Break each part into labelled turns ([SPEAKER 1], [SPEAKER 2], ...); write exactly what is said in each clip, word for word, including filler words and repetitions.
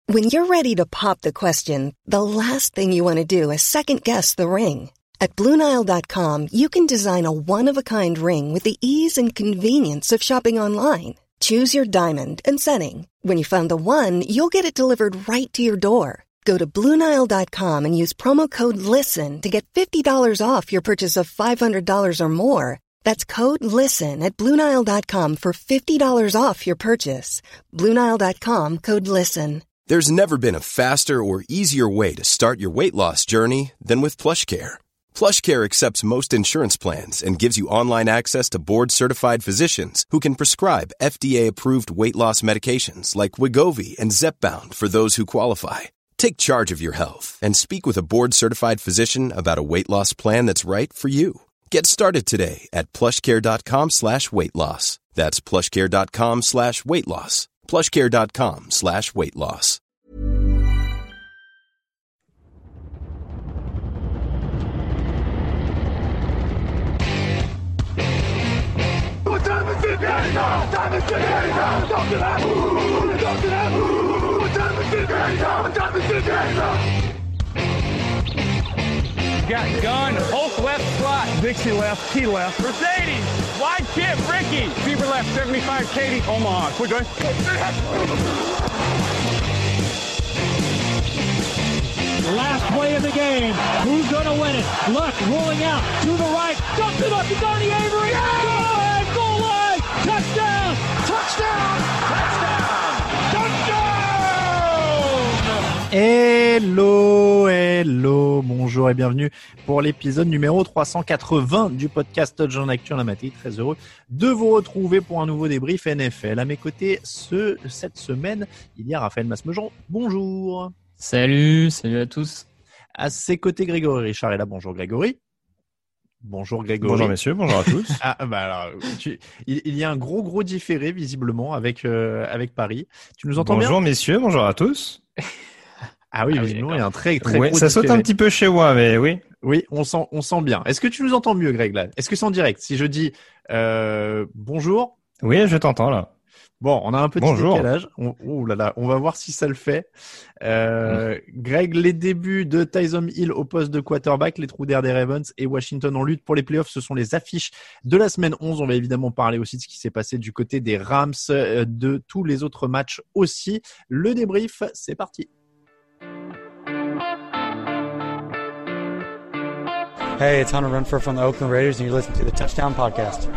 [SPEAKER 1] When you're ready to pop the question, the last thing you want to do is second-guess the ring. At Blue Nile dot com, you can design a one-of-a-kind ring with the ease and convenience of shopping online. Choose your diamond and setting. When you find the one, you'll get it delivered right to your door. Go to Blue Nile dot com and use promo code LISTEN to get fifty dollars off your purchase of five hundred dollars or more. That's code LISTEN at Blue Nile dot com for fifty dollars off your purchase. Blue Nile dot com, code LISTEN.
[SPEAKER 2] There's never been a faster or easier way to start your weight loss journey than with PlushCare. PlushCare accepts most insurance plans and gives you online access to board-certified physicians who can prescribe F D A-approved weight loss medications like Wegovy and Zepbound for those who qualify. Take charge of your health and speak with a board-certified physician about a weight loss plan that's right for you. Get started today at plushcare.com slash weight loss. That's plushcare.com slash weight loss. plushcare.com slash weight loss.
[SPEAKER 3] What time is it now? What time is it now? Talk to that. Talk to that. What time is it now? What time is it now?
[SPEAKER 4] Got gun, Hulk left slot, Dixie left, T left, Mercedes, wide chip, Ricky, Fever left, seventy-five, Katie, Omaha. Quick, guys.
[SPEAKER 5] Last play of the game. Who's going to win it? Luck rolling out to the right. Dumps it up to Donnie Avery. Yeah! Goal line, goal line. Touchdown. Touchdown. Touchdown. Touchdown.
[SPEAKER 6] Hello, hello, bonjour et bienvenue pour l'épisode numéro trois cent quatre-vingts du podcast Touchdown Actu en Amateur. Très heureux de vous retrouver pour un nouveau débrief N F L. À mes côtés, ce, cette semaine, il y a Raphaël Masmejean. Bonjour.
[SPEAKER 7] Salut, salut à tous.
[SPEAKER 6] À ses côtés, Grégory Richard est là. Bonjour Grégory. Bonjour Grégory.
[SPEAKER 8] Bonjour messieurs, bonjour à tous.
[SPEAKER 6] ah bah alors, tu, il, il y a un gros gros différé visiblement avec euh, avec Paris. Tu nous entends
[SPEAKER 8] bonjour
[SPEAKER 6] bien?
[SPEAKER 8] Bonjour messieurs, bonjour à tous.
[SPEAKER 6] Ah oui,
[SPEAKER 8] ah
[SPEAKER 6] visiblement
[SPEAKER 8] oui,
[SPEAKER 6] il y a un très très
[SPEAKER 8] ouais,
[SPEAKER 6] gros
[SPEAKER 8] ça
[SPEAKER 6] différé.
[SPEAKER 8] saute un petit peu chez moi, mais oui.
[SPEAKER 6] Oui, on sent on sent bien. Est-ce que tu nous entends mieux, Greg là? Est-ce que c'est en direct? Si je dis euh, bonjour.
[SPEAKER 8] Oui, je t'entends là.
[SPEAKER 6] Bon, on a un petit
[SPEAKER 8] Bonjour.
[SPEAKER 6] décalage. On, oh là là, on va voir si ça le fait. Euh, mmh. Greg, les débuts de Taysom Hill au poste de quarterback, les trous d'air des Ravens et Washington en lutte pour les playoffs, ce sont les affiches de la semaine onze. On va évidemment parler aussi de ce qui s'est passé du côté des Rams, de tous les autres matchs aussi. Le débrief, c'est parti.
[SPEAKER 9] Hey, it's Hunter Renfrow from the Oakland Raiders and you're listening to the Touchdown Podcast.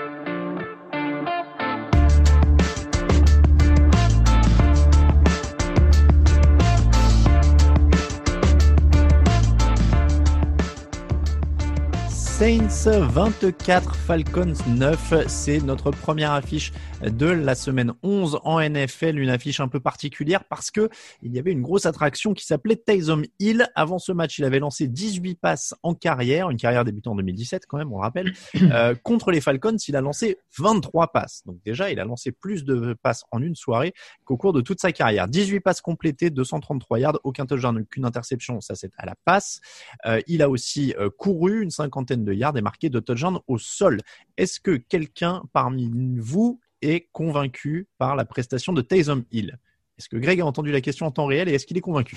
[SPEAKER 6] Saints vingt-quatre, Falcons neuf, c'est notre première affiche de la semaine onze en N F L, une affiche un peu particulière parce que il y avait une grosse attraction qui s'appelait Taysom Hill. Avant ce match, il avait lancé dix-huit passes en carrière, une carrière débutée en deux mille dix-sept quand même, on le rappelle. Euh, contre les Falcons, il a lancé vingt-trois passes. Donc déjà, il a lancé plus de passes en une soirée qu'au cours de toute sa carrière. dix-huit passes complétées, deux cent trente-trois yards, aucun touchdown, aucune interception, ça c'est à la passe. Euh, il a aussi euh, couru une cinquantaine de yards et marqué de touchdowns au sol. Est-ce que quelqu'un parmi vous est convaincu par la prestation de Taysom Hill? Est-ce que Greg a entendu la question en temps réel et est-ce qu'il est convaincu?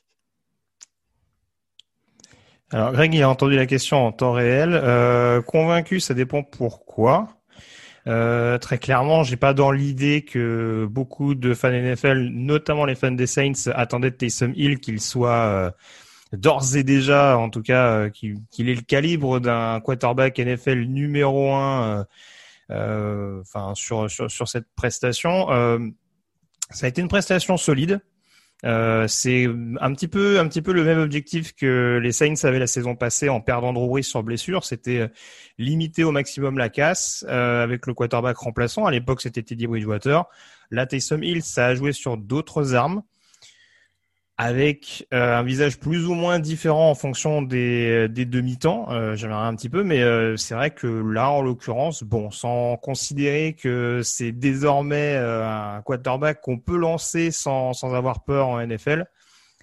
[SPEAKER 8] Alors Greg, il a entendu la question en temps réel. Euh, convaincu, ça dépend pourquoi. Euh, très clairement, j'ai pas dans l'idée que beaucoup de fans N F L, notamment les fans des Saints, attendaient de Taysom Hill qu'il soit euh, d'ores et déjà, en tout cas, euh, qu'il, qu'il ait le calibre d'un quarterback N F L numéro un, euh, euh, enfin sur sur sur cette prestation. Euh, ça a été une prestation solide. Euh, c'est un petit peu un petit peu le même objectif que les Saints avaient la saison passée en perdant Drew Brees sur blessure. C'était limiter au maximum la casse euh, avec le quarterback remplaçant. À l'époque, c'était Teddy Bridgewater. Là, Taysom Hill, ça a joué sur d'autres armes, avec euh, un visage plus ou moins différent en fonction des, des demi-temps. Euh, j'aimerais un petit peu, mais euh, c'est vrai que là, en l'occurrence, bon, sans considérer que c'est désormais euh, un quarterback qu'on peut lancer sans, sans avoir peur en N F L,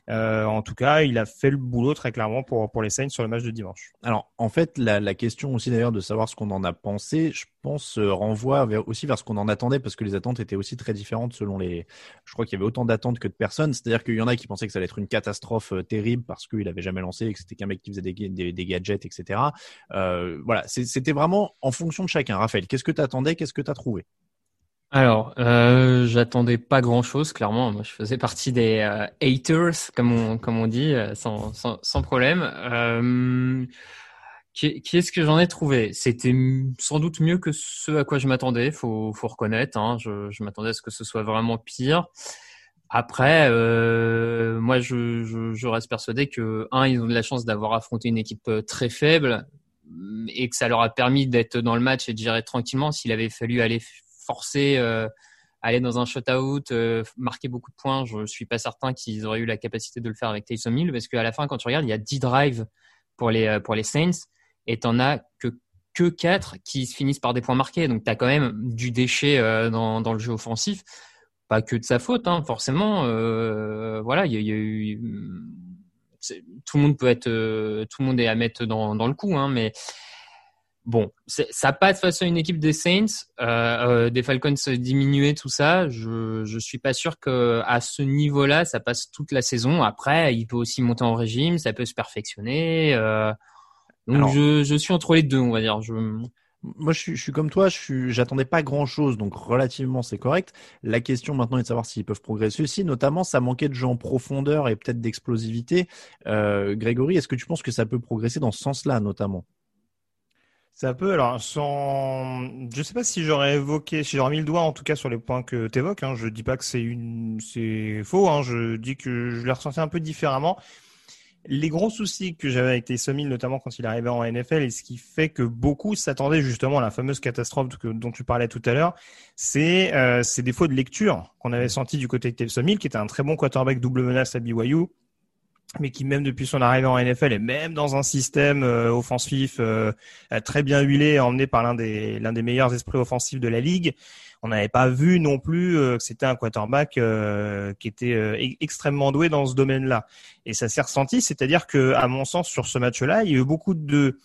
[SPEAKER 8] Euh, en tout cas, il a fait le boulot très clairement pour pour les Saints sur le match de dimanche.
[SPEAKER 6] Alors, en fait, la, la question aussi d'ailleurs de savoir ce qu'on en a pensé, je pense, euh, renvoie vers, aussi vers ce qu'on en attendait, parce que les attentes étaient aussi très différentes selon les. Je crois qu'il y avait autant d'attentes que de personnes. C'est-à-dire qu'il y en a qui pensaient que ça allait être une catastrophe euh, terrible parce qu'il avait jamais lancé, et que c'était qu'un mec qui faisait des, des, des gadgets, et cetera. Euh, voilà, c'est, c'était vraiment en fonction de chacun. Raphaël, qu'est-ce que tu attendais, qu'est-ce que tu as trouvé?
[SPEAKER 7] Alors, euh, j'attendais pas grand-chose, clairement. Moi, je faisais partie des euh, haters, comme on comme on dit, euh, sans sans sans problème. Euh, Qu'est-ce que j'en ai trouvé? C'était sans doute mieux que ce à quoi je m'attendais. Faut faut reconnaître. Hein, je je m'attendais à ce que ce soit vraiment pire. Après, euh, moi, je, je je reste persuadé que un, ils ont de la chance d'avoir affronté une équipe très faible et que ça leur a permis d'être dans le match et de gérer tranquillement. S'il avait fallu aller forcer, euh, aller dans un shutout, euh, marquer beaucoup de points, je suis pas certain qu'ils auraient eu la capacité de le faire avec Taysom Hill, parce qu'à la fin, quand tu regardes, il y a dix drives pour les pour les Saints et t'en as que que quatre qui se finissent par des points marqués. Donc t'as quand même du déchet euh, dans dans le jeu offensif. Pas que de sa faute, hein, forcément. Euh, voilà, il y, y a eu c'est, tout le monde peut être, euh, tout le monde est à mettre dans dans le coup, hein, mais bon, c'est, ça passe face à une équipe des Saints, euh, euh, des Falcons diminués, tout ça. Je je suis pas sûr que à ce niveau-là, ça passe toute la saison. Après, il peut aussi monter en régime, ça peut se perfectionner. Euh, donc Alors, je je suis entre les deux, on va dire. Je
[SPEAKER 6] Moi, je suis, je suis comme toi, je suis, j'attendais pas grand-chose, donc relativement c'est correct. La question maintenant est de savoir s'ils peuvent progresser aussi. Notamment, ça manquait de jeu en profondeur et peut-être d'explosivité. Euh, Grégory, est-ce que tu penses que ça peut progresser dans ce sens-là, notamment?
[SPEAKER 8] Ça peut, alors, sans, je sais pas si j'aurais évoqué, si j'aurais mis le doigt, en tout cas, sur les points que tu évoques, hein. Je dis pas que c'est une, c'est faux, hein. Je dis que je l'ai ressenti un peu différemment. Les gros soucis que j'avais avec Taysom Hill, notamment quand il arrivait en N F L, et ce qui fait que beaucoup s'attendaient justement à la fameuse catastrophe que, dont tu parlais tout à l'heure, c'est euh, ces défauts de lecture qu'on avait senti du côté de Taysom Hill, qui était un très bon quarterback double menace à B Y U, mais qui même depuis son arrivée en N F L et même dans un système euh, offensif euh, très bien huilé, emmené par l'un des l'un des meilleurs esprits offensifs de la ligue, on n'avait pas vu non plus euh, que c'était un quarterback euh, qui était euh, e- extrêmement doué dans ce domaine-là. Et ça s'est ressenti, c'est-à-dire que, à mon sens, sur ce match-là, il y a eu beaucoup de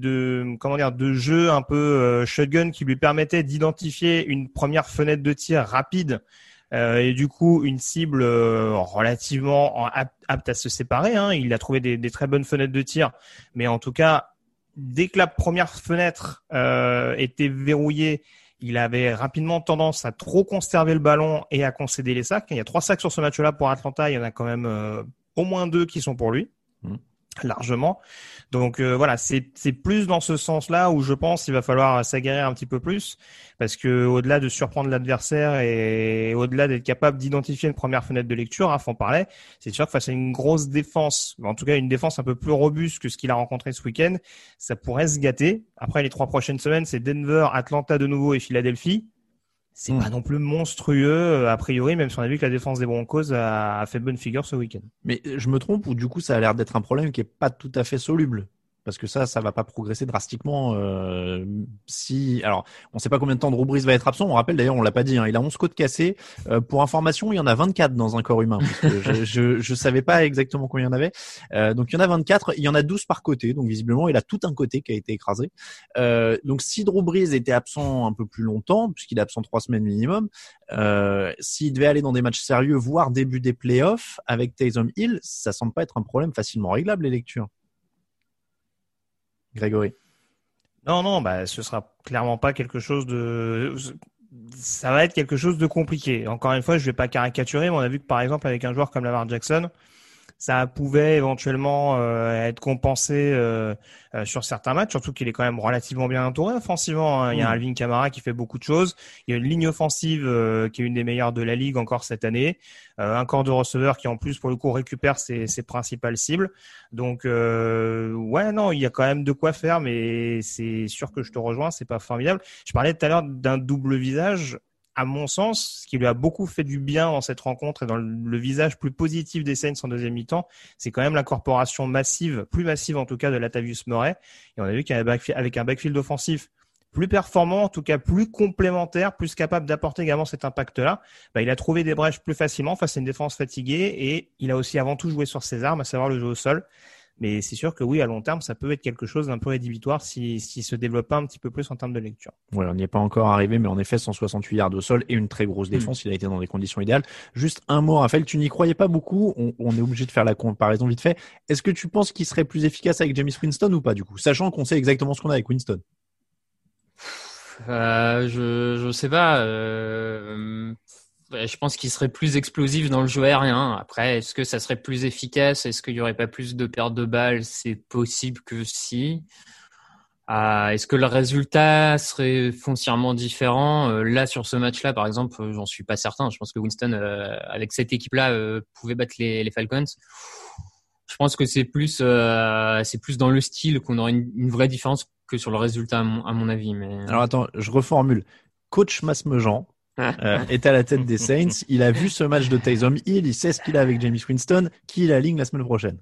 [SPEAKER 8] de comment dire de jeux un peu euh, shotgun qui lui permettaient d'identifier une première fenêtre de tir rapide. Euh, et du coup, une cible euh, relativement apte, apte à se séparer. Hein. Il a trouvé des, des très bonnes fenêtres de tir. Mais en tout cas, dès que la première fenêtre euh, était verrouillée, il avait rapidement tendance à trop conserver le ballon et à concéder les sacs. Il y a trois sacs sur ce match-là pour Atlanta. Il y en a quand même euh, au moins deux qui sont pour lui. Mmh. Largement. Donc euh, voilà, c'est c'est plus dans ce sens-là où je pense qu'il va falloir s'aguerrir un petit peu plus, parce que au-delà de surprendre l'adversaire et au-delà d'être capable d'identifier une première fenêtre de lecture, Raph en parlait, c'est sûr que face à une grosse défense, en tout cas une défense un peu plus robuste que ce qu'il a rencontré ce week-end, ça pourrait se gâter. Après les trois prochaines semaines, c'est Denver, Atlanta de nouveau et Philadelphie. C'est mmh. pas non plus monstrueux, a priori, même si on a vu que la défense des Broncos a, a fait bonne figure ce week-end.
[SPEAKER 6] Mais je me trompe ou du coup ça a l'air d'être un problème qui est pas tout à fait soluble? Parce que ça, ça va pas progresser drastiquement. Euh, si, alors, on sait pas combien de temps Drew Brees va être absent. On rappelle d'ailleurs, on l'a pas dit, hein, il a onze côtes cassées. Euh, pour information, il y en a vingt-quatre dans un corps humain. Parce que je, je, je savais pas exactement combien il y en avait. Euh, donc il y en a vingt-quatre. Il y en a douze par côté. Donc visiblement, il a tout un côté qui a été écrasé. Euh, donc si Drew Brees était absent un peu plus longtemps, puisqu'il est absent trois semaines minimum, euh, s'il devait aller dans des matchs sérieux, voire début des playoffs avec Taysom Hill, ça semble pas être un problème facilement réglable, les lectures. Grégory.
[SPEAKER 8] Non, non, bah, ce sera clairement pas quelque chose de, ça va être quelque chose de compliqué. Encore une fois, je vais pas caricaturer, mais on a vu que par exemple avec un joueur comme Lamar Jackson, ça pouvait éventuellement euh, être compensé euh, euh, sur certains matchs, surtout qu'il est quand même relativement bien entouré offensivement. Hein. Il y a Alvin Kamara qui fait beaucoup de choses. Il y a une ligne offensive euh, qui est une des meilleures de la ligue encore cette année. Euh, un corps de receveurs qui en plus pour le coup récupère ses, ses principales cibles. Donc euh, ouais, non, il y a quand même de quoi faire, mais c'est sûr que je te rejoins, c'est pas formidable. Je parlais tout à l'heure d'un double visage. À mon sens, ce qui lui a beaucoup fait du bien dans cette rencontre et dans le visage plus positif des Saints en deuxième mi-temps, c'est quand même l'incorporation massive, plus massive en tout cas, de Latavius Murray. Et on a vu qu'avec un backfield offensif plus performant, en tout cas plus complémentaire, plus capable d'apporter également cet impact-là. Bah, il a trouvé des brèches plus facilement face à une défense fatiguée et il a aussi avant tout joué sur ses armes, à savoir le jeu au sol. Mais c'est sûr que oui, à long terme, ça peut être quelque chose d'un peu rédhibitoire si, s'il se développe pas un petit peu plus en termes de lecture.
[SPEAKER 6] Ouais, on n'y est pas encore arrivé, mais en effet, cent soixante-huit yards au sol et une très grosse défense. Mmh. Il a été dans des conditions idéales. Juste un mot, Raphaël, tu n'y croyais pas beaucoup. On, on est obligé de faire la comparaison vite fait. Est-ce que tu penses qu'il serait plus efficace avec Jameis Winston ou pas, du coup, sachant qu'on sait exactement ce qu'on a avec Winston?
[SPEAKER 7] Euh, je, je sais pas, euh, je pense qu'il serait plus explosif dans le jeu aérien. Après, est-ce que ça serait plus efficace? Est-ce qu'il y aurait pas plus de pertes de balles? C'est possible que si. Euh, est-ce que le résultat serait foncièrement différent? euh, Là, sur ce match-là, par exemple, j'en suis pas certain. Je pense que Winston, euh, avec cette équipe-là, euh, pouvait battre les, les Falcons. Je pense que c'est plus, euh, c'est plus dans le style qu'on aurait une, une vraie différence que sur le résultat, à mon, à mon avis. Mais...
[SPEAKER 6] Alors attends, je reformule. Coach Masmejean euh, est à la tête des Saints. Il a vu ce match de Taysom Hill. Il sait ce qu'il a avec Jameis Winston. Qui il aligne la semaine prochaine?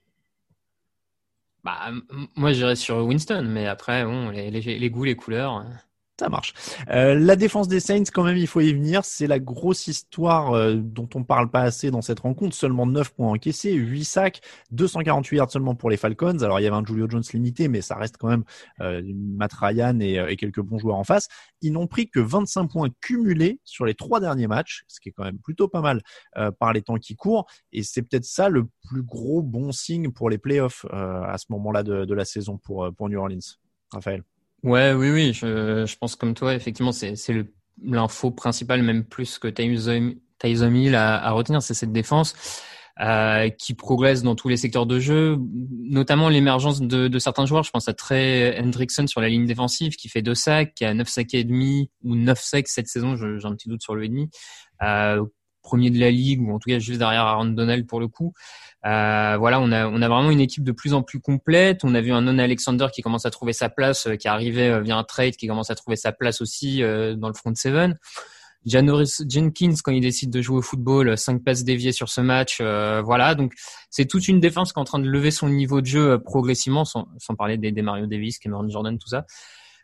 [SPEAKER 7] Bah, m- moi, j'irais sur Winston, mais après, bon, les, les, les goûts, les couleurs.
[SPEAKER 6] Ça marche. Euh, la défense des Saints, quand même, il faut y venir. C'est la grosse histoire euh, dont on parle pas assez dans cette rencontre. Seulement neuf points encaissés, huit sacs, deux cent quarante-huit yards seulement pour les Falcons. Alors, il y avait un Julio Jones limité, mais ça reste quand même euh, Matt Ryan et, et quelques bons joueurs en face. Ils n'ont pris que vingt-cinq points cumulés sur les trois derniers matchs, ce qui est quand même plutôt pas mal euh, par les temps qui courent. Et c'est peut-être ça le plus gros bon signe pour les playoffs euh, à ce moment-là de, de la saison pour, pour New Orleans. Raphaël.
[SPEAKER 7] Ouais, oui, oui, je, je pense comme toi, effectivement, c'est, c'est le, l'info principale, même plus que Taysom, Taysom Hill à, à retenir, c'est cette défense euh, qui progresse dans tous les secteurs de jeu, notamment l'émergence de, de certains joueurs. Je pense à Trey Hendrickson sur la ligne défensive qui fait deux sacs, qui a neuf sacs et demi ou neuf sacs cette saison, je, j'ai un petit doute sur le et demi. Euh, premier de la ligue ou en tout cas juste derrière Aaron Donald pour le coup. Euh, voilà, on a on a vraiment une équipe de plus en plus complète. On a vu un Non Alexander qui commence à trouver sa place, euh, qui est arrivé euh, via un trade, qui commence à trouver sa place aussi euh, dans le front seven. Janoris Jenkins, quand il décide de jouer au football, cinq passes déviées sur ce match. Euh, voilà, donc c'est toute une défense qui est en train de lever son niveau de jeu euh, progressivement, sans, sans parler des, des Mario Davis, Cameron Jordan, tout ça.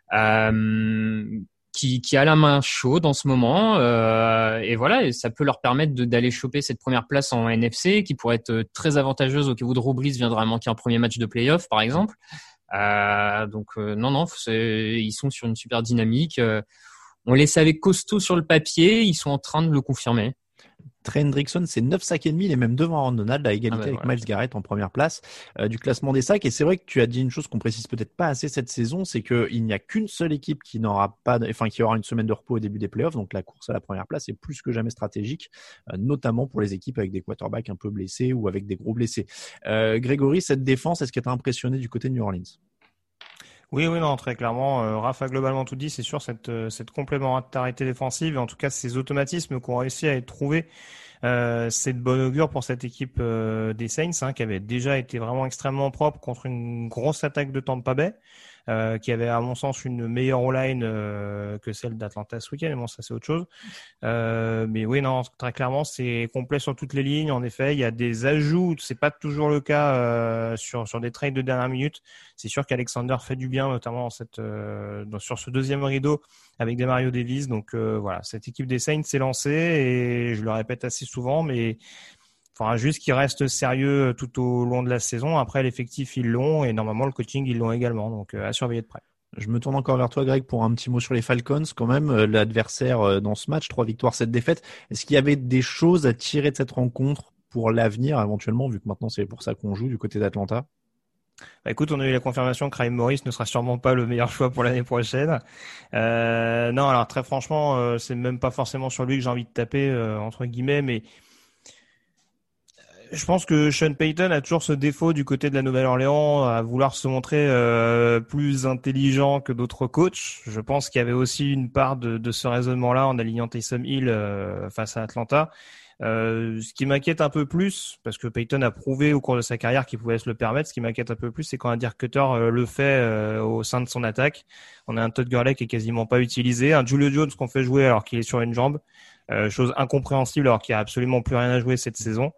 [SPEAKER 7] Euh, Qui, qui a la main chaude en ce moment euh, et voilà, et ça peut leur permettre de, d'aller choper cette première place en N F C qui pourrait être très avantageuse au cas où Drew Brees viendra manquer un premier match de playoff par exemple. Euh, donc euh, non non, c'est, ils sont sur une super dynamique. Euh, on les savait costauds sur le papier, ils sont en train de le confirmer.
[SPEAKER 6] Trey Hendrickson, c'est neuf sacs et demi, il est même devant Aaron Donald à égalité ah ben avec voilà. Myles Garrett en première place euh, du classement des sacs. Et c'est vrai que tu as dit une chose qu'on précise peut-être pas assez cette saison, c'est qu'il n'y a qu'une seule équipe qui n'aura pas, enfin qui aura une semaine de repos au début des playoffs. Donc la course à la première place est plus que jamais stratégique, euh, notamment pour les équipes avec des quarterbacks un peu blessés ou avec des gros blessés. Euh, Grégory, cette défense, est-ce qu'elle t'a impressionné du côté de New Orleans?
[SPEAKER 8] Oui, oui, non, très clairement. Euh, Raph a globalement tout dit. C'est sûr, cette, cette complémentarité défensive et en tout cas ces automatismes qu'on réussi à être trouvés, euh, c'est de bon augure pour cette équipe euh, des Saints, hein, qui avait déjà été vraiment extrêmement propre contre une grosse attaque de Tampa Bay, euh, qui avait à mon sens une meilleure O-line euh, que celle d'Atlanta ce week-end. Mais bon, ça c'est autre chose. Euh, mais oui, non, très clairement, c'est complet sur toutes les lignes. En effet, il y a des ajouts. C'est pas toujours le cas euh, sur sur des trades de dernière minute. C'est sûr qu'Alexander fait du bien, notamment dans cette, euh, dans, sur ce deuxième rideau avec des Mario Davis. Donc euh, voilà, cette équipe des Saints s'est lancée et je le répète assez souvent, mais il faudra juste qu'ils restent sérieux tout au long de la saison. Après, l'effectif, ils l'ont et normalement, le coaching, ils l'ont également. Donc euh, à surveiller de près.
[SPEAKER 6] Je me tourne encore vers toi, Greg, pour un petit mot sur les Falcons. Quand même, euh, l'adversaire euh, dans ce match, trois victoires, sept défaites. Est-ce qu'il y avait des choses à tirer de cette rencontre pour l'avenir, éventuellement, vu que maintenant c'est pour ça qu'on joue du côté d'Atlanta?
[SPEAKER 8] Bah écoute, on a eu la confirmation que Raheem Morris ne sera sûrement pas le meilleur choix pour l'année prochaine. Euh, non, alors très franchement, euh, c'est même pas forcément sur lui que j'ai envie de taper, euh, entre guillemets, mais je pense que Sean Payton a toujours ce défaut du côté de la Nouvelle-Orléans à vouloir se montrer euh, plus intelligent que d'autres coachs. Je pense qu'il y avait aussi une part de, de ce raisonnement-là en alignant Taysom Hill euh, face à Atlanta. Euh, ce qui m'inquiète un peu plus, parce que Payton a prouvé au cours de sa carrière qu'il pouvait se le permettre, ce qui m'inquiète un peu plus, c'est quand un Dirk Cutter euh, le fait euh, au sein de son attaque. On a un Todd Gurley qui est quasiment pas utilisé, un Julio Jones qu'on fait jouer alors qu'il est sur une jambe, euh, chose incompréhensible alors qu'il n'y a absolument plus rien à jouer cette saison.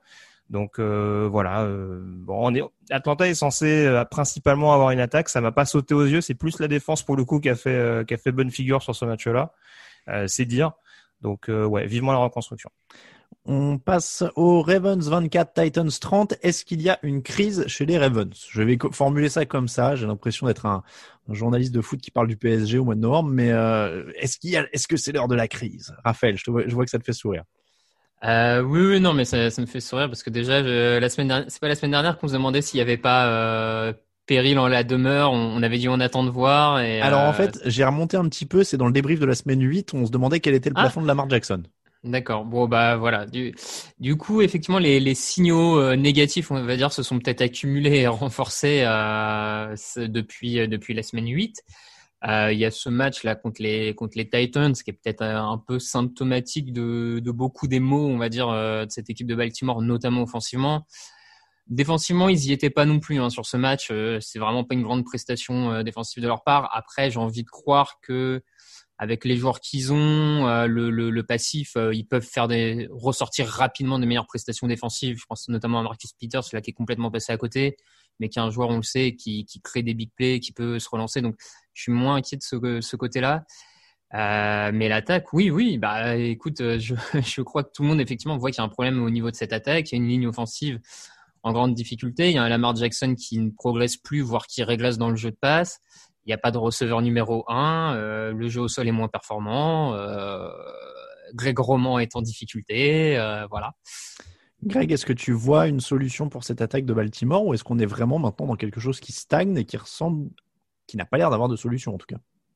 [SPEAKER 8] Donc euh, voilà. Euh, bon, on est Atlanta est censé euh, principalement avoir une attaque. Ça m'a pas sauté aux yeux. C'est plus la défense pour le coup qui a fait euh, qui a fait bonne figure sur ce match-là. Euh, c'est dire. Donc euh, ouais, vivement la reconstruction.
[SPEAKER 6] On passe aux Ravens vingt-quatre, Titans trente. Est-ce qu'il y a une crise chez les Ravens? Je vais formuler ça comme ça. J'ai l'impression d'être un, un journaliste de foot qui parle du P S G au mois de novembre. Mais euh, est-ce qu'il y a, est-ce que c'est l'heure de la crise? Raphaël, je, te vois, je vois que ça te fait sourire.
[SPEAKER 7] Euh, oui, oui, non, mais ça, ça me fait sourire parce que déjà, je, la semaine dernière, c'est pas la semaine dernière qu'on se demandait s'il y avait pas euh, péril en la demeure. On, on avait dit on attend de voir. Et,
[SPEAKER 6] Alors
[SPEAKER 7] euh,
[SPEAKER 6] en fait, j'ai remonté un petit peu. C'est dans le débrief de la semaine huit. On se demandait quel était le
[SPEAKER 7] Ah.
[SPEAKER 6] plafond de Lamar Jackson.
[SPEAKER 7] D'accord. Bon, bah voilà. Du, du coup, effectivement, les, les signaux euh, négatifs, on va dire, se sont peut-être accumulés et renforcés euh, depuis depuis la semaine huit. Euh, il y a ce match là contre les contre les Titans qui est peut-être un peu symptomatique de de beaucoup des maux, on va dire, euh, de cette équipe de Baltimore, notamment offensivement. Défensivement, ils y étaient pas non plus hein, sur ce match. Euh, c'est vraiment pas une grande prestation euh, défensive de leur part. Après, j'ai envie de croire que avec les joueurs qu'ils ont, euh, le, le, le passif, euh, ils peuvent faire des ressortir rapidement de meilleures prestations défensives. Je pense notamment à Marcus Peters, là qui est complètement passé à côté, mais qui est un joueur, on le sait, qui, qui crée des big plays, qui peut se relancer. Donc, je suis moins inquiet de ce, ce côté-là. Euh, mais l'attaque, oui, oui. Bah, écoute, je, je crois que tout le monde effectivement voit qu'il y a un problème au niveau de cette attaque. Il y a une ligne offensive en grande difficulté. Il y a un Lamar Jackson qui ne progresse plus, voire qui régresse dans le jeu de passe. Il n'y a pas de receveur numéro un. Euh, le jeu au sol est moins performant. Euh, Greg Roman est en difficulté. Euh, voilà.
[SPEAKER 6] Greg, est-ce que tu vois une solution pour cette attaque de Baltimore ou est-ce qu'on est vraiment maintenant dans quelque chose qui stagne et qui ressemble, qui n'a pas l'air d'avoir de solution en tout cas?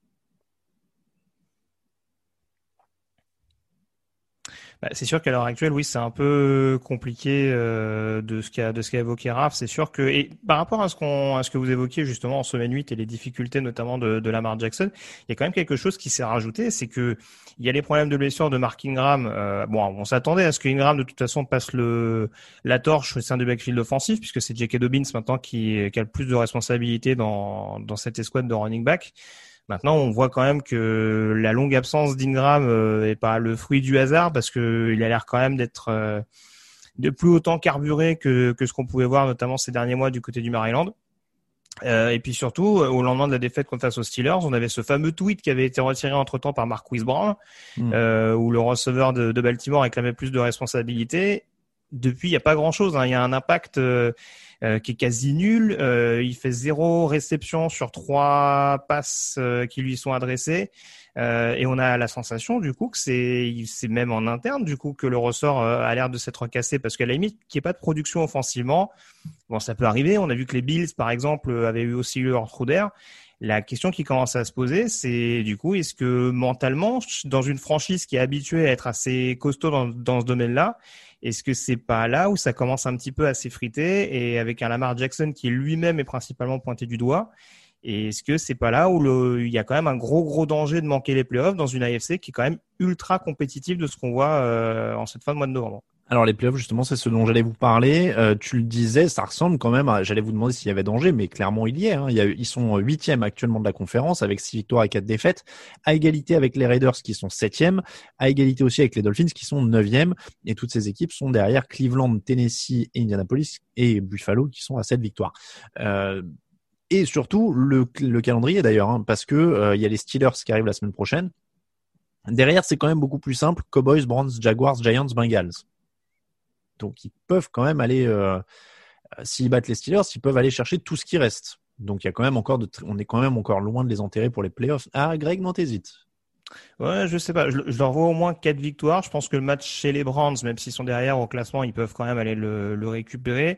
[SPEAKER 8] Bah, c'est sûr qu'à l'heure actuelle, oui, c'est un peu compliqué euh, de ce qu'a de ce qu'a évoqué Raph. C'est sûr que et par rapport à ce qu'on à ce que vous évoquiez justement en semaine huit et les difficultés notamment de, de Lamar Jackson, il y a quand même quelque chose qui s'est rajouté, c'est que il y a les problèmes de blessure de Mark Ingram. Euh, bon, on s'attendait à ce que Ingram de toute façon passe le la torche au sein du backfield offensif puisque c'est J K. Dobbins maintenant qui, qui a le plus de responsabilités dans dans cette escouade de running back. Maintenant, on voit quand même que la longue absence d'Ingram euh, est pas le fruit du hasard parce que il a l'air quand même d'être euh, de plus autant carburé que que ce qu'on pouvait voir notamment ces derniers mois du côté du Maryland. Euh, et puis surtout, au lendemain de la défaite contre face aux Steelers, on avait ce fameux tweet qui avait été retiré entre-temps par Marquise Brown, mmh. euh, où le receveur de, de Baltimore réclamait plus de responsabilités. Depuis, il n'y a pas grand-chose. Hein. Il y a un impact euh, euh, qui est quasi nul. Euh, il fait zéro réception sur trois passes euh, qui lui sont adressées. Euh, et on a la sensation, du coup, que c'est, c'est même en interne, du coup, que le ressort euh, a l'air de s'être cassé. Parce qu'à la limite, qu'il n'y ait pas de production offensivement, bon, ça peut arriver. On a vu que les Bills, par exemple, avaient eu aussi eu leur trou d'air. La question qui commence à se poser, c'est du coup, est-ce que mentalement, dans une franchise qui est habituée à être assez costaud dans, dans ce domaine-là, est-ce que c'est pas là où ça commence un petit peu à s'effriter et avec un Lamar Jackson qui lui-même est principalement pointé du doigt? Et est-ce que c'est pas là où le, il y a quand même un gros gros danger de manquer les playoffs dans une A F C qui est quand même ultra compétitive de ce qu'on voit euh, en cette fin de mois de novembre?
[SPEAKER 6] Alors les playoffs, justement, c'est ce dont j'allais vous parler. Euh, tu le disais, ça ressemble quand même à... J'allais vous demander s'il y avait danger, mais clairement il y est. Hein. Il y a, ils sont huitièmes actuellement de la conférence avec six victoires et quatre défaites, à égalité avec les Raiders qui sont septièmes, à égalité aussi avec les Dolphins qui sont neuvièmes. Et toutes ces équipes sont derrière Cleveland, Tennessee, Indianapolis et Buffalo qui sont à sept victoires. Euh, et surtout le, le calendrier d'ailleurs, hein, parce que euh, il y a les Steelers qui arrivent la semaine prochaine. Derrière, c'est quand même beaucoup plus simple. Cowboys, Browns, Jaguars, Giants, Bengals. Donc, ils peuvent quand même aller, euh, s'ils battent les Steelers, ils peuvent aller chercher tout ce qui reste. Donc, il y a quand même encore de, on est quand même encore loin de les enterrer pour les playoffs. Ah, Greg, non, t'hésites.
[SPEAKER 8] Ouais, je sais pas. Je, je leur vois au moins quatre victoires. Je pense que le match chez les Browns, même s'ils sont derrière au classement, ils peuvent quand même aller le, le récupérer.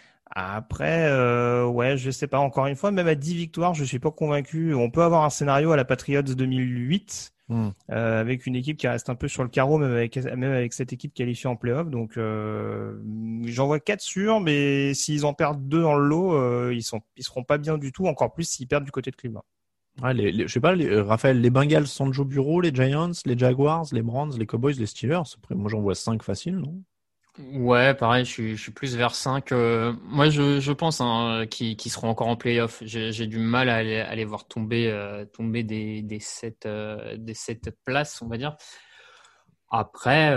[SPEAKER 8] Après, euh, ouais, je sais pas. Encore une fois, même à dix victoires, je suis pas convaincu. On peut avoir un scénario à la Patriots deux mille huit. Mmh. Euh, avec une équipe qui reste un peu sur le carreau, même avec même avec cette équipe qualifiée en play-off. Donc euh, j'en vois quatre sûrs, mais s'ils en perdent deux dans le lot, euh, ils sont ils seront pas bien du tout. Encore plus s'ils perdent du côté de Cleveland.
[SPEAKER 6] Ouais, les, les, je sais pas, les, Raphaël, les Bengals sont Joe Bureau, les Giants, les Jaguars, les Browns, les Cowboys, les Steelers. Après, moi j'en vois cinq faciles, non?
[SPEAKER 7] Ouais, pareil, je suis, je suis plus vers cinq. Euh, moi, je, je pense hein, qu'ils, qu'ils seront encore en play-off. J'ai, j'ai du mal à les, à les voir tomber, euh, tomber des, des sept, euh, des sept places, on va dire. Après,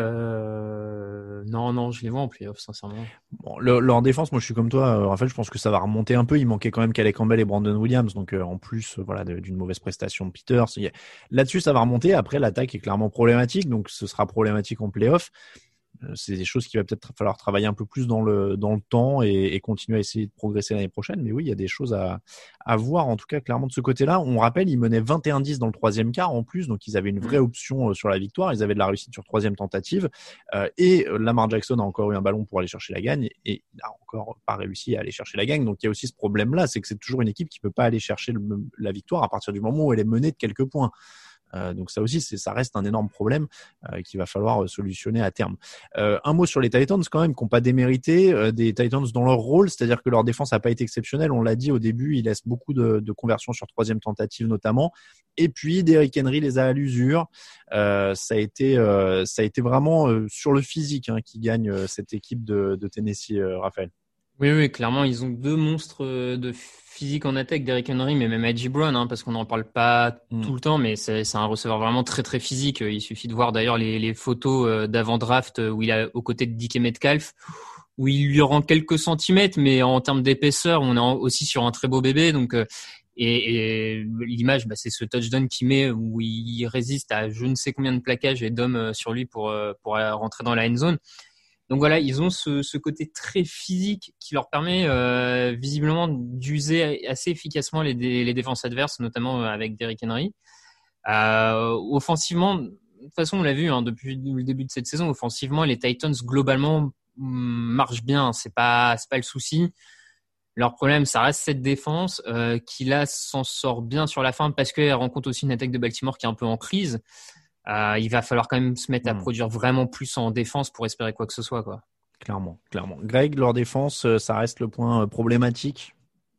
[SPEAKER 7] euh... non, non, je les vois en playoff, sincèrement.
[SPEAKER 6] Bon, le, le, en défense, moi je suis comme toi, euh, Raphaël, je pense que ça va remonter un peu. Il manquait quand même Calais Campbell et Brandon Williams, donc euh, en plus euh, voilà de, d'une mauvaise prestation de Peters. A... Là-dessus, ça va remonter. Après, l'attaque est clairement problématique, donc ce sera problématique en playoff. C'est des choses qu'il va peut-être falloir travailler un peu plus dans le dans le temps et, et continuer à essayer de progresser l'année prochaine. Mais oui, il y a des choses à à voir en tout cas clairement de ce côté-là. On rappelle, ils menaient vingt et un dix dans le troisième quart en plus, donc ils avaient une vraie option sur la victoire. Ils avaient de la réussite sur troisième tentative euh, et Lamar Jackson a encore eu un ballon pour aller chercher la gagne et il a encore pas réussi à aller chercher la gagne. Donc il y a aussi ce problème-là, c'est que c'est toujours une équipe qui peut pas aller chercher le, la victoire à partir du moment où elle est menée de quelques points. Euh, donc ça aussi, c'est, ça reste un énorme problème euh, qu'il va falloir solutionner à terme. Euh, un mot sur les Titans quand même, qui n'ont pas démérité euh, des Titans dans leur rôle, c'est-à-dire que leur défense n'a pas été exceptionnelle. On l'a dit au début, ils laissent beaucoup de, de conversions sur troisième tentative notamment. Et puis Derrick Henry les a à l'usure. Euh, ça a été, euh, ça a été vraiment euh, sur le physique hein, qui gagne euh, cette équipe de, de Tennessee, euh, Raphaël.
[SPEAKER 7] Oui, oui, clairement, ils ont deux monstres de physique en attaque, Derrick Henry, mais même A J Brown, hein, parce qu'on n'en parle pas mm. tout le temps, mais c'est, c'est un receveur vraiment très, très physique. Il suffit de voir d'ailleurs les, les photos d'avant-draft où il est aux côtés de D K Metcalf, où il lui rend quelques centimètres, mais en termes d'épaisseur, on est aussi sur un très beau bébé. Donc, et, et l'image, bah, c'est ce touchdown qu'il met où il résiste à je ne sais combien de plaquages et d'hommes sur lui pour, pour rentrer dans la end zone. Donc voilà, ils ont ce, ce côté très physique qui leur permet euh, visiblement d'user assez efficacement les, les défenses adverses, notamment avec Derrick Henry. Euh, offensivement, de toute façon, on l'a vu hein, depuis le début de cette saison, offensivement, les Titans globalement marchent bien. C'est pas, c'est pas le souci. Leur problème, ça reste cette défense euh, qui là s'en sort bien sur la fin parce qu'elle rencontre aussi une attaque de Baltimore qui est un peu en crise. Euh, il va falloir quand même se mettre à mmh. produire vraiment plus en défense pour espérer quoi que ce soit, quoi.
[SPEAKER 6] Clairement, clairement. Greg, leur défense, ça reste le point problématique.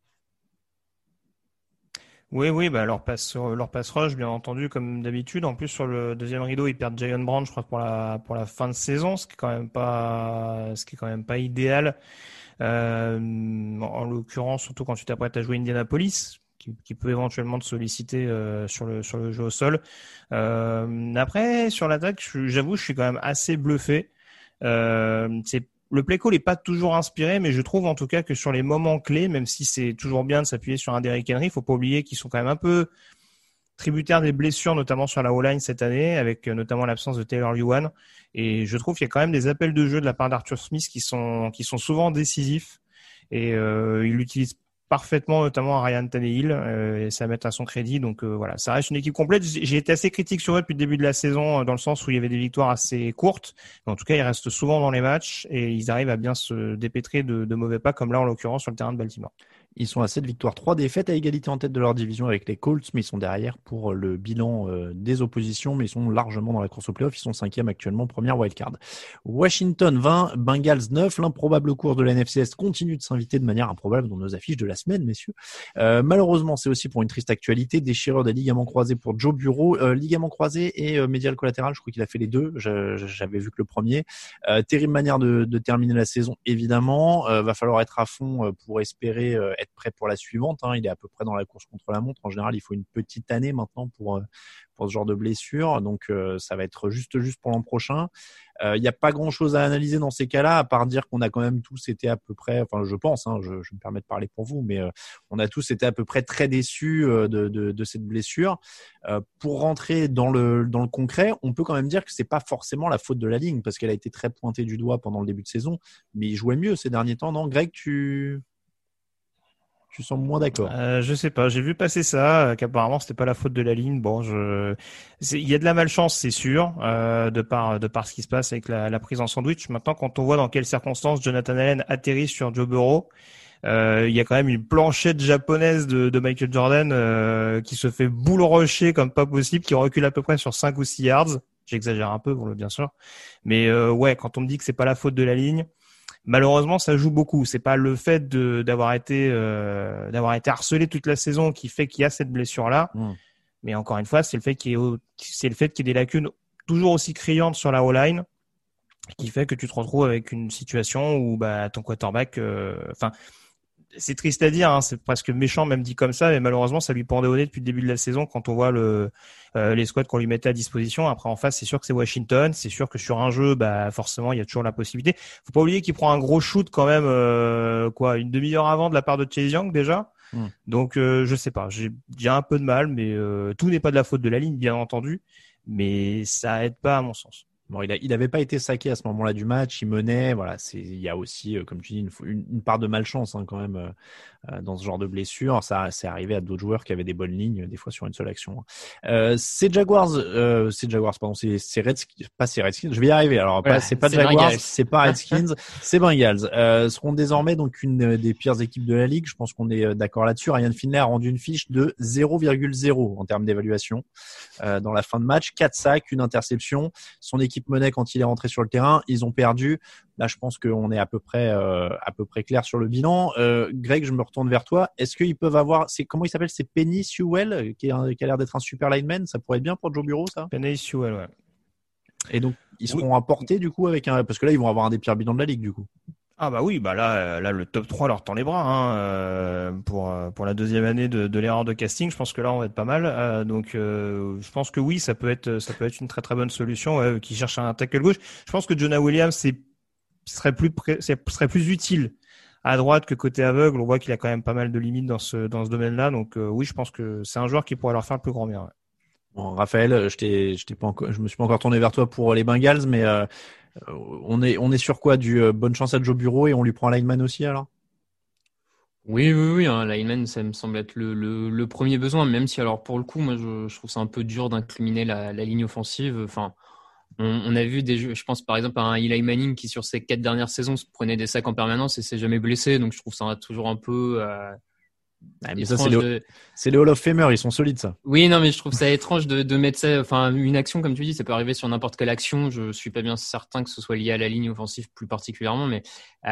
[SPEAKER 8] Oui, oui, bah leur passe, leur passe rush, bien entendu, comme d'habitude. En plus, sur le deuxième rideau, ils perdent Jayon Brown, je crois, pour la pour la fin de saison, ce qui est quand même pas, ce qui est quand même pas idéal. Euh, en l'occurrence, surtout quand tu t'apprêtes à jouer Indianapolis. Qui, qui peut éventuellement te solliciter euh, sur le sur le jeu au sol. Euh, après sur l'attaque, je, j'avoue, je suis quand même assez bluffé. Euh, c'est le play call est pas toujours inspiré, mais je trouve en tout cas que sur les moments clés, même si c'est toujours bien de s'appuyer sur un Derrick Henry, faut pas oublier qu'ils sont quand même un peu tributaires des blessures, notamment sur la O-line cette année, avec notamment l'absence de Taylor Lewan. Et je trouve qu'il y a quand même des appels de jeu de la part d'Arthur Smith qui sont qui sont souvent décisifs. Et euh, il l'utilise parfaitement, notamment à Ryan Tannehill, euh, et ça met à son crédit. Donc euh, voilà, ça reste une équipe complète. J'ai été assez critique sur eux depuis le début de la saison, dans le sens où il y avait des victoires assez courtes. Mais en tout cas, ils restent souvent dans les matchs et ils arrivent à bien se dépêtrer de, de mauvais pas, comme là en l'occurrence sur le terrain de Baltimore.
[SPEAKER 6] Ils sont à sept victoires, trois défaites, à égalité en tête de leur division avec les Colts, mais ils sont derrière pour le bilan euh, des oppositions, mais ils sont largement dans la course au playoff. Ils sont cinquième actuellement, première wildcard. Washington vingt, Bengals neuf. L'improbable course de la N F C Est continue de s'inviter de manière improbable dans nos affiches de la semaine, messieurs. Euh, malheureusement, c'est aussi pour une triste actualité, déchirure des ligaments croisés pour Joe Burrow. Euh, ligaments croisés et euh, médial collatéral, je crois qu'il a fait les deux. Je, j'avais vu que le premier. Euh, terrible manière de, de terminer la saison, évidemment. Euh, va falloir être à fond pour espérer euh, être prêt pour la suivante. Hein. Il est à peu près dans la course contre la montre. En général, il faut une petite année maintenant pour pour ce genre de blessure. Donc, euh, ça va être juste juste pour l'an prochain. Il euh, n'y a pas grand-chose à analyser dans ces cas-là, à part dire qu'on a quand même tous été à peu près, enfin, je pense, hein, je, je me permets de parler pour vous, mais euh, on a tous été à peu près très déçus euh, de, de, de cette blessure. Euh, pour rentrer dans le dans le concret, on peut quand même dire que c'est pas forcément la faute de la ligne, parce qu'elle a été très pointée du doigt pendant le début de saison, mais il jouait mieux ces derniers temps, non, Greg, tu Tu sembles moins d'accord.
[SPEAKER 8] Euh, je sais pas. J'ai vu passer ça, euh, qu'apparemment c'était pas la faute de la ligne. Bon, je, c'est, il y a de la malchance, c'est sûr, euh, de par de par ce qui se passe avec la, la prise en sandwich. Maintenant, quand on voit dans quelles circonstances Jonathan Allen atterrit sur Joe Burrow, euh, il y a quand même une planchette japonaise de, de Michael Jordan euh, qui se fait boule rocher comme pas possible, qui recule à peu près sur cinq ou six yards. J'exagère un peu, bien sûr, mais euh, ouais, quand on me dit que c'est pas la faute de la ligne. Malheureusement, ça joue beaucoup. C'est pas le fait de d'avoir été euh, d'avoir été harcelé toute la saison qui fait qu'il y a cette blessure-là. Mmh. Mais encore une fois, c'est le fait qu'il y ait c'est le fait qu'il y ait des lacunes toujours aussi criantes sur la O-line qui fait que tu te retrouves avec une situation où bah ton quarterback, enfin. Euh, c'est triste à dire, hein, c'est presque méchant même dit comme ça, mais malheureusement ça lui pendait au nez depuis le début de la saison quand on voit le euh, les squads qu'on lui mettait à disposition. Après en face, c'est sûr que c'est Washington, c'est sûr que sur un jeu, bah forcément il y a toujours la possibilité. Faut pas oublier qu'il prend un gros shoot quand même, euh, quoi, une demi-heure avant de la part de Chase Young déjà. Mmh. Donc euh, je sais pas, j'ai, j'ai un peu de mal, mais euh, tout n'est pas de la faute de la ligne bien entendu, mais ça aide pas à mon sens.
[SPEAKER 6] Bon, il a, il avait pas été saqué à ce moment-là du match, il menait, voilà, c'est, il y a aussi, euh, comme tu dis, une, une, une part de malchance, hein, quand même, euh, dans ce genre de blessure. Ça, c'est arrivé à d'autres joueurs qui avaient des bonnes lignes, des fois sur une seule action. Hein. Euh, c'est Jaguars, euh, c'est Jaguars, pardon, c'est, c'est Redskins, pas c'est Redskins, je vais y arriver. Alors, voilà, pas, c'est pas c'est Jaguars, Bengals. C'est pas Redskins, c'est Bengals. Euh, seront désormais donc une des pires équipes de la ligue. Je pense qu'on est d'accord là-dessus. Ryan Finley a rendu une fiche de zéro virgule zéro en termes d'évaluation, euh, dans la fin de match. Quatre sacs, une interception. Son équipe menait quand il est rentré sur le terrain. Ils ont perdu. Là, je pense qu'on est à peu près, euh, à peu près clair sur le bilan. Euh, Greg, je me retourne vers toi. Est-ce qu'ils peuvent avoir, c'est, comment il s'appelle? C'est Penny Sewell, qui, est un, qui a l'air d'être un super lineman. Ça pourrait être bien pour Joe Burrow, ça?
[SPEAKER 8] Penny Sewell, ouais.
[SPEAKER 6] Et donc, ils seront oui. apportés, du coup, avec un, parce que là, ils vont avoir un des pires bilans de la ligue, du coup.
[SPEAKER 8] Ah bah oui, bah là, là le top trois leur tend les bras, hein, euh, pour pour la deuxième année de, de l'erreur de casting. Je pense que là on va être pas mal. Euh, donc euh, je pense que oui, ça peut être ça peut être une très très bonne solution. Ouais, qui cherche un tackle gauche. Je pense que Jonah Williams c'est serait plus pré, serait plus utile à droite que côté aveugle. On voit qu'il a quand même pas mal de limites dans ce dans ce domaine-là. Donc euh, oui, je pense que c'est un joueur qui pourrait leur faire le plus grand bien. Ouais.
[SPEAKER 6] Bon, Raphaël, je t'ai je t'ai pas encore, je me suis pas encore tourné vers toi pour les Bengals, mais euh, on est on est sur quoi, du euh, bonne chance à Joe Burrow et on lui prend un lineman aussi alors?
[SPEAKER 7] Oui, oui, oui, un lineman, ça me semble être le, le, le premier besoin, même si alors pour le coup, moi je, je trouve ça un peu dur d'incriminer la, la ligne offensive. Enfin, on, on a vu des jeux, je pense par exemple à un Eli Manning qui sur ses quatre dernières saisons se prenait des sacs en permanence et s'est jamais blessé, donc je trouve ça toujours un peu euh,
[SPEAKER 6] ah, mais ça, c'est, les, de... c'est les Hall of Famers, ils sont solides, ça.
[SPEAKER 7] Oui, non, mais je trouve ça étrange de, de mettre ça, enfin, une action, comme tu dis, ça peut arriver sur n'importe quelle action. Je suis pas bien certain que ce soit lié à la ligne offensive plus particulièrement, mais,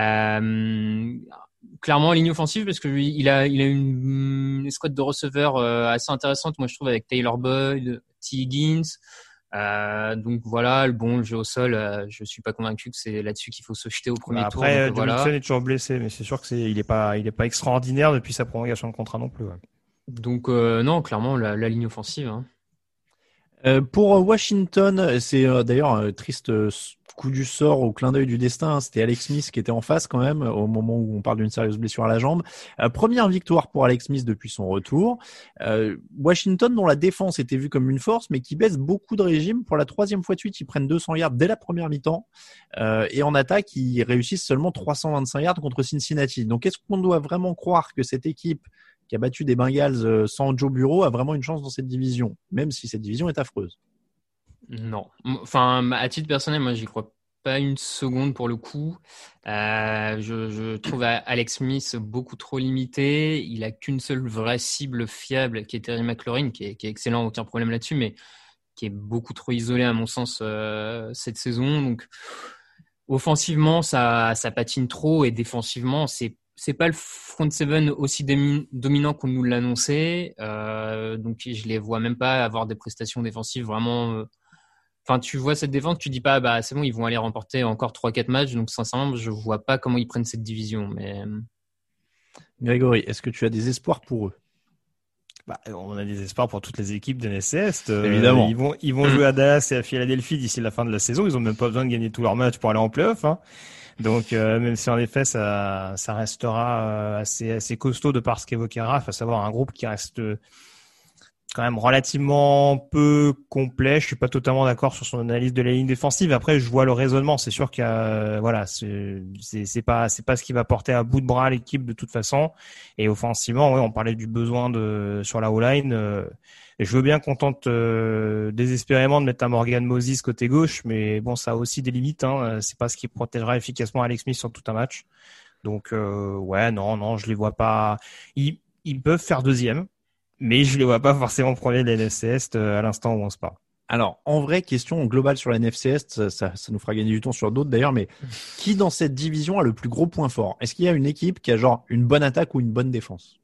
[SPEAKER 7] euh, clairement, ligne offensive, parce que lui, il a, il a une, une escouade de receveurs, euh, assez intéressante, moi, je trouve, avec Taylor Boyd, T. Higgins. Euh, donc voilà, le bon, le jeu au sol, euh, je suis pas convaincu que c'est là-dessus qu'il faut se jeter au premier
[SPEAKER 8] bah
[SPEAKER 7] tour.
[SPEAKER 8] Après,
[SPEAKER 7] donc,
[SPEAKER 8] Joe
[SPEAKER 7] voilà.
[SPEAKER 8] Mixon est toujours blessé, mais c'est sûr que c'est, il est pas, il est pas extraordinaire depuis sa prolongation de contrat non plus. Ouais.
[SPEAKER 7] Donc euh, non, clairement la, la ligne offensive. Hein.
[SPEAKER 6] Euh, pour Washington, c'est euh, d'ailleurs un triste euh, coup du sort au clin d'œil du destin. Hein. C'était Alex Smith qui était en face quand même au moment où on parle d'une sérieuse blessure à la jambe. Euh, première victoire pour Alex Smith depuis son retour. Euh, Washington, dont la défense était vue comme une force, mais qui baisse beaucoup de régime. Pour la troisième fois de suite, ils prennent deux cents yards dès la première mi-temps. Euh, et en attaque, ils réussissent seulement trois cent vingt-cinq yards contre Cincinnati. Donc, est-ce qu'on doit vraiment croire que cette équipe qui a battu des Bengals sans Joe Burrow a vraiment une chance dans cette division, même si cette division est affreuse?
[SPEAKER 7] Non. Enfin, à titre personnel, moi, j'y crois pas une seconde pour le coup. Euh, je, je trouve Alex Smith beaucoup trop limité. Il a qu'une seule vraie cible fiable, qui est Terry McLaurin, qui est, qui est excellent, aucun problème là-dessus, mais qui est beaucoup trop isolé à mon sens euh, cette saison. Donc, offensivement, ça, ça patine trop, et défensivement, c'est c'est pas le front seven aussi démi- dominant qu'on nous l'annonçait. Euh, donc, je les vois même pas avoir des prestations défensives vraiment. Euh, Enfin, tu vois cette défense, tu dis pas, bah c'est bon, ils vont aller remporter encore trois quatre matchs. Donc, sincèrement, je vois pas comment ils prennent cette division. Mais
[SPEAKER 6] Grégory, est-ce que tu as des espoirs pour eux?
[SPEAKER 8] Bah, on a des espoirs pour toutes les équipes de N F C Est. Euh,
[SPEAKER 6] Évidemment.
[SPEAKER 8] Ils vont, ils vont jouer à Dallas et à Philadelphie d'ici la fin de la saison. Ils ont même pas besoin de gagner tous leurs matchs pour aller en play-off. Hein. Donc, euh, même si en effet, ça, ça restera assez, assez costaud de par ce qu'évoquait Raph, à savoir un groupe qui reste quand même relativement peu complet. Je suis pas totalement d'accord sur son analyse de la ligne défensive. Après, je vois le raisonnement. C'est sûr qu'il y a, voilà, c'est, c'est, c'est pas, c'est pas ce qui va porter à bout de bras l'équipe de toute façon. Et offensivement, oui, on parlait du besoin de, sur la O-line. Euh, et je veux bien qu'on tente euh, désespérément de mettre un Morgan Moses côté gauche, mais bon, ça a aussi des limites. Hein. C'est pas ce qui protégera efficacement Alex Smith sur tout un match. Donc, euh, ouais, non, non, je les vois pas. Ils, ils peuvent faire deuxième. Mais je les vois pas forcément premier de la N F C Est à l'instant où on se parle.
[SPEAKER 6] Alors, en vrai, question globale sur la N F C Est, ça, ça, ça nous fera gagner du temps sur d'autres d'ailleurs, mais qui dans cette division a le plus gros point fort? Est-ce qu'il y a une équipe qui a genre une bonne attaque ou une bonne défense?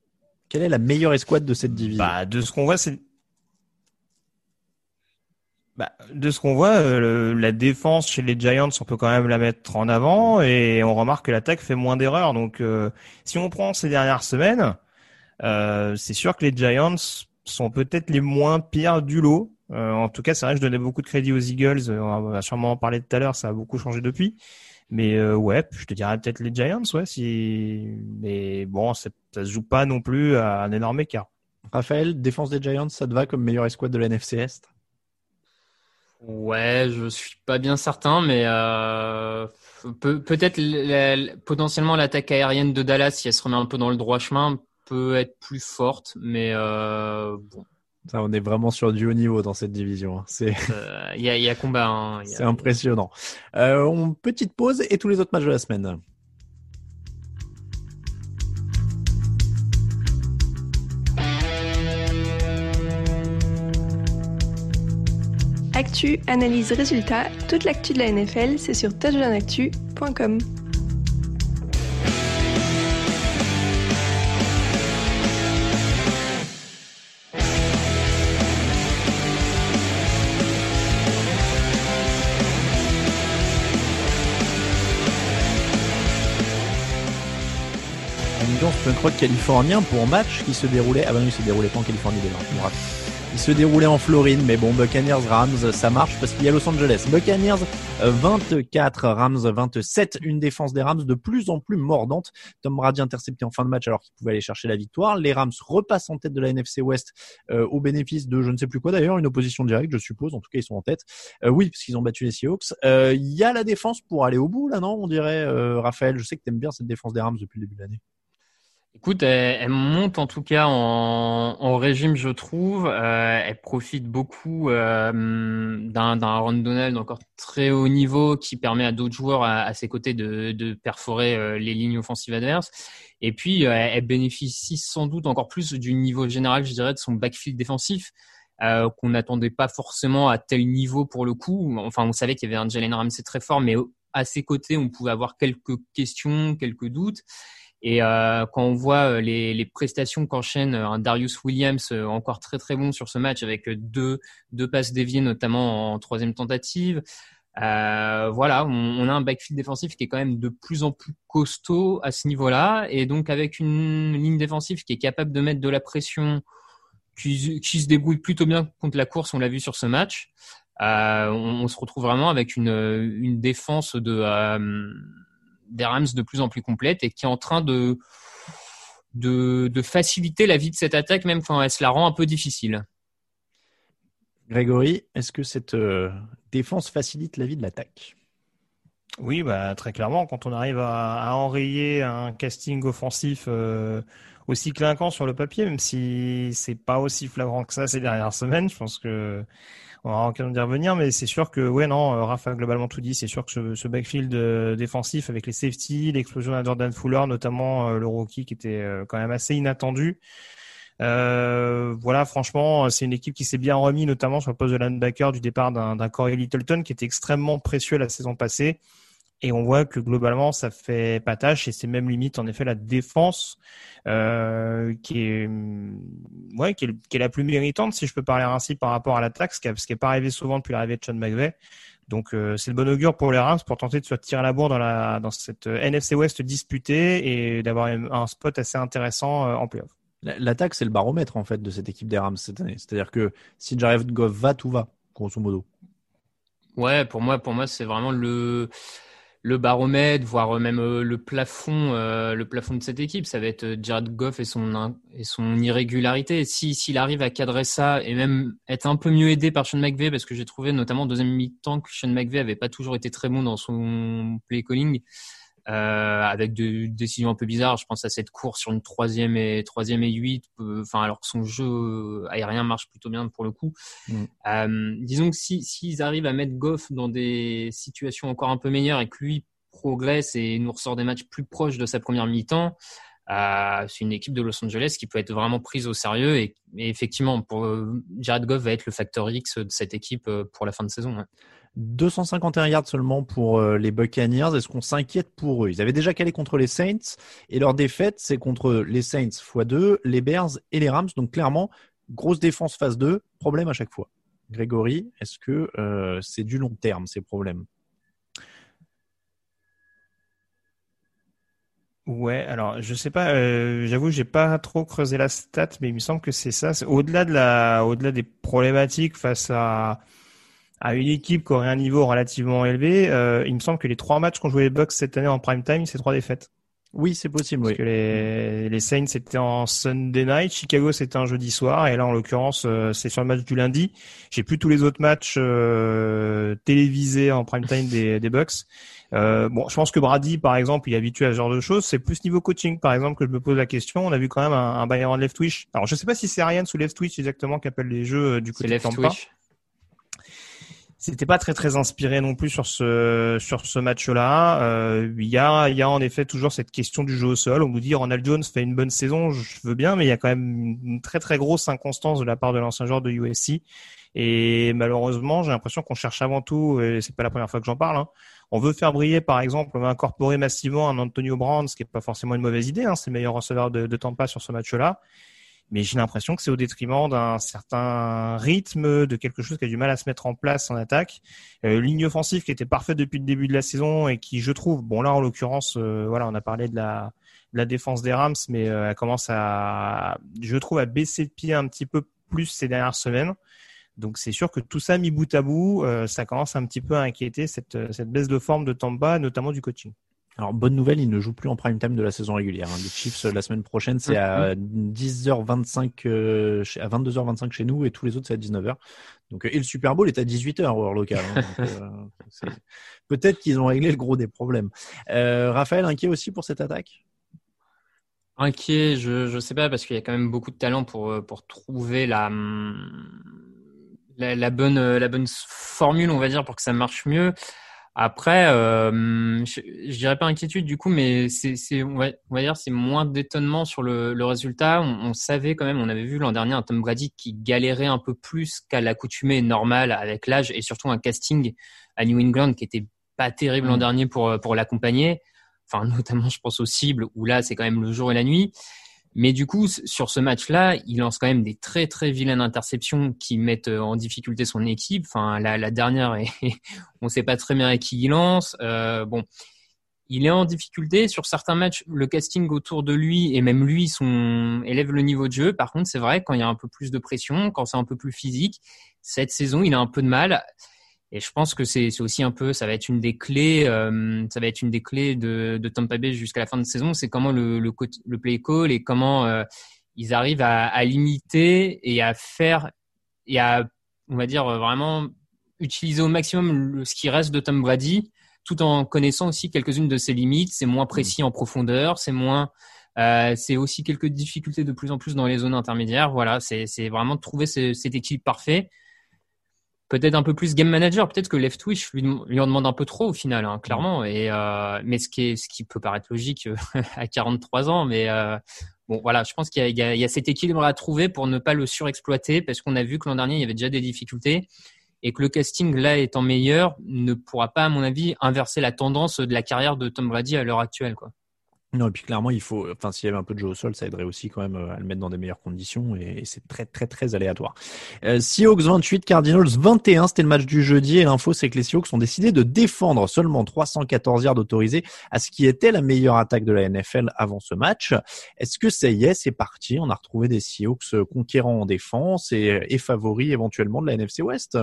[SPEAKER 6] Quelle est la meilleure escouade de cette division?
[SPEAKER 8] Bah, de ce qu'on voit, c'est... Bah, de ce qu'on voit, euh, le, la défense chez les Giants, on peut quand même la mettre en avant et on remarque que l'attaque fait moins d'erreurs. Donc, euh, si on prend ces dernières semaines, euh, c'est sûr que les Giants sont peut-être les moins pires du lot. Euh, en tout cas, c'est vrai que je donnais beaucoup de crédit aux Eagles. On va sûrement en parler tout à l'heure, ça a beaucoup changé depuis. Mais euh, ouais, je te dirais peut-être les Giants, ouais. Si, mais bon, ça se joue pas non plus à un énorme écart.
[SPEAKER 6] Raphaël, défense des Giants, ça te va comme meilleure escouade de la N F C Est?
[SPEAKER 7] Ouais, je suis pas bien certain, mais euh, peut, peut-être la, la, potentiellement l'attaque aérienne de Dallas, si elle se remet un peu dans le droit chemin, peut être plus forte, mais euh, bon.
[SPEAKER 6] Ça, on est vraiment sur du haut niveau dans cette division. Hein. C'est
[SPEAKER 7] il euh, y, a, y a combat. Hein. Y a...
[SPEAKER 6] C'est impressionnant. Euh, on petite pause et tous les autres matchs de la semaine.
[SPEAKER 10] Actu, analyse, résultat, toute l'actu de la N F L, c'est sur touchdown actu point com.
[SPEAKER 6] Punk rock californien pour match qui se déroulait. Ah ben oui, il se déroulait pas en Californie déjà, je me rappelle. Il se déroulait en Floride, mais bon, Buccaneers Rams, ça marche parce qu'il y a Los Angeles. Buccaneers vingt-quatre, Rams vingt-sept, une défense des Rams de plus en plus mordante. Tom Brady intercepté en fin de match alors qu'il pouvait aller chercher la victoire. Les Rams repassent en tête de la N F C West euh, au bénéfice de je ne sais plus quoi d'ailleurs, une opposition directe, je suppose. En tout cas, ils sont en tête. Euh, oui, parce qu'ils ont battu les Seahawks. Il euh, y a la défense pour aller au bout là, non? On dirait, euh, Raphaël, je sais que t'aimes bien cette défense des Rams depuis le début de l'année.
[SPEAKER 7] Écoute, elle, elle monte en tout cas en, en régime, je trouve. Euh, elle profite beaucoup euh, d'un, d'un Aaron Donald encore très haut niveau qui permet à d'autres joueurs à, à ses côtés de, de perforer euh, les lignes offensives adverses. Et puis, euh, elle bénéficie sans doute encore plus du niveau général, je dirais, de son backfield défensif euh, qu'on n'attendait pas forcément à tel niveau pour le coup. Enfin, on savait qu'il y avait un Jalen Ramsey très fort, mais à ses côtés, on pouvait avoir quelques questions, quelques doutes. Et euh, quand on voit les, les prestations qu'enchaîne un Darius Williams euh, encore très très bon sur ce match avec deux deux passes déviées notamment en troisième tentative, euh, voilà, on, on a un backfield défensif qui est quand même de plus en plus costaud à ce niveau-là, et donc avec une ligne défensive qui est capable de mettre de la pression, qui, qui se débrouille plutôt bien contre la course, on l'a vu sur ce match. Euh, on, on se retrouve vraiment avec une une défense de euh, des Rams de plus en plus complète et qui est en train de, de, de faciliter la vie de cette attaque, même quand elle se la rend un peu difficile.
[SPEAKER 6] Grégory, est-ce que cette euh, défense facilite la vie de l'attaque?
[SPEAKER 8] Oui, bah, très clairement, quand on arrive à, à enrayer un casting offensif euh, aussi clinquant sur le papier, même si c'est pas aussi flagrant que ça ces dernières semaines, je pense que on aura l'occasion d'y revenir, mais c'est sûr que, ouais, non, Raph a globalement tout dit. C'est sûr que ce, ce backfield euh, défensif avec les safety, l'explosion de Jordan Fuller, notamment euh, le rookie qui était euh, quand même assez inattendu. Euh, voilà, franchement, c'est une équipe qui s'est bien remis, notamment sur le poste de linebacker du départ d'un, d'un Corey Littleton qui était extrêmement précieux la saison passée. Et on voit que globalement, ça fait pas tâche et c'est même limite en effet la défense euh, qui est, ouais, qui est, qui est la plus méritante, si je peux parler ainsi, par rapport à l'attaque, ce qui n'est pas arrivé souvent depuis l'arrivée de Sean McVay. Donc euh, c'est le bon augure pour les Rams pour tenter de se tirer à la bourre dans la dans cette N F C West disputée et d'avoir un spot assez intéressant euh, en playoff.
[SPEAKER 6] L'attaque, c'est le baromètre en fait de cette équipe des Rams cette année. C'est-à-dire que si Jared Goff va, tout va, grosso modo.
[SPEAKER 7] Ouais, pour moi, pour moi, c'est vraiment le le baromètre, voire même euh, le plafond, euh, le plafond de cette équipe. Ça va être Jared Goff et son et son irrégularité. Si s'il arrive à cadrer ça et même être un peu mieux aidé par Sean McVay, parce que j'ai trouvé notamment en deuxième mi-temps que Sean McVay avait pas toujours été très bon dans son play calling, euh, avec des décisions un peu bizarres. Je pense à cette course sur une troisième et troisième et huit, enfin alors que son jeu aérien marche plutôt bien pour le coup. Mmh. Euh, disons que si s'ils arrivent à mettre Goff dans des situations encore un peu meilleures et que lui progresse et nous ressort des matchs plus proches de sa première mi-temps, euh, c'est une équipe de Los Angeles qui peut être vraiment prise au sérieux et, et effectivement pour euh, Jared Goff va être le facteur X de cette équipe euh, pour la fin de saison. Ouais.
[SPEAKER 6] deux cent cinquante et un yards seulement pour euh, les Buccaneers. Est-ce qu'on s'inquiète pour eux? Ils avaient déjà calé contre les Saints et leur défaite, c'est contre les Saints fois deux, les Bears et les Rams. Donc clairement, grosse défense phase deux, problème à chaque fois. Grégory, est-ce que euh, c'est du long terme ces problèmes?
[SPEAKER 8] Ouais, alors je sais pas, euh, j'avoue, j'ai pas trop creusé la stat, mais il me semble que c'est ça. C'est au-delà de la, au-delà des problématiques face à à une équipe qui aurait un niveau relativement élevé, euh, il me semble que les trois matchs qu'ont joué les Bucks cette année en prime time, c'est trois défaites.
[SPEAKER 6] Oui, c'est possible.
[SPEAKER 8] Parce
[SPEAKER 6] oui.
[SPEAKER 8] que les les Saints c'était en Sunday night, Chicago c'était un jeudi soir, et là en l'occurrence euh, c'est sur le match du lundi. J'ai plus tous les autres matchs euh, télévisés en prime time des des Bucks. Euh, bon, je pense que Brady, par exemple, il est habitué à ce genre de choses. C'est plus niveau coaching, par exemple, que je me pose la question. On a vu quand même un, un Byron Leftwich. Alors, je sais pas si c'est Arians ou Leftwich exactement qui appelle les jeux euh, du côté de Tampa. C'était pas très très inspiré non plus sur ce sur ce match-là. Euh, il y a il y a en effet toujours cette question du jeu au sol. On nous dit Ronald Jones fait une bonne saison, je veux bien, mais il y a quand même une très très grosse inconstance de la part de l'ancien joueur de U S C. Et malheureusement, j'ai l'impression qu'on cherche avant tout, et c'est pas la première fois que j'en parle, hein, on veut faire briller, par exemple, on va incorporer massivement un Antonio Brown, ce qui est pas forcément une mauvaise idée, hein, c'est le meilleur receveur de, de Tampa sur ce match-là. Mais j'ai l'impression que c'est au détriment d'un certain rythme, de quelque chose qui a du mal à se mettre en place en attaque. Euh, ligne offensive qui était parfaite depuis le début de la saison et qui, je trouve, bon là en l'occurrence, euh, voilà, on a parlé de la, de la défense des Rams, mais euh, elle commence à, je trouve, à baisser de pied un petit peu plus ces dernières semaines. Donc c'est sûr que tout ça mis bout à bout, euh, ça commence un petit peu à inquiéter cette, cette baisse de forme de Tampa, notamment du coaching.
[SPEAKER 6] Alors, bonne nouvelle, il ne joue plus en prime time de la saison régulière. Hein. Les Chiefs, la semaine prochaine, c'est à dix heures vingt-cinq, euh, à vingt-deux heures vingt-cinq chez nous, et tous les autres, c'est à dix-neuf heures. Donc, et le Super Bowl est à dix-huit heures, heure locale. Hein. Donc, euh, c'est... Peut-être qu'ils ont réglé le gros des problèmes. Euh, Raphaël, inquiet aussi pour cette attaque?
[SPEAKER 7] Inquiet, je je sais pas, parce qu'il y a quand même beaucoup de talent pour pour trouver la la, la bonne la bonne formule, on va dire, pour que ça marche mieux. Après, euh, je, je dirais pas inquiétude du coup, mais c'est, c'est on, va, on va dire c'est moins d'étonnement sur le, le résultat. On, on savait quand même, on avait vu l'an dernier un Tom Brady qui galérait un peu plus qu'à l'accoutumée normale avec l'âge, et surtout un casting à New England qui était pas terrible l'an dernier pour pour l'accompagner. Enfin, notamment, je pense aux cibles où là, c'est quand même le jour et la nuit. Mais du coup, sur ce match-là, il lance quand même des très très vilaines interceptions qui mettent en difficulté son équipe. Enfin, la, la dernière, est, on ne sait pas très bien à qui il lance. Euh, bon, il est en difficulté sur certains matchs. Le casting autour de lui et même lui, son élève le niveau de jeu. Par contre, c'est vrai quand il y a un peu plus de pression, quand c'est un peu plus physique, cette saison, il a un peu de mal. Et je pense que c'est, c'est aussi un peu, ça va être une des clés, euh, ça va être une des clés de, de Tampa Bay jusqu'à la fin de saison. C'est comment le, le, le play call et comment euh, ils arrivent à, à limiter et à faire et à, on va dire vraiment utiliser au maximum le, ce qui reste de Tom Brady, tout en connaissant aussi quelques-unes de ses limites. C'est moins précis en profondeur, c'est moins, euh, c'est aussi quelques difficultés de plus en plus dans les zones intermédiaires. Voilà, c'est, c'est vraiment de trouver ce, cet équilibre parfait. Peut-être un peu plus game manager, peut-être que Leftwich lui, lui en demande un peu trop au final, hein, clairement. Et euh, mais ce qui est, ce qui peut paraître logique à quarante-trois ans, mais euh, bon, voilà, je pense qu'il y a, il y a, il y a cet équilibre à trouver pour ne pas le surexploiter, parce qu'on a vu que l'an dernier il y avait déjà des difficultés et que le casting là étant meilleur ne pourra pas, à mon avis, inverser la tendance de la carrière de Tom Brady à l'heure actuelle, quoi.
[SPEAKER 6] Non, et puis clairement, il faut, enfin, s'il y avait un peu de jeu au sol, ça aiderait aussi quand même à le mettre dans des meilleures conditions, et, et c'est très, très, très aléatoire. Euh, Seahawks vingt-huit, Cardinals vingt et un, c'était le match du jeudi, et l'info, c'est que les Seahawks ont décidé de défendre seulement trois cent quatorze yards autorisés à ce qui était la meilleure attaque de la N F L avant ce match. Est-ce que ça y est, c'est parti? On a retrouvé des Seahawks conquérants en défense et, et favoris éventuellement de la N F C West?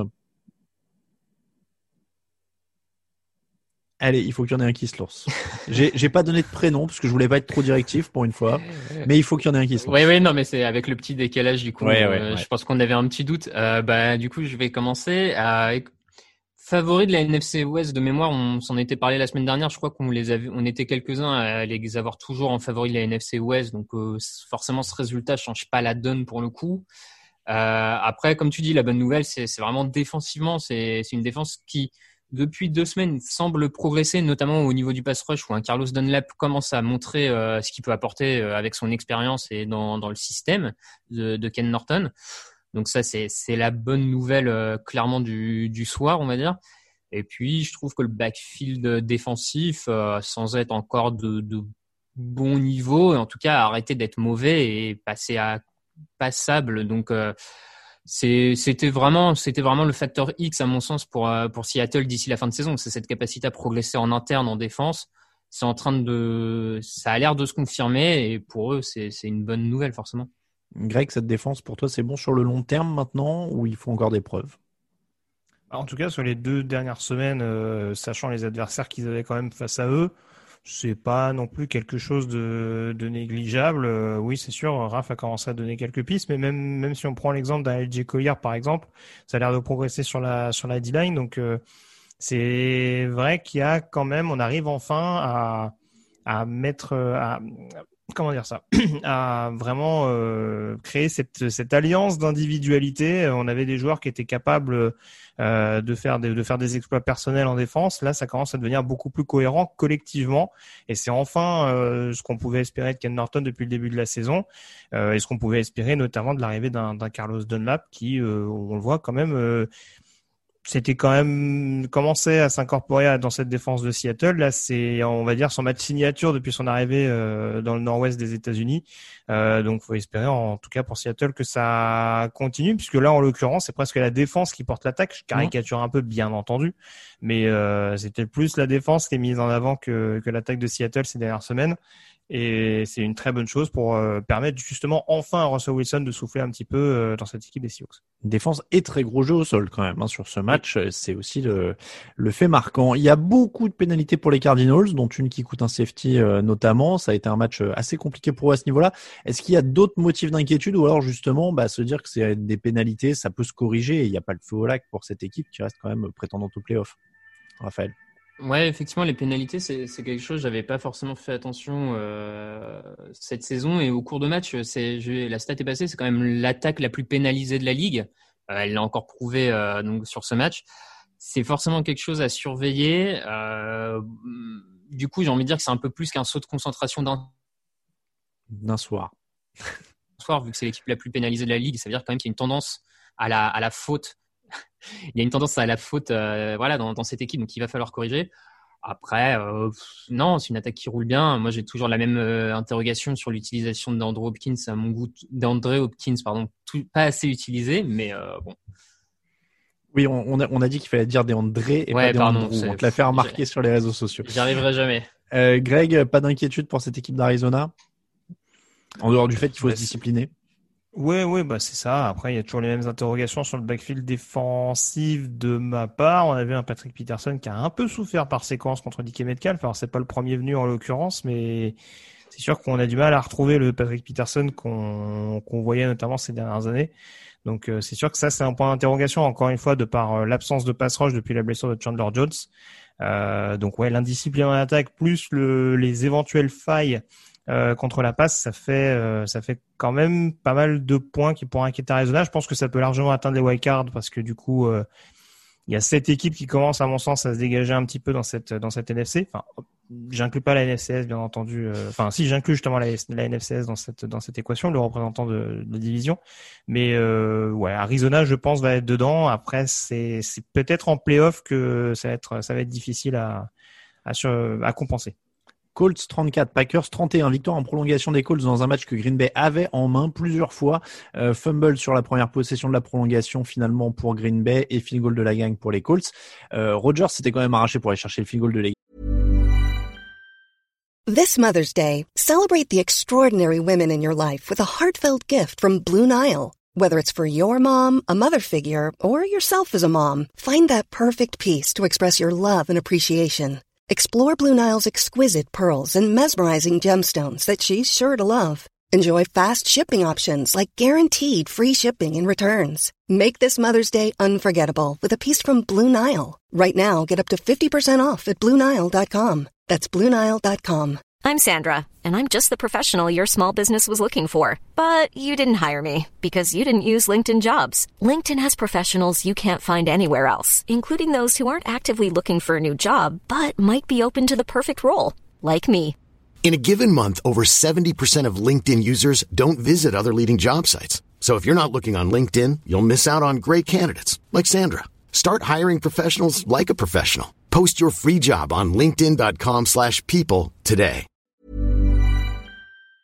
[SPEAKER 6] Allez, il faut qu'il y en ait un qui se lance. J'ai, j'ai pas donné de prénom parce que je voulais pas être trop directif pour une fois, mais il faut qu'il y en ait un qui se lance.
[SPEAKER 7] Oui, oui, non, mais c'est avec le petit décalage du coup.
[SPEAKER 6] Ouais,
[SPEAKER 7] euh,
[SPEAKER 6] ouais, ouais.
[SPEAKER 7] Je pense qu'on avait un petit doute. Euh, bah, du coup, je vais commencer avec favoris de la N F C West de mémoire. On s'en était parlé la semaine dernière. Je crois qu'on les avait, on était quelques-uns à les avoir toujours en favori de la N F C West. Donc euh, forcément, ce résultat change pas la donne pour le coup. Euh, après, comme tu dis, la bonne nouvelle, c'est, c'est vraiment défensivement, c'est, c'est une défense qui depuis deux semaines semble progresser, notamment au niveau du pass rush où un Carlos Dunlap commence à montrer euh, ce qu'il peut apporter euh, avec son expérience et dans, dans le système de, de Ken Norton. Donc ça, c'est, c'est la bonne nouvelle euh, clairement du, du soir, on va dire. Et puis, je trouve que le backfield défensif, euh, sans être encore de, de bon niveau, en tout cas, a arrêté d'être mauvais et passé à passable. Donc, euh, c'est, c'était vraiment, c'était vraiment le facteur X à mon sens pour euh, pour Seattle d'ici la fin de saison. C'est cette capacité à progresser en interne, en défense. C'est en train de, ça a l'air de se confirmer et pour eux, c'est c'est une bonne nouvelle forcément.
[SPEAKER 6] Greg, cette défense pour toi, c'est bon sur le long terme maintenant ou il faut encore des preuves?
[SPEAKER 8] En tout cas, sur les deux dernières semaines, euh, sachant les adversaires qu'ils avaient quand même face à eux, c'est pas non plus quelque chose de, de négligeable. Euh, oui, c'est sûr, Raph a commencé à donner quelques pistes, mais même même si on prend l'exemple d'un L J Collier par exemple, ça a l'air de progresser sur la sur la D-line. Donc euh, c'est vrai qu'il y a quand même, on arrive enfin à à mettre à comment dire ça, à vraiment euh, créer cette cette alliance d'individualité. On avait des joueurs qui étaient capables euh, de faire des de faire des exploits personnels en défense. Là, ça commence à devenir beaucoup plus cohérent collectivement, et c'est enfin euh, ce qu'on pouvait espérer de Ken Norton depuis le début de la saison, euh, et ce qu'on pouvait espérer notamment de l'arrivée d'un, d'un Carlos Dunlap qui, euh, on le voit quand même. Euh, C'était quand même commencé à s'incorporer dans cette défense de Seattle. Là, c'est, on va dire, son match signature depuis son arrivée euh, dans le nord-ouest des États-Unis. Euh, donc, faut espérer, en tout cas pour Seattle, que ça continue, puisque là, en l'occurrence, c'est presque la défense qui porte l'attaque. Je caricature un peu, bien entendu, mais euh, c'était plus la défense qui est mise en avant que, que l'attaque de Seattle ces dernières semaines. Et c'est une très bonne chose pour euh, permettre justement enfin à Russell Wilson de souffler un petit peu euh, dans cette équipe des Seahawks.
[SPEAKER 6] Défense et très gros jeu au sol quand même hein, sur ce match, oui. C'est aussi le, le fait marquant. Il y a beaucoup de pénalités pour les Cardinals, dont une qui coûte un safety euh, notamment. Ça a été un match assez compliqué pour eux à ce niveau-là. Est-ce qu'il y a d'autres motifs d'inquiétude ou alors justement bah, se dire que c'est des pénalités, ça peut se corriger et il n'y a pas le feu au lac pour cette équipe qui reste quand même prétendante au play-off? Raphaël?
[SPEAKER 7] Ouais, effectivement, les pénalités, c'est, c'est quelque chose, j'avais pas forcément fait attention euh, cette saison et au cours de match, c'est, je, la stat est passée, c'est quand même l'attaque la plus pénalisée de la ligue. Euh, elle l'a encore prouvé euh, donc sur ce match. C'est forcément quelque chose à surveiller. Euh, du coup, j'ai envie de dire que c'est un peu plus qu'un saut de concentration d'un,
[SPEAKER 6] d'un soir.
[SPEAKER 7] soir, vu que c'est l'équipe la plus pénalisée de la ligue, ça veut dire quand même qu'il y a une tendance à la, à la faute. Il y a une tendance à la faute euh, voilà, dans, dans cette équipe, donc il va falloir corriger. Après, euh, non, c'est une attaque qui roule bien. Moi, j'ai toujours la même euh, interrogation sur l'utilisation d'Andrew Hopkins, à mon goût, d'André Hopkins, pardon, tout, pas assez utilisé, mais euh, bon.
[SPEAKER 6] Oui, on, on, a, on a dit qu'il fallait dire des André et
[SPEAKER 7] ouais,
[SPEAKER 6] pas des
[SPEAKER 7] pardon,
[SPEAKER 6] Andrew. On te l'a fait remarquer sur les réseaux sociaux.
[SPEAKER 7] J'y arriverai jamais.
[SPEAKER 6] Euh, Greg, pas d'inquiétude pour cette équipe d'Arizona, en dehors du fait qu'il faut bah, se discipliner?
[SPEAKER 8] Ouais, ouais, bah c'est ça. Après, il y a toujours les mêmes interrogations sur le backfield défensif de ma part. On avait un Patrick Peterson qui a un peu souffert par séquence contre D K Metcalf. Alors, c'est pas le premier venu en l'occurrence, mais c'est sûr qu'on a du mal à retrouver le Patrick Peterson qu'on, qu'on voyait notamment ces dernières années. Donc, euh, c'est sûr que ça, c'est un point d'interrogation, encore une fois, de par euh, l'absence de pass rush depuis la blessure de Chandler Jones. Euh, donc, ouais, l'indiscipline en attaque plus le, les éventuelles failles Euh, contre la passe, ça fait euh, ça fait quand même pas mal de points qui pourraient inquiéter Arizona. Je pense que ça peut largement atteindre les wildcards parce que du coup, euh, il y a cette équipe qui commence, à mon sens, à se dégager un petit peu dans cette dans cette N F C. Enfin, j'inclus pas la N F C S, bien entendu. Enfin, euh, si j'inclus justement la, la N F C S dans cette dans cette équation, le représentant de, de division. Mais euh, ouais, Arizona, je pense, va être dedans. Après, c'est c'est peut-être en play-off que ça va être ça va être difficile à à, sur, à compenser.
[SPEAKER 6] Colts trente-quatre, Packers trente et un. Victoire en prolongation des Colts dans un match que Green Bay avait en main plusieurs fois. Euh, fumble sur la première possession de la prolongation finalement pour Green Bay et field goal de la gang pour les Colts. Euh, Rodgers s'était quand même arraché pour aller chercher le field goal de la.
[SPEAKER 1] This Mother's Day, celebrate the extraordinary women in your life with a heartfelt gift from Blue Nile. Whether it's for your mom, a mother figure, or yourself as a mom, find that perfect piece to express your love and appreciation. Explore Blue Nile's exquisite pearls and mesmerizing gemstones that she's sure to love. Enjoy fast shipping options like guaranteed free shipping and returns. Make this Mother's Day unforgettable with a piece from Blue Nile. Right now, get up to fifty percent off at Blue Nile dot com. That's Blue Nile dot com.
[SPEAKER 11] I'm Sandra, and I'm just the professional your small business was looking for. But you didn't hire me because you didn't use LinkedIn Jobs. LinkedIn has professionals you can't find anywhere else, including those who aren't actively looking for a new job, but might be open to the perfect role, like me.
[SPEAKER 12] In a given month, over seventy percent of LinkedIn users don't visit other leading job sites. So if you're not looking on LinkedIn, you'll miss out on great candidates, like Sandra. Start hiring professionals like a professional. Post your free job on linkedin dot com slash people today.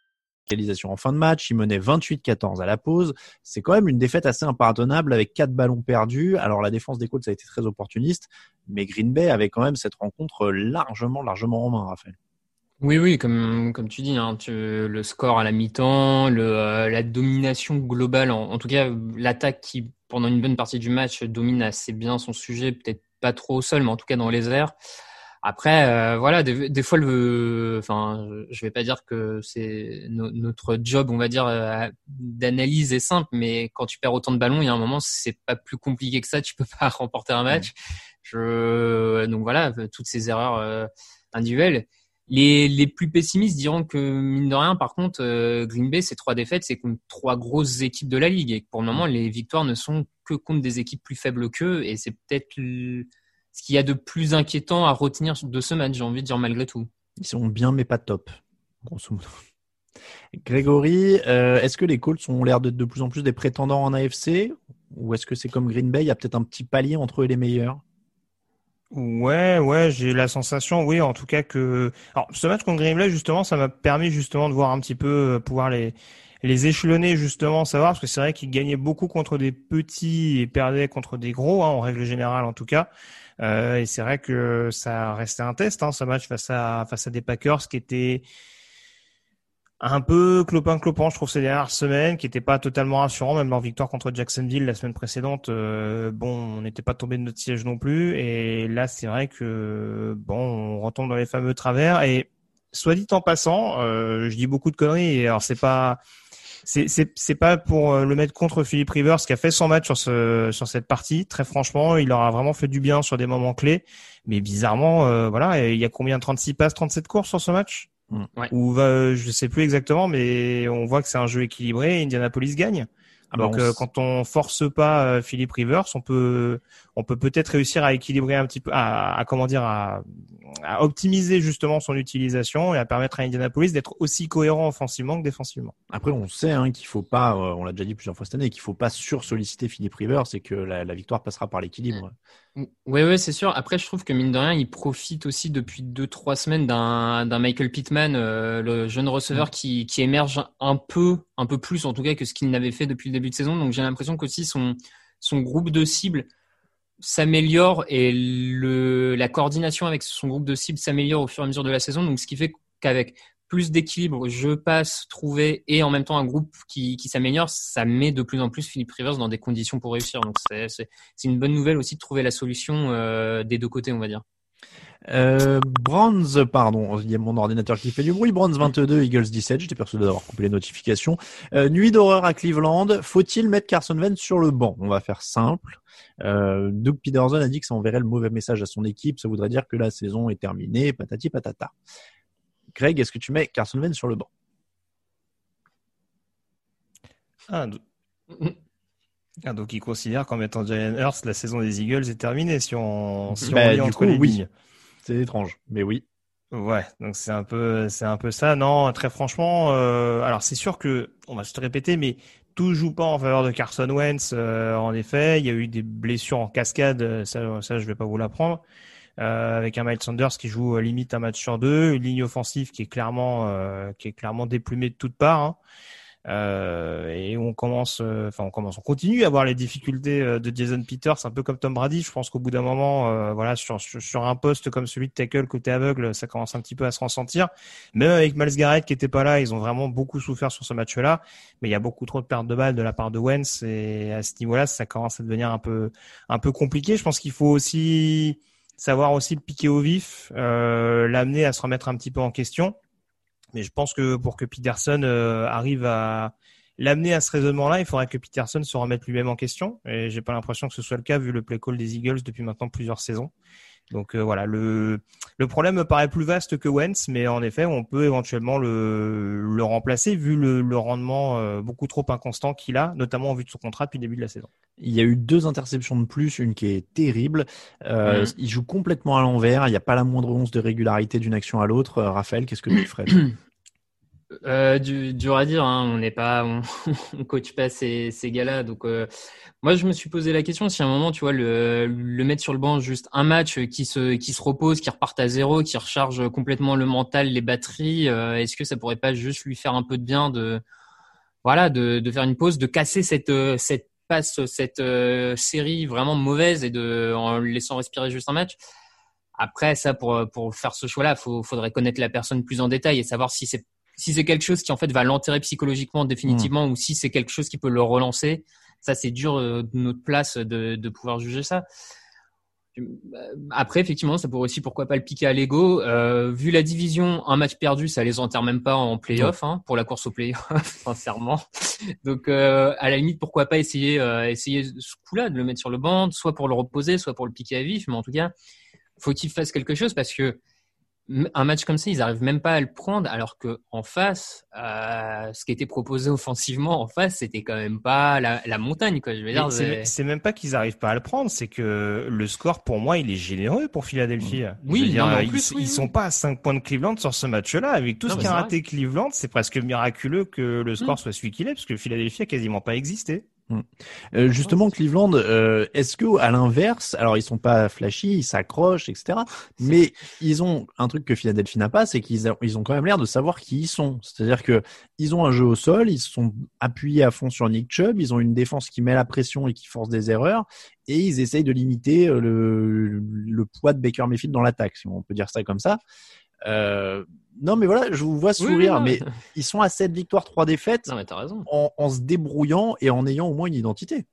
[SPEAKER 6] égalisation en fin de match. Ils menaient vingt-huit quatorze à la pause. C'est quand même une défaite assez impardonnable avec quatre ballons perdus. Alors la défense des Colts a été très opportuniste, mais Green Bay avait quand même cette rencontre largement, largement en main, Raphaël.
[SPEAKER 7] Oui, oui, comme comme tu dis, hein, tu, le score à la mi-temps, le, euh, la domination globale, en, en tout cas l'attaque qui pendant une bonne partie du match domine assez bien son sujet, peut-être pas trop au sol, mais en tout cas dans les airs. Après, euh, voilà, des, des fois le, enfin, je vais pas dire que c'est no, notre job, on va dire, euh, d'analyse est simple, mais quand tu perds autant de ballons, il y a un moment, c'est pas plus compliqué que ça, tu peux pas remporter un match. Je, donc voilà, toutes ces erreurs euh, individuelles. Les, les plus pessimistes diront que, mine de rien, par contre, euh, Green Bay, ces trois défaites, c'est contre trois grosses équipes de la ligue. Et que pour le moment, les victoires ne sont que contre des équipes plus faibles qu'eux. Et c'est peut-être le, ce qu'il y a de plus inquiétant à retenir de ce match, j'ai envie de dire, malgré tout.
[SPEAKER 6] Ils sont bien, mais pas top, grosso modo. Grégory, euh, est-ce que les Colts ont l'air d'être de plus en plus des prétendants en A F C? Ou est-ce que c'est comme Green Bay, il y a peut-être un petit palier entre eux et les meilleurs?
[SPEAKER 8] Ouais, ouais, j'ai la sensation, oui, en tout cas que, alors, ce match contre Green Bay, justement, ça m'a permis justement de voir un petit peu, euh, pouvoir les, les échelonner, justement, savoir, parce que c'est vrai qu'ils gagnaient beaucoup contre des petits et perdaient contre des gros, hein, en règle générale, en tout cas. Euh, et c'est vrai que ça restait un test, hein, ce match face à, face à des Packers qui étaient un peu clopin-clopant, je trouve, ces dernières semaines, qui n'étaient pas totalement rassurants. Même leur victoire contre Jacksonville la semaine précédente, euh, bon, on n'était pas tombé de notre siège non plus. Et là, c'est vrai que, bon, on retombe dans les fameux travers. Et soit dit en passant, euh, je dis beaucoup de conneries. Et alors, c'est pas, c'est, c'est, c'est pas pour le mettre contre Philip Rivers, qui a fait son match sur ce, sur cette partie. Très franchement, il leur a vraiment fait du bien sur des moments clés. Mais bizarrement, euh, voilà, il y a combien? trente-six passes, trente-sept courses sur ce match?
[SPEAKER 7] Ouais.
[SPEAKER 8] Ou va, je sais plus exactement, mais on voit que c'est un jeu équilibré. Indianapolis gagne.
[SPEAKER 6] Ah bah
[SPEAKER 8] Donc
[SPEAKER 6] on
[SPEAKER 8] euh,
[SPEAKER 6] s...
[SPEAKER 8] quand on force pas euh, Philip Rivers, on peut, on peut peut-être réussir à équilibrer un petit peu, à, à comment dire, à, à optimiser justement son utilisation et à permettre à Indianapolis d'être aussi cohérent offensivement que défensivement.
[SPEAKER 6] Après, on sait hein, qu'il faut pas, euh, on l'a déjà dit plusieurs fois cette année, qu'il faut pas sur-solliciter Philip Rivers, c'est que la, la victoire passera par l'équilibre.
[SPEAKER 7] Ouais, ouais, c'est sûr. Après, je trouve que mine de rien, il profite aussi depuis deux, trois semaines d'un, d'un Michael Pittman, euh, le jeune receveur mmh. qui, qui émerge un peu, un peu plus en tout cas que ce qu'il n'avait fait depuis le début de saison. Donc, j'ai l'impression qu'aussi son, son groupe de cibles s'améliore et le, la coordination avec son groupe de cibles s'améliore au fur et à mesure de la saison. Donc, ce qui fait qu'avec plus d'équilibre, jeu, passe, trouvé et en même temps un groupe qui, qui s'améliore, ça met de plus en plus Philip Rivers dans des conditions pour réussir. Donc c'est, c'est, c'est une bonne nouvelle aussi de trouver la solution euh, des deux côtés, on va dire.
[SPEAKER 6] Euh, Browns, pardon, il y a mon ordinateur qui fait du bruit. Browns vingt-deux, Eagles dix-sept. J'étais persuadé d'avoir coupé les notifications. Euh, nuit d'horreur à Cleveland. Faut-il mettre Carson Wentz sur le banc? On va faire simple. Euh, Doug Peterson a dit que ça enverrait le mauvais message à son équipe. Ça voudrait dire que la saison est terminée. Patati patata. Greg, est-ce que tu mets Carson Wentz sur le banc?
[SPEAKER 8] Ah, do... ah, donc il considère qu'en mettant Jalen Hurts, la saison des Eagles est terminée si on, si
[SPEAKER 6] bah,
[SPEAKER 8] on lit entre coup, les
[SPEAKER 6] oui.
[SPEAKER 8] lignes.
[SPEAKER 6] C'est étrange, mais oui.
[SPEAKER 8] Ouais, donc c'est un peu, c'est un peu ça. Non, très franchement, euh, alors c'est sûr que, on va se répéter, mais tout joue pas en faveur de Carson Wentz. Euh, en effet, il y a eu des blessures en cascade. Ça, ça, je vais pas vous l'apprendre. Euh, avec un Miles Sanders qui joue euh, limite un match sur deux, une ligne offensive qui est clairement, euh, qui est clairement déplumée de toutes parts. Hein. Euh, et on commence, euh, enfin on commence, on continue à voir les difficultés euh, de Jason Peters, un peu comme Tom Brady. Je pense qu'au bout d'un moment, euh, voilà, sur, sur sur un poste comme celui de tackle côté aveugle, ça commence un petit peu à se ressentir. Même avec Myles Garrett qui était pas là, ils ont vraiment beaucoup souffert sur ce match-là. Mais il y a beaucoup trop de pertes de balles de la part de Wentz et à ce niveau-là, ça commence à devenir un peu un peu compliqué. Je pense qu'il faut aussi savoir aussi le piquer au vif, euh, l'amener à se remettre un petit peu en question. Mais je pense que pour que Peterson euh, arrive à l'amener à ce raisonnement-là, il faudrait que Peterson se remette lui-même en question. Et j'ai pas l'impression que ce soit le cas vu le play call des Eagles depuis maintenant plusieurs saisons. Donc euh, voilà, le le problème me paraît plus vaste que Wentz, mais en effet, on peut éventuellement le le remplacer vu le, le rendement euh, beaucoup trop inconstant qu'il a, notamment en vue de son contrat depuis le début de la saison.
[SPEAKER 6] Il y a eu deux interceptions de plus, une qui est terrible. Euh, mmh. Il joue complètement à l'envers. Il n'y a pas la moindre once de régularité d'une action à l'autre. Euh, Raphaël, qu'est-ce que tu ferais?
[SPEAKER 7] Euh, du, dur à dire, hein. On n'est pas, on, on coach pas ces, ces gars-là. Donc, euh, moi, je me suis posé la question si à un moment, tu vois, le, le mettre sur le banc juste un match qui se, qui se repose, qui reparte à zéro, qui recharge complètement le mental, les batteries. Euh, est-ce que ça pourrait pas juste lui faire un peu de bien de, voilà, de, de faire une pause, de casser cette, cette passe, cette euh, série vraiment mauvaise et de, en le laissant respirer juste un match. Après, ça, pour, pour faire ce choix-là, faut, faudrait connaître la personne plus en détail et savoir si c'est Si c'est quelque chose qui en fait va l'enterrer psychologiquement définitivement mmh. ou si c'est quelque chose qui peut le relancer, ça c'est dur euh, de notre place de, de pouvoir juger ça. Après effectivement, ça pourrait aussi pourquoi pas le piquer à l'ego. Euh, vu la division, un match perdu, ça les enterre même pas en play-off hein, pour la course au play-off, sincèrement. Donc euh, à la limite, pourquoi pas essayer euh, essayer ce coup-là de le mettre sur le banc, soit pour le reposer, soit pour le piquer à vif. Mais en tout cas, faut qu'il fasse quelque chose parce que un match comme ça, ils arrivent même pas à le prendre, alors que en face, euh, ce qui était proposé offensivement en face, c'était quand même pas la, la montagne, quoi. Je veux dire,
[SPEAKER 8] c'est, c'est même pas qu'ils arrivent pas à le prendre, c'est que le score pour moi, il est généreux pour Philadelphie.
[SPEAKER 7] Oui,
[SPEAKER 8] je veux dire,
[SPEAKER 7] non,
[SPEAKER 8] ils,
[SPEAKER 7] plus, oui,
[SPEAKER 8] ils
[SPEAKER 7] oui.
[SPEAKER 8] sont pas à cinq points de Cleveland sur ce match-là. Avec tout non, ce qu'a raté vrai. Cleveland, c'est presque miraculeux que le score mmh. soit celui qu'il est, parce que Philadelphie a quasiment pas existé.
[SPEAKER 6] Mmh. Euh, justement, Cleveland, euh, est-ce que à l'inverse, alors ils sont pas flashy, ils s'accrochent, et cetera. Mais ils ont un truc que Philadelphie n'a pas, c'est qu'ils a, ils ont quand même l'air de savoir qui ils sont. C'est-à-dire que ils ont un jeu au sol, ils sont appuyés à fond sur Nick Chubb, ils ont une défense qui met la pression et qui force des erreurs, et ils essayent de limiter le, le poids de Baker Mayfield dans l'attaque, si on peut dire ça comme ça. Euh, non, mais voilà, je vous vois sourire, oui, mais ils sont à sept victoires, trois défaites,
[SPEAKER 7] non, mais t'as raison.
[SPEAKER 6] En, en se débrouillant et en ayant au moins une identité.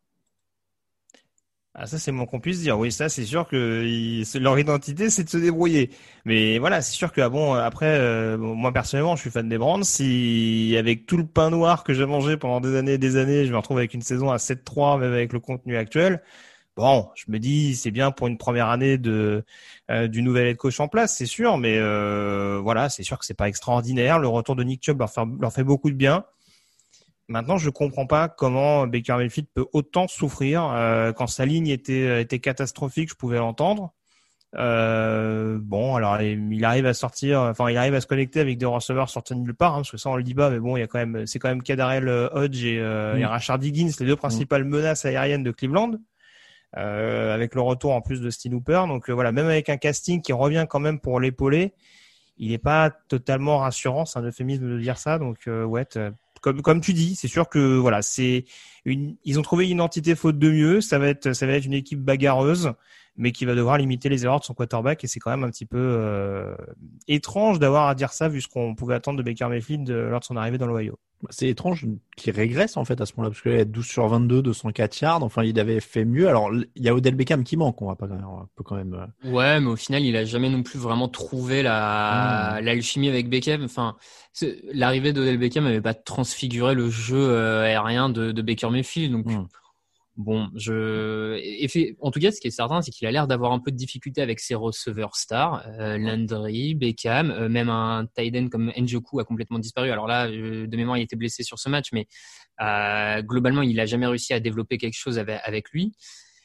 [SPEAKER 8] Ah, ça, c'est moins qu'on puisse dire. Oui, ça, c'est sûr que ils, leur identité, c'est de se débrouiller. Mais voilà, c'est sûr que, ah bon, après, euh, moi, personnellement, je suis fan des Browns. Si, avec tout le pain noir que j'ai mangé pendant des années et des années, je me retrouve avec une saison à sept trois, même avec le contenu actuel, bon, je me dis, c'est bien pour une première année de euh, du nouvel head coach en place, c'est sûr, mais euh, voilà, c'est sûr que c'est pas extraordinaire. Le retour de Nick Chubb leur fait, leur fait beaucoup de bien. Maintenant, je comprends pas comment Baker Mayfield peut autant souffrir. Euh, quand sa ligne était était catastrophique, je pouvais l'entendre. Euh, bon, alors il arrive à sortir, enfin il arrive à se connecter avec des receveurs sortis de nulle part, hein, parce que ça on le dit pas, mais bon, il y a quand même, c'est quand même Kadarel Hodge et, euh, mmh. et Rashard Higgins, les deux principales mmh. menaces aériennes de Cleveland. Euh, avec le retour en plus de Steve Hooper. Donc euh, voilà, même avec un casting qui revient quand même pour l'épauler, il n'est pas totalement rassurant, c'est un euphémisme de dire ça. Donc euh, ouais, comme comme tu dis, c'est sûr que voilà, c'est une, ils ont trouvé une identité faute de mieux. Ça va être ça va être une équipe bagarreuse, mais qui va devoir limiter les erreurs de son quarterback. Et c'est quand même un petit peu euh, étrange d'avoir à dire ça vu ce qu'on pouvait attendre de Baker Mayfield lors de son arrivée dans l'Ohio.
[SPEAKER 6] C'est étrange qu'il régresse en fait à ce moment-là, parce qu'il est douze sur vingt-deux, deux cent quatre yards. Enfin, il avait fait mieux. Alors, il y a Odell Beckham qui manque. On va pas, on peut quand même.
[SPEAKER 7] Ouais, mais au final, il a jamais non plus vraiment trouvé la mmh. l'alchimie avec Beckham. Enfin, l'arrivée d'Odell Beckham n'avait pas transfiguré le jeu aérien de, de Baker Mayfield. Donc, mmh. bon, je, et en tout cas, ce qui est certain, c'est qu'il a l'air d'avoir un peu de difficulté avec ses receveurs stars, euh, Landry, Beckham, euh, même un tight end comme Njoku a complètement disparu. Alors là, euh, de mémoire, il était blessé sur ce match, mais euh, globalement, il a jamais réussi à développer quelque chose avec, avec lui.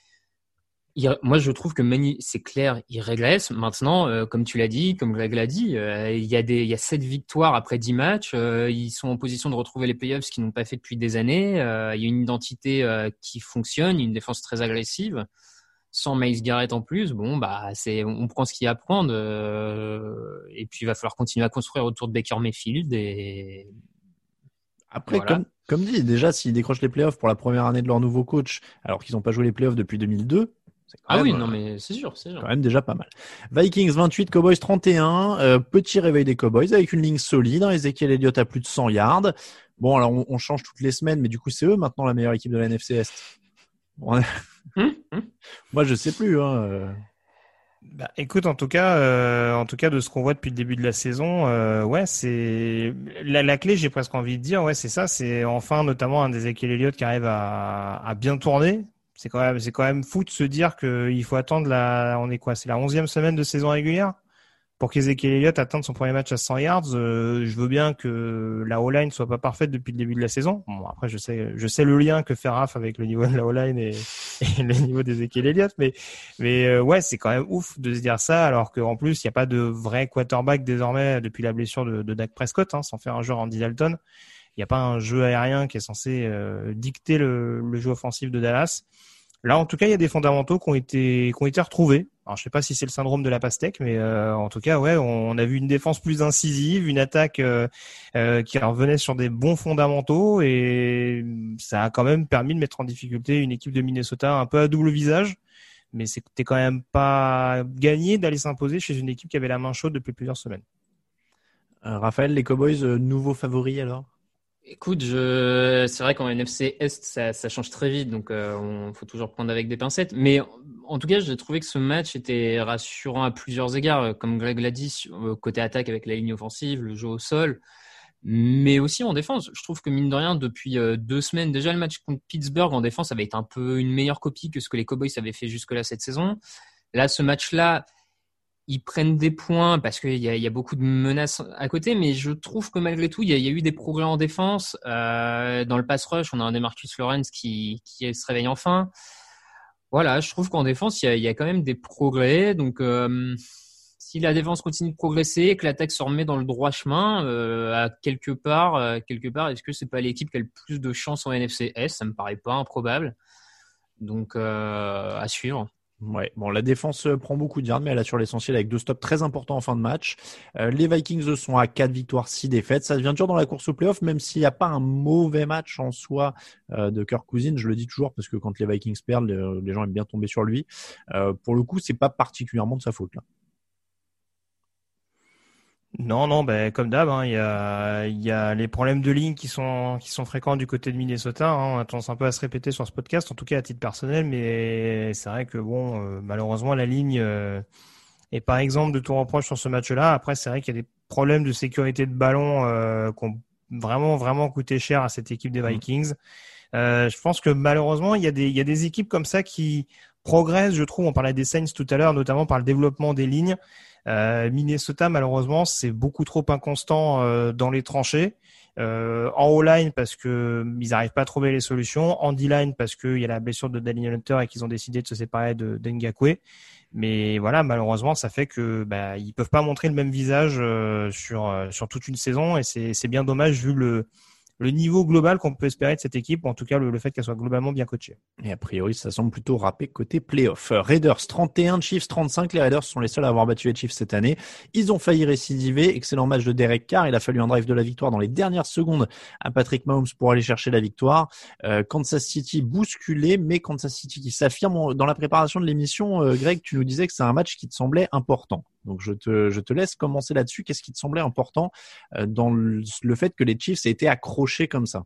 [SPEAKER 7] Il, moi, je trouve que Mani, c'est clair, il régresse. Maintenant, euh, comme tu l'as dit, comme Greg l'a dit, euh, il y a des, il y a sept victoires après dix matchs. Euh, ils sont en position de retrouver les playoffs, ce qu'ils n'ont pas fait depuis des années. Euh, il y a une identité euh, qui fonctionne, une défense très agressive, sans Myles Garrett en plus. Bon, bah, c'est, on prend ce qu'il y a à prendre. Euh, et puis, il va falloir continuer à construire autour de Baker Mayfield. Et
[SPEAKER 6] après, voilà. comme, comme dit, déjà, s'ils décrochent les playoffs pour la première année de leur nouveau coach, alors qu'ils n'ont pas joué les playoffs depuis deux mille deux.
[SPEAKER 7] Ah
[SPEAKER 6] même,
[SPEAKER 7] oui, non, mais c'est sûr, c'est sûr.
[SPEAKER 6] Quand même déjà pas mal. Vikings vingt-huit, Cowboys trente et un. Euh, petit réveil des Cowboys avec une ligne solide. Hein, Ezekiel Elliott a plus de cent yards. Bon, alors on, on change toutes les semaines, mais du coup, c'est eux maintenant la meilleure équipe de la N F C Est. Bon, hum, hum. Moi, je sais plus. Hein, euh...
[SPEAKER 8] Bah, écoute, en tout cas, euh, en tout cas, de ce qu'on voit depuis le début de la saison, euh, ouais, c'est la, la clé. J'ai presque envie de dire, ouais, c'est ça. C'est enfin notamment un Ezekiel Elliott qui arrive à, à bien tourner. C'est quand même, c'est quand même fou de se dire qu'il faut attendre la, on est quoi, c'est la onzième semaine de saison régulière? pour qu'Ezekiel Elliott atteigne son premier match à cent yards, euh, je veux bien que la O-line soit pas parfaite depuis le début de la saison. Bon, après, je sais, je sais le lien que fait Raph avec le niveau de la O-line et, et le niveau d'Ezekiel Elliott, mais, mais euh, ouais, c'est quand même ouf de se dire ça, alors qu'en plus, il n'y a pas de vrai quarterback désormais depuis la blessure de, de Dak Prescott, hein, sans faire un joueur Andy Dalton. Il n'y a pas un jeu aérien qui est censé euh, dicter le, le jeu offensif de Dallas. Là, en tout cas, il y a des fondamentaux qui ont été, qui ont été retrouvés. Alors, je sais pas si c'est le syndrome de la pastèque, mais euh, en tout cas, ouais, on a vu une défense plus incisive, une attaque euh, euh, qui revenait sur des bons fondamentaux, et ça a quand même permis de mettre en difficulté une équipe de Minnesota un peu à double visage. Mais c'était quand même pas gagné d'aller s'imposer chez une équipe qui avait la main chaude depuis plusieurs semaines.
[SPEAKER 6] Euh, Raphaël, les Cowboys, euh, nouveau favori alors?
[SPEAKER 7] Écoute, je... c'est vrai qu'en N F C Est, ça, ça change très vite, donc euh, on faut toujours prendre avec des pincettes. Mais en tout cas, j'ai trouvé que ce match était rassurant à plusieurs égards, comme Greg l'a dit, côté attaque avec la ligne offensive, le jeu au sol, mais aussi en défense. Je trouve que mine de rien, depuis euh, deux semaines, déjà le match contre Pittsburgh en défense avait été un peu une meilleure copie que ce que les Cowboys avaient fait jusque-là cette saison. Là, ce match-là, ils prennent des points parce qu'il y a, il y a beaucoup de menaces à côté, mais je trouve que malgré tout, il y a, il y a eu des progrès en défense. Euh, dans le pass rush, on a un Demarcus Lawrence qui, qui se réveille enfin. Voilà, je trouve qu'en défense, il y a, il y a quand même des progrès. Donc, euh, si la défense continue de progresser, que l'attaque se remet dans le droit chemin, euh, à quelque part, euh, quelque part, est-ce que c'est pas l'équipe qui a le plus de chance en N F C Est? Ça me paraît pas improbable. Donc, euh, à suivre.
[SPEAKER 6] Ouais, bon, la défense prend beaucoup de yards, mais elle assure l'essentiel avec deux stops très importants en fin de match. Euh, les Vikings sont à quatre victoires, six défaites. Ça devient dur dans la course au playoff, même s'il n'y a pas un mauvais match en soi euh, de Kirk Cousins. Je le dis toujours parce que quand les Vikings perdent, les, les gens aiment bien tomber sur lui. Euh, pour le coup, c'est pas particulièrement de sa faute là.
[SPEAKER 8] Non, non, ben comme d'hab, hein, il y a, il y a les problèmes de ligne qui sont qui sont fréquents du côté de Minnesota. Hein, on a tendance un peu à se répéter sur ce podcast, en tout cas à titre personnel, mais c'est vrai que bon, euh, malheureusement la ligne euh, est par exemple de tout reproche sur ce match-là. Après, c'est vrai qu'il y a des problèmes de sécurité de ballon euh, qui ont vraiment vraiment coûté cher à cette équipe des Vikings. Euh, je pense que malheureusement, il y a des il y a des équipes comme ça qui progressent, je trouve. On parlait des Saints tout à l'heure, notamment par le développement des lignes. Euh, Minnesota, malheureusement, c'est beaucoup trop inconstant euh, dans les tranchées. Euh, en O-line parce que ils n'arrivent pas à trouver les solutions. En D-line parce qu'il y a la blessure de Daniel Hunter et qu'ils ont décidé de se séparer de d'Ngakwe. Mais voilà, malheureusement, ça fait que bah ils peuvent pas montrer le même visage euh, sur euh, sur toute une saison, et c'est c'est bien dommage vu le le niveau global qu'on peut espérer de cette équipe, ou en tout cas le, le fait qu'elle soit globalement bien coachée.
[SPEAKER 6] Et a priori, ça semble plutôt râpé côté playoff. Raiders trente et un, Chiefs trente-cinq. Les Raiders sont les seuls à avoir battu les Chiefs cette année. Ils ont failli récidiver. Excellent match de Derek Carr. Il a fallu un drive de la victoire dans les dernières secondes à Patrick Mahomes pour aller chercher la victoire. Euh, Kansas City bousculé, mais Kansas City qui s'affirme. Dans la préparation de l'émission, euh, Greg, tu nous disais que c'est un match qui te semblait important. Donc je te, je te laisse commencer là-dessus. Qu'est-ce qui te semblait important euh, dans le, le fait que les Chiefs aient été accrochés comme ça?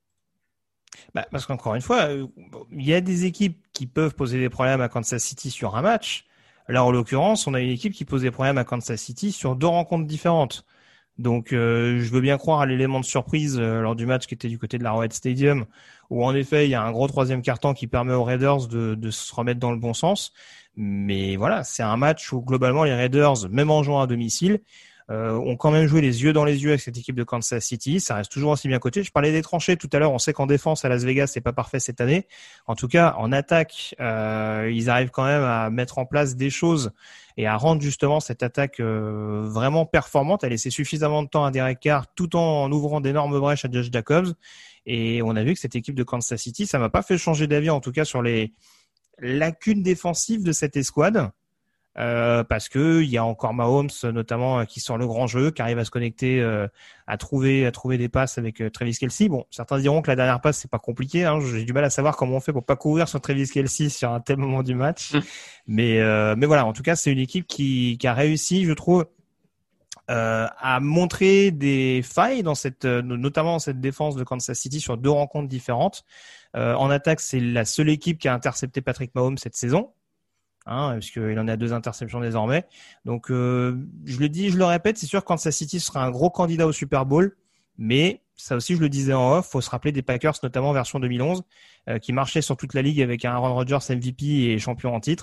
[SPEAKER 8] Bah, parce qu'encore une fois, euh, il y a des équipes qui peuvent poser des problèmes à Kansas City sur un match. Là, en l'occurrence, on a une équipe qui pose des problèmes à Kansas City sur deux rencontres différentes. Donc, euh, je veux bien croire à l'élément de surprise euh, lors du match qui était du côté de l'Arrowhead Stadium, où en effet, il y a un gros troisième quart-temps qui permet aux Raiders de, de se remettre dans le bon sens. Mais voilà, c'est un match où globalement les Raiders, même en jouant à domicile, euh, ont quand même joué les yeux dans les yeux avec cette équipe de Kansas City. Ça reste toujours aussi bien coaché. Je parlais des tranchées tout à l'heure. On sait qu'en défense à Las Vegas, c'est pas parfait cette année. En tout cas, en attaque, euh, ils arrivent quand même à mettre en place des choses et à rendre justement cette attaque euh, vraiment performante, à laisser suffisamment de temps à Derek Carr tout en ouvrant d'énormes brèches à Josh Jacobs. Et on a vu que cette équipe de Kansas City, ça m'a pas fait changer d'avis, en tout cas sur les lacunes défensives de cette escouade, euh, parce que il y a encore Mahomes notamment qui sort le grand jeu, qui arrive à se connecter, euh, à trouver à trouver des passes avec euh, Travis Kelce. Bon, certains diront que la dernière passe c'est pas compliqué, hein, j'ai du mal à savoir comment on fait pour pas courir sur Travis Kelce sur un tel moment du match. Mmh. Mais euh, mais voilà, en tout cas c'est une équipe qui qui a réussi, je trouve, euh, à montrer des failles dans cette, notamment dans cette défense de Kansas City sur deux rencontres différentes. Euh, en attaque, c'est la seule équipe qui a intercepté Patrick Mahomes cette saison, hein, puisqu'il en a deux interceptions désormais. Donc, euh, je le dis, je le répète, c'est sûr que Kansas City sera un gros candidat au Super Bowl, mais ça aussi, je le disais en off, faut se rappeler des Packers, notamment version deux mille onze, euh, qui marchaient sur toute la ligue avec un Aaron Rodgers M V P et champion en titre.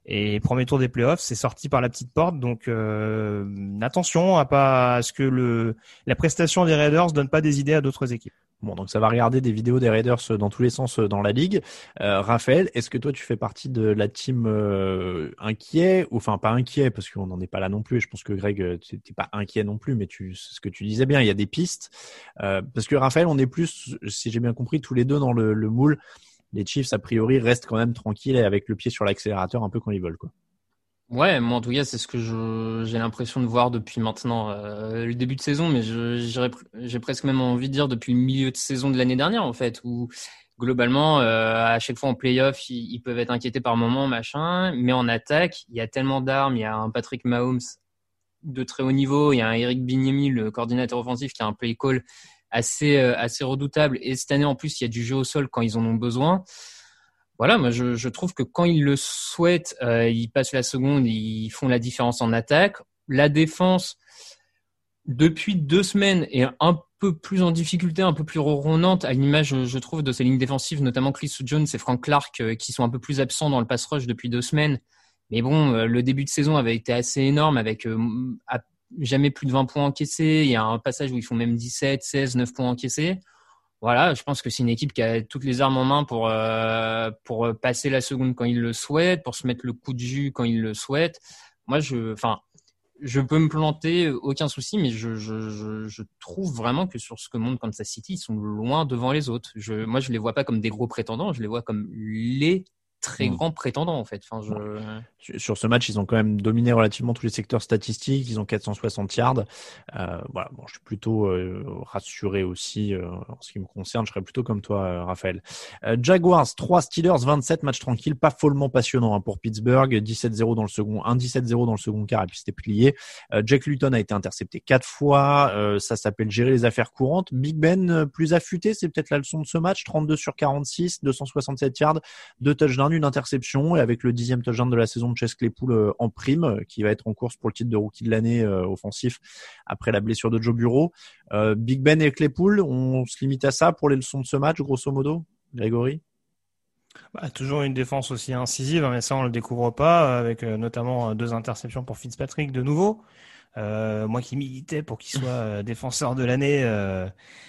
[SPEAKER 8] Et premier tour des playoffs, c'est sorti par la petite porte. Donc euh, attention à pas à ce que le la prestation des Raiders donne pas des idées à d'autres équipes.
[SPEAKER 6] Bon, donc ça va regarder des vidéos des Raiders dans tous les sens dans la ligue. Euh, Raphaël, est-ce que toi tu fais partie de la team euh, inquiet, ou enfin pas inquiet parce qu'on n'en est pas là non plus. Et je pense que Greg, tu n'es pas inquiet non plus, mais tu, c'est ce que tu disais bien, il y a des pistes. Euh, parce que Raphaël, on est plus, si j'ai bien compris, tous les deux dans le, le moule. Les Chiefs a priori restent quand même tranquilles et avec le pied sur l'accélérateur un peu quand ils veulent, quoi.
[SPEAKER 7] Ouais, moi en tout cas c'est ce que je, j'ai l'impression de voir depuis maintenant euh, le début de saison, mais je, j'irais, j'ai presque même envie de dire depuis le milieu de saison de l'année dernière en fait, où globalement euh, à chaque fois en play-off ils, ils peuvent être inquiétés par moment machin, mais en attaque il y a tellement d'armes, il y a un Patrick Mahomes de très haut niveau, il y a un Eric Bieniemy, le coordinateur offensif, qui a un play call assez euh, assez redoutable, et cette année en plus il y a du jeu au sol quand ils en ont besoin. Voilà, moi je, je trouve que quand ils le souhaitent, euh, ils passent la seconde, ils font la différence en attaque. La défense, depuis deux semaines, est un peu plus en difficulté, un peu plus ronronnante, à l'image, je, je trouve, de ces lignes défensives, notamment Chris Jones et Frank Clark, euh, qui sont un peu plus absents dans le pass rush depuis deux semaines. Mais bon, euh, le début de saison avait été assez énorme, avec euh, à, jamais plus de vingt points encaissés. Il y a un passage où ils font même dix-sept, seize, neuf points encaissés. Voilà, je pense que c'est une équipe qui a toutes les armes en main pour euh, pour passer la seconde quand il le souhaite, pour se mettre le coup de jus quand il le souhaite. Moi, je, enfin, je peux me planter, aucun souci, mais je je je, je trouve vraiment que sur ce que montre Kansas City, ils sont loin devant les autres. Je, moi, je les vois pas comme des gros prétendants, je les vois comme les très
[SPEAKER 6] mmh.
[SPEAKER 7] grands prétendants en fait. Enfin, je...
[SPEAKER 6] Sur ce match, ils ont quand même dominé relativement tous les secteurs statistiques. Ils ont quatre cent soixante yards. Euh, voilà, bon, je suis plutôt euh, rassuré aussi euh, en ce qui me concerne. Je serais plutôt comme toi, euh, Raphaël. Euh, Jaguars trois, Steelers vingt-sept, match tranquille, pas follement passionnant hein, pour Pittsburgh. dix-sept zéro dans le second, un dix-sept zéro dans le second quart et puis c'était plié. Euh, Jack Luton a été intercepté quatre fois. Euh, ça s'appelle gérer les affaires courantes. Big Ben euh, plus affûté, c'est peut-être la leçon de ce match. trente-deux sur quarante-six, deux cent soixante-sept yards, deux touchdowns, une interception, et avec le dixième touchdown de la saison de Chase Claypool euh, en prime, euh, qui va être en course pour le titre de rookie de l'année euh, offensif après la blessure de Joe Burrow. Euh, Big Ben et Claypool, on se limite à ça pour les leçons de ce match, grosso modo, Grégory?
[SPEAKER 8] Bah, toujours une défense aussi incisive, hein, mais ça on le découvre pas, avec euh, notamment deux interceptions pour Fitzpatrick de nouveau. Euh, moi qui militais pour qu'il soit euh, défenseur de l'année, euh,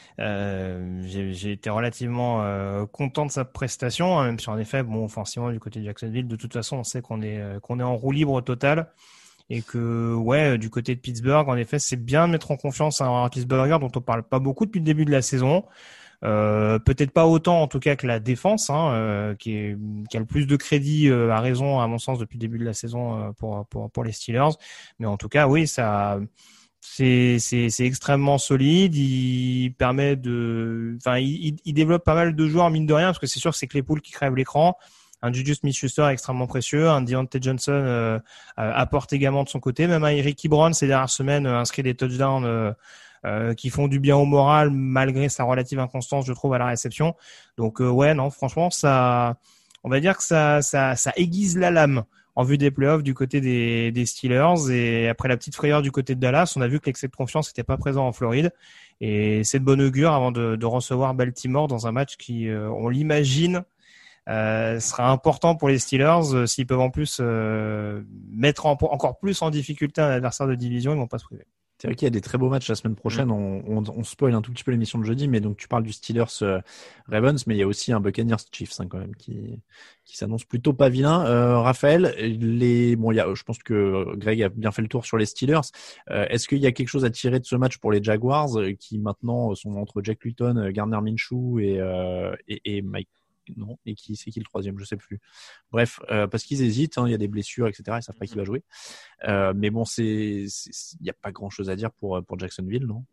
[SPEAKER 8] euh, j'ai, j'ai été relativement euh, content de sa prestation, hein, même si en effet, bon, offensivement du côté de Jacksonville, de toute façon, on sait qu'on est euh, qu'on est en roue libre totale, et que ouais, du côté de Pittsburgh, en effet, c'est bien de mettre en confiance un Roethlisberger dont on parle pas beaucoup depuis le début de la saison. Euh, peut-être pas autant en tout cas que la défense, hein, euh, qui, est, qui a le plus de crédit euh, à raison à mon sens depuis le début de la saison euh, pour, pour pour les Steelers, mais en tout cas oui, ça c'est c'est c'est extrêmement solide. Il permet de, enfin il, il développe pas mal de joueurs mine de rien, parce que c'est sûr que c'est Claypool qui crève l'écran. Un Juju Smith-Schuster extrêmement précieux, un Deontay Johnson euh, apporte également de son côté, même un Eric Ebron ces dernières semaines euh, inscrit des touchdowns euh, Euh, qui font du bien au moral malgré sa relative inconstance, je trouve, à la réception. Donc euh, ouais, non, franchement, ça, on va dire que ça, ça, ça aiguise la lame en vue des playoffs du côté des, des Steelers. Et après la petite frayeur du côté de Dallas, on a vu que l'excès de confiance n'était pas présent en Floride. Et c'est de bon augure avant de, de recevoir Baltimore dans un match qui, euh, on l'imagine, euh, sera important pour les Steelers. Euh, s'ils peuvent en plus euh, mettre en, encore plus en difficulté un adversaire de division, ils vont pas se priver.
[SPEAKER 6] C'est vrai qu'il y a des très beaux matchs la semaine prochaine. On, on, on spoil un tout petit peu l'émission de jeudi, mais donc tu parles du Steelers euh, Ravens, mais il y a aussi un Buccaneers Chiefs hein, quand même qui qui s'annonce plutôt pas vilain. Euh, Raphaël, les bon, il y a, je pense que Greg a bien fait le tour sur les Steelers. Euh, est-ce qu'il y a quelque chose à tirer de ce match pour les Jaguars euh, qui maintenant sont entre Jack Luton, Gardner Minshew et euh, et, et Mike non, et qui c'est qui le troisième, je sais plus. Bref, euh, parce qu'ils hésitent, hein, il y a des blessures, et cetera. Ils savent pas qui va jouer. Euh, mais bon, c'est, il y a pas grand chose à dire pour pour Jacksonville, non?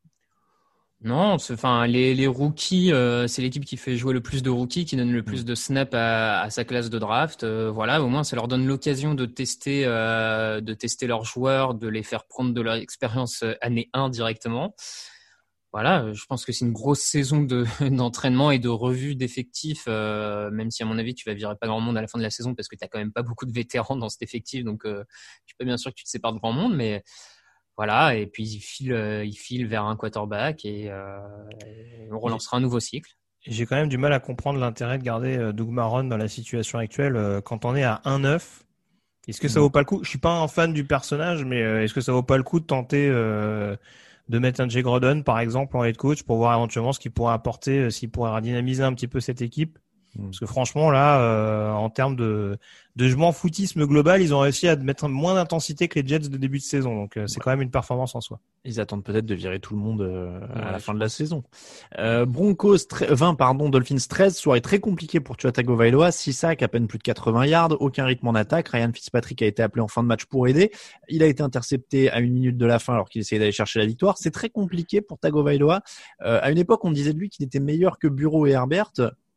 [SPEAKER 7] Non, c'est, enfin les les rookies, euh, c'est l'équipe qui fait jouer le plus de rookies, qui donne le plus
[SPEAKER 6] mmh.
[SPEAKER 7] de snaps à, à sa classe de draft. Euh, voilà, au moins ça leur donne l'occasion de tester euh, de tester leurs joueurs, de les faire prendre de leur expérience année un directement. Voilà, je pense que c'est une grosse saison de, d'entraînement et de revue d'effectifs, euh, même si à mon avis tu vas virer pas grand monde à la fin de la saison parce que tu as quand même pas beaucoup de vétérans dans cet effectif, donc euh, je suis pas bien sûr que tu te sépares de grand monde, mais voilà, et puis il file, euh, il file vers un quarterback et, euh, et on relancera un nouveau cycle.
[SPEAKER 8] J'ai quand même du mal à comprendre l'intérêt de garder Doug Marrone dans la situation actuelle. Quand on est à un neuf, Est-ce que ça vaut pas le coup? Je suis pas un fan du personnage, mais euh, est-ce que ça vaut pas le coup de tenter euh, de mettre un Jay Groden, par exemple, en head coach pour voir éventuellement ce qu'il pourrait apporter, euh, s'il pourrait dynamiser un petit peu cette équipe? Parce que franchement, là, euh, en termes de, de je m'en foutisme global, ils ont réussi à mettre moins d'intensité que les Jets de début de saison. Donc, euh, c'est ouais. quand même une performance en soi.
[SPEAKER 6] Ils attendent peut-être de virer tout le monde euh, ouais, à la fin de la saison. Euh, Broncos vingt, pardon, Dolphins treize, soirée très compliquée pour Tua Tagovailoa. six sacs, à peine plus de quatre-vingts yards, aucun rythme en attaque. Ryan Fitzpatrick a été appelé en fin de match pour aider. Il a été intercepté à une minute de la fin alors qu'il essayait d'aller chercher la victoire. C'est très compliqué pour Tagovailoa. Euh, à une époque, on disait de lui qu'il était meilleur que Burrow et Herbert.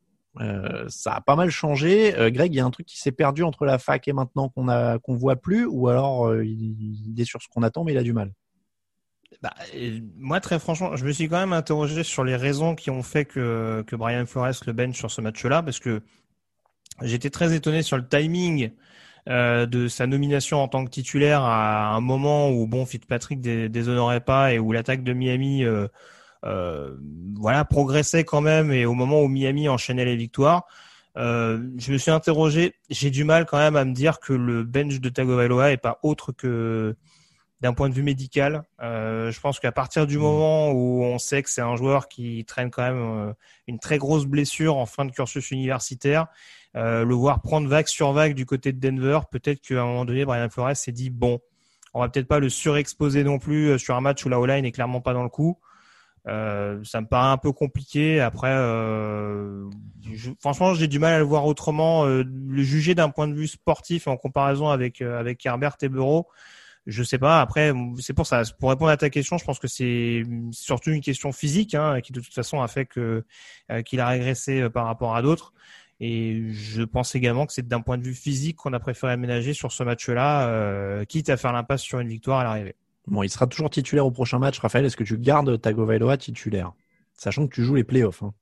[SPEAKER 6] Euh, ça a pas mal changé. Euh, Greg, il y a un truc qui s'est perdu entre la fac et maintenant qu'on a qu'on voit plus, ou alors euh, il, il est sur ce qu'on attend mais il a du mal.
[SPEAKER 8] Bah, moi, très franchement, je me suis quand même interrogé sur les raisons qui ont fait que que Brian Flores le bench sur ce match-là, parce que j'étais très étonné sur le timing euh, de sa nomination en tant que titulaire à un moment où bon Fitzpatrick dé- déshonorait pas et où l'attaque de Miami euh, Euh, voilà, progressait quand même, et au moment où Miami enchaînait les victoires, euh, je me suis interrogé. J'ai du mal quand même à me dire que le bench de Tagovailoa est pas autre que d'un point de vue médical. Euh, je pense qu'à partir du moment où on sait que c'est un joueur qui traîne quand même euh, une très grosse blessure en fin de cursus universitaire, euh, le voir prendre vague sur vague du côté de Denver, peut-être qu'à un moment donné, Brian Flores s'est dit bon, on va peut-être pas le surexposer non plus sur un match où la O-line est clairement pas dans le coup. Euh, ça me paraît un peu compliqué. Après, euh, je, franchement, j'ai du mal à le voir autrement. Euh, le juger d'un point de vue sportif en comparaison avec euh, avec Herbert et Burrow, je sais pas. Après, c'est pour ça. Pour répondre à ta question, je pense que c'est surtout une question physique, hein, qui de toute façon a fait que euh, qu'il a régressé euh, par rapport à d'autres. Et je pense également que c'est d'un point de vue physique qu'on a préféré aménager sur ce match-là, euh, quitte à faire l'impasse sur une victoire à l'arrivée.
[SPEAKER 6] Bon, il sera toujours titulaire au prochain match. Raphaël, est-ce que tu gardes Tagovailoa titulaire, sachant que tu joues les playoffs, hein?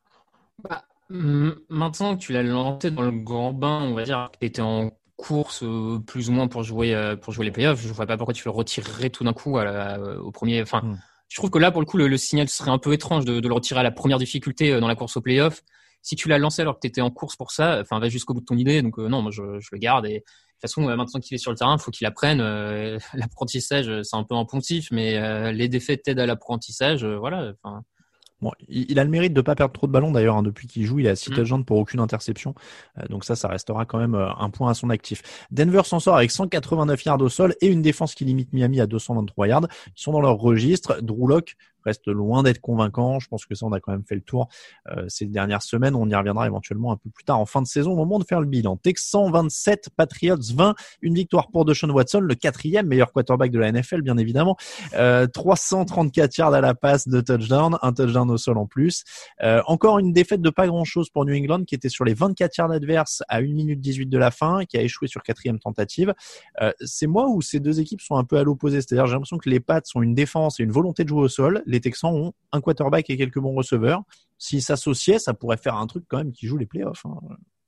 [SPEAKER 7] Bah, maintenant que tu l'as lancé dans le grand bain, on va dire que tu étais en course euh, plus ou moins pour jouer euh, pour jouer les playoffs, je ne vois pas pourquoi tu le retirerais tout d'un coup à la, au premier. Enfin, mm. je trouve que là, pour le coup, le, le signal serait un peu étrange de, de le retirer à la première difficulté euh, dans la course aux playoffs. Si tu l'as lancé alors que tu étais en course pour ça, enfin, va jusqu'au bout de ton idée. Donc euh, non, moi je, je le garde. Et de toute façon, euh, maintenant qu'il est sur le terrain, il faut qu'il apprenne. Euh, l'apprentissage, c'est un peu un pontif, mais euh, les défaites t'aident à l'apprentissage. Euh, voilà. Enfin.
[SPEAKER 6] Bon, il, il a le mérite de pas perdre trop de ballons d'ailleurs, hein, depuis qu'il joue, il a six touchdowns pour aucune interception. Euh, donc ça, ça restera quand même euh, un point à son actif. Denver s'en sort avec cent quatre-vingt-neuf yards au sol et une défense qui limite Miami à deux cent vingt-trois yards. Ils sont dans leur registre. Drew Lock reste loin d'être convaincant. Je pense que ça, on a quand même fait le tour euh, ces dernières semaines. On y reviendra éventuellement un peu plus tard en fin de saison au moment de faire le bilan. Texans vingt-sept, Patriots vingt. Une victoire pour Deshaun Watson, le quatrième meilleur quarterback de la N F L, bien évidemment. Euh, trois cent trente-quatre yards à la passe, de touchdown, un touchdown au sol en plus. Euh, encore une défaite de pas grand-chose pour New England qui était sur les vingt-quatre yards adverses à une minute dix-huit de la fin, qui a échoué sur quatrième tentative. Euh, c'est moi où ces deux équipes sont un peu à l'opposé. C'est-à-dire, j'ai l'impression que les Pats ont une défense et une volonté de jouer au sol. Les Texans ont un quarterback et quelques bons receveurs. S'ils s'associaient, ça pourrait faire un truc quand même qui joue les playoffs, hein.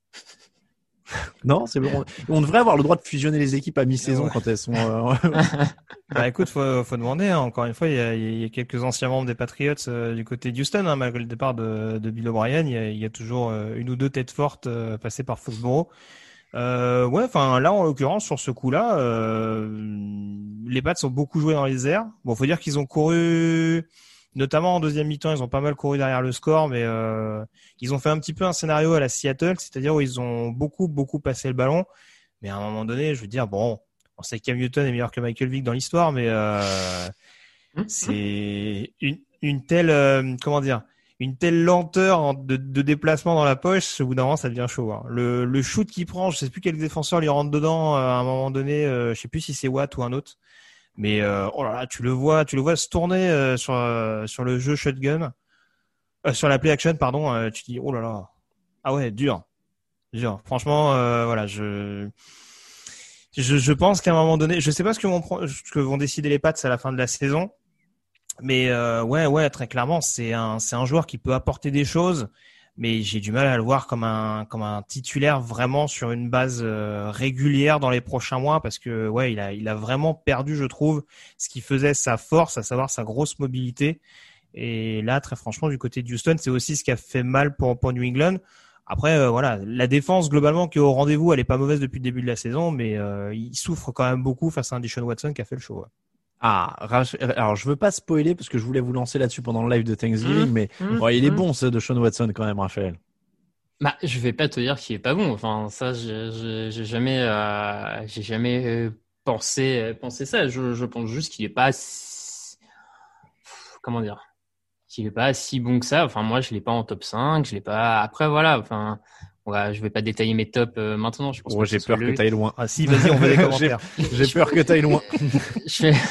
[SPEAKER 6] Non, c'est bon. On devrait avoir le droit de fusionner les équipes à mi-saison, ouais, quand elles sont. Euh...
[SPEAKER 8] bah écoute, faut, faut demander. Hein. Encore une fois, il y a, il y a quelques anciens membres des Patriots euh, du côté d'Houston, hein, malgré le départ de, de Bill O'Brien. Il y a, il y a toujours euh, une ou deux têtes fortes euh, passées par Foxborough. Euh, ouais, enfin là en l'occurrence sur ce coup-là, euh, les Pats ont beaucoup joué dans les airs. Bon, faut dire qu'ils ont couru. Notamment en deuxième mi-temps, ils ont pas mal couru derrière le score, mais euh, ils ont fait un petit peu un scénario à la Seattle, c'est-à-dire où ils ont beaucoup, beaucoup passé le ballon. Mais à un moment donné, je veux dire, bon, on sait que Cam Newton est meilleur que Michael Vick dans l'histoire, mais euh, c'est une, une telle, euh, comment dire, une telle lenteur de, de déplacement dans la poche, au bout d'un moment, ça devient chaud. Hein. Le, le shoot qu'il prend, je sais plus quel défenseur lui rentre dedans à un moment donné, euh, je sais plus si c'est Watt ou un autre. Mais euh, oh là là, tu le vois, tu le vois se tourner euh, sur euh, sur le jeu shotgun, euh, sur la play action, pardon. Euh, tu te dis oh là là, ah ouais, dur, dur. Franchement, euh, voilà, je, je je pense qu'à un moment donné, je sais pas ce que vont ce que vont décider les Pats à la fin de la saison, mais euh, ouais ouais, très clairement, c'est un c'est un joueur qui peut apporter des choses. Mais j'ai du mal à le voir comme un comme un titulaire vraiment sur une base euh, régulière dans les prochains mois, parce que ouais, il a il a vraiment perdu, je trouve, ce qui faisait sa force, à savoir sa grosse mobilité. Et là, très franchement, du côté de Houston, c'est aussi ce qui a fait mal pour pour New England. Après, euh, voilà, la défense globalement qui est au rendez-vous, elle est pas mauvaise depuis le début de la saison, mais euh, il souffre quand même beaucoup face à un Deshaun Watson qui a fait le show. Ouais.
[SPEAKER 6] Ah, alors je veux pas spoiler parce que je voulais vous lancer là-dessus pendant le live de Thanksgiving, mmh, mais mmh, bon, il est mmh. bon ce Deshaun Watson quand même, Raphaël.
[SPEAKER 7] Bah, je vais pas te dire qu'il est pas bon. Enfin, ça, j'ai, j'ai jamais, euh, j'ai jamais pensé, pensé ça. Je, je pense juste qu'il est pas, si... comment dire, qu'il est pas si bon que ça. Enfin, moi, je l'ai pas en top cinq. Je l'ai pas. Après, voilà. Enfin, ouais, je vais pas détailler mes tops euh, maintenant. Je pense
[SPEAKER 6] oh,
[SPEAKER 7] que
[SPEAKER 6] j'ai peur que t'ailles loin.
[SPEAKER 8] Ah si, vas-y, on veut les commentaires.
[SPEAKER 6] j'ai, j'ai peur que t'ailles loin.
[SPEAKER 7] je fais...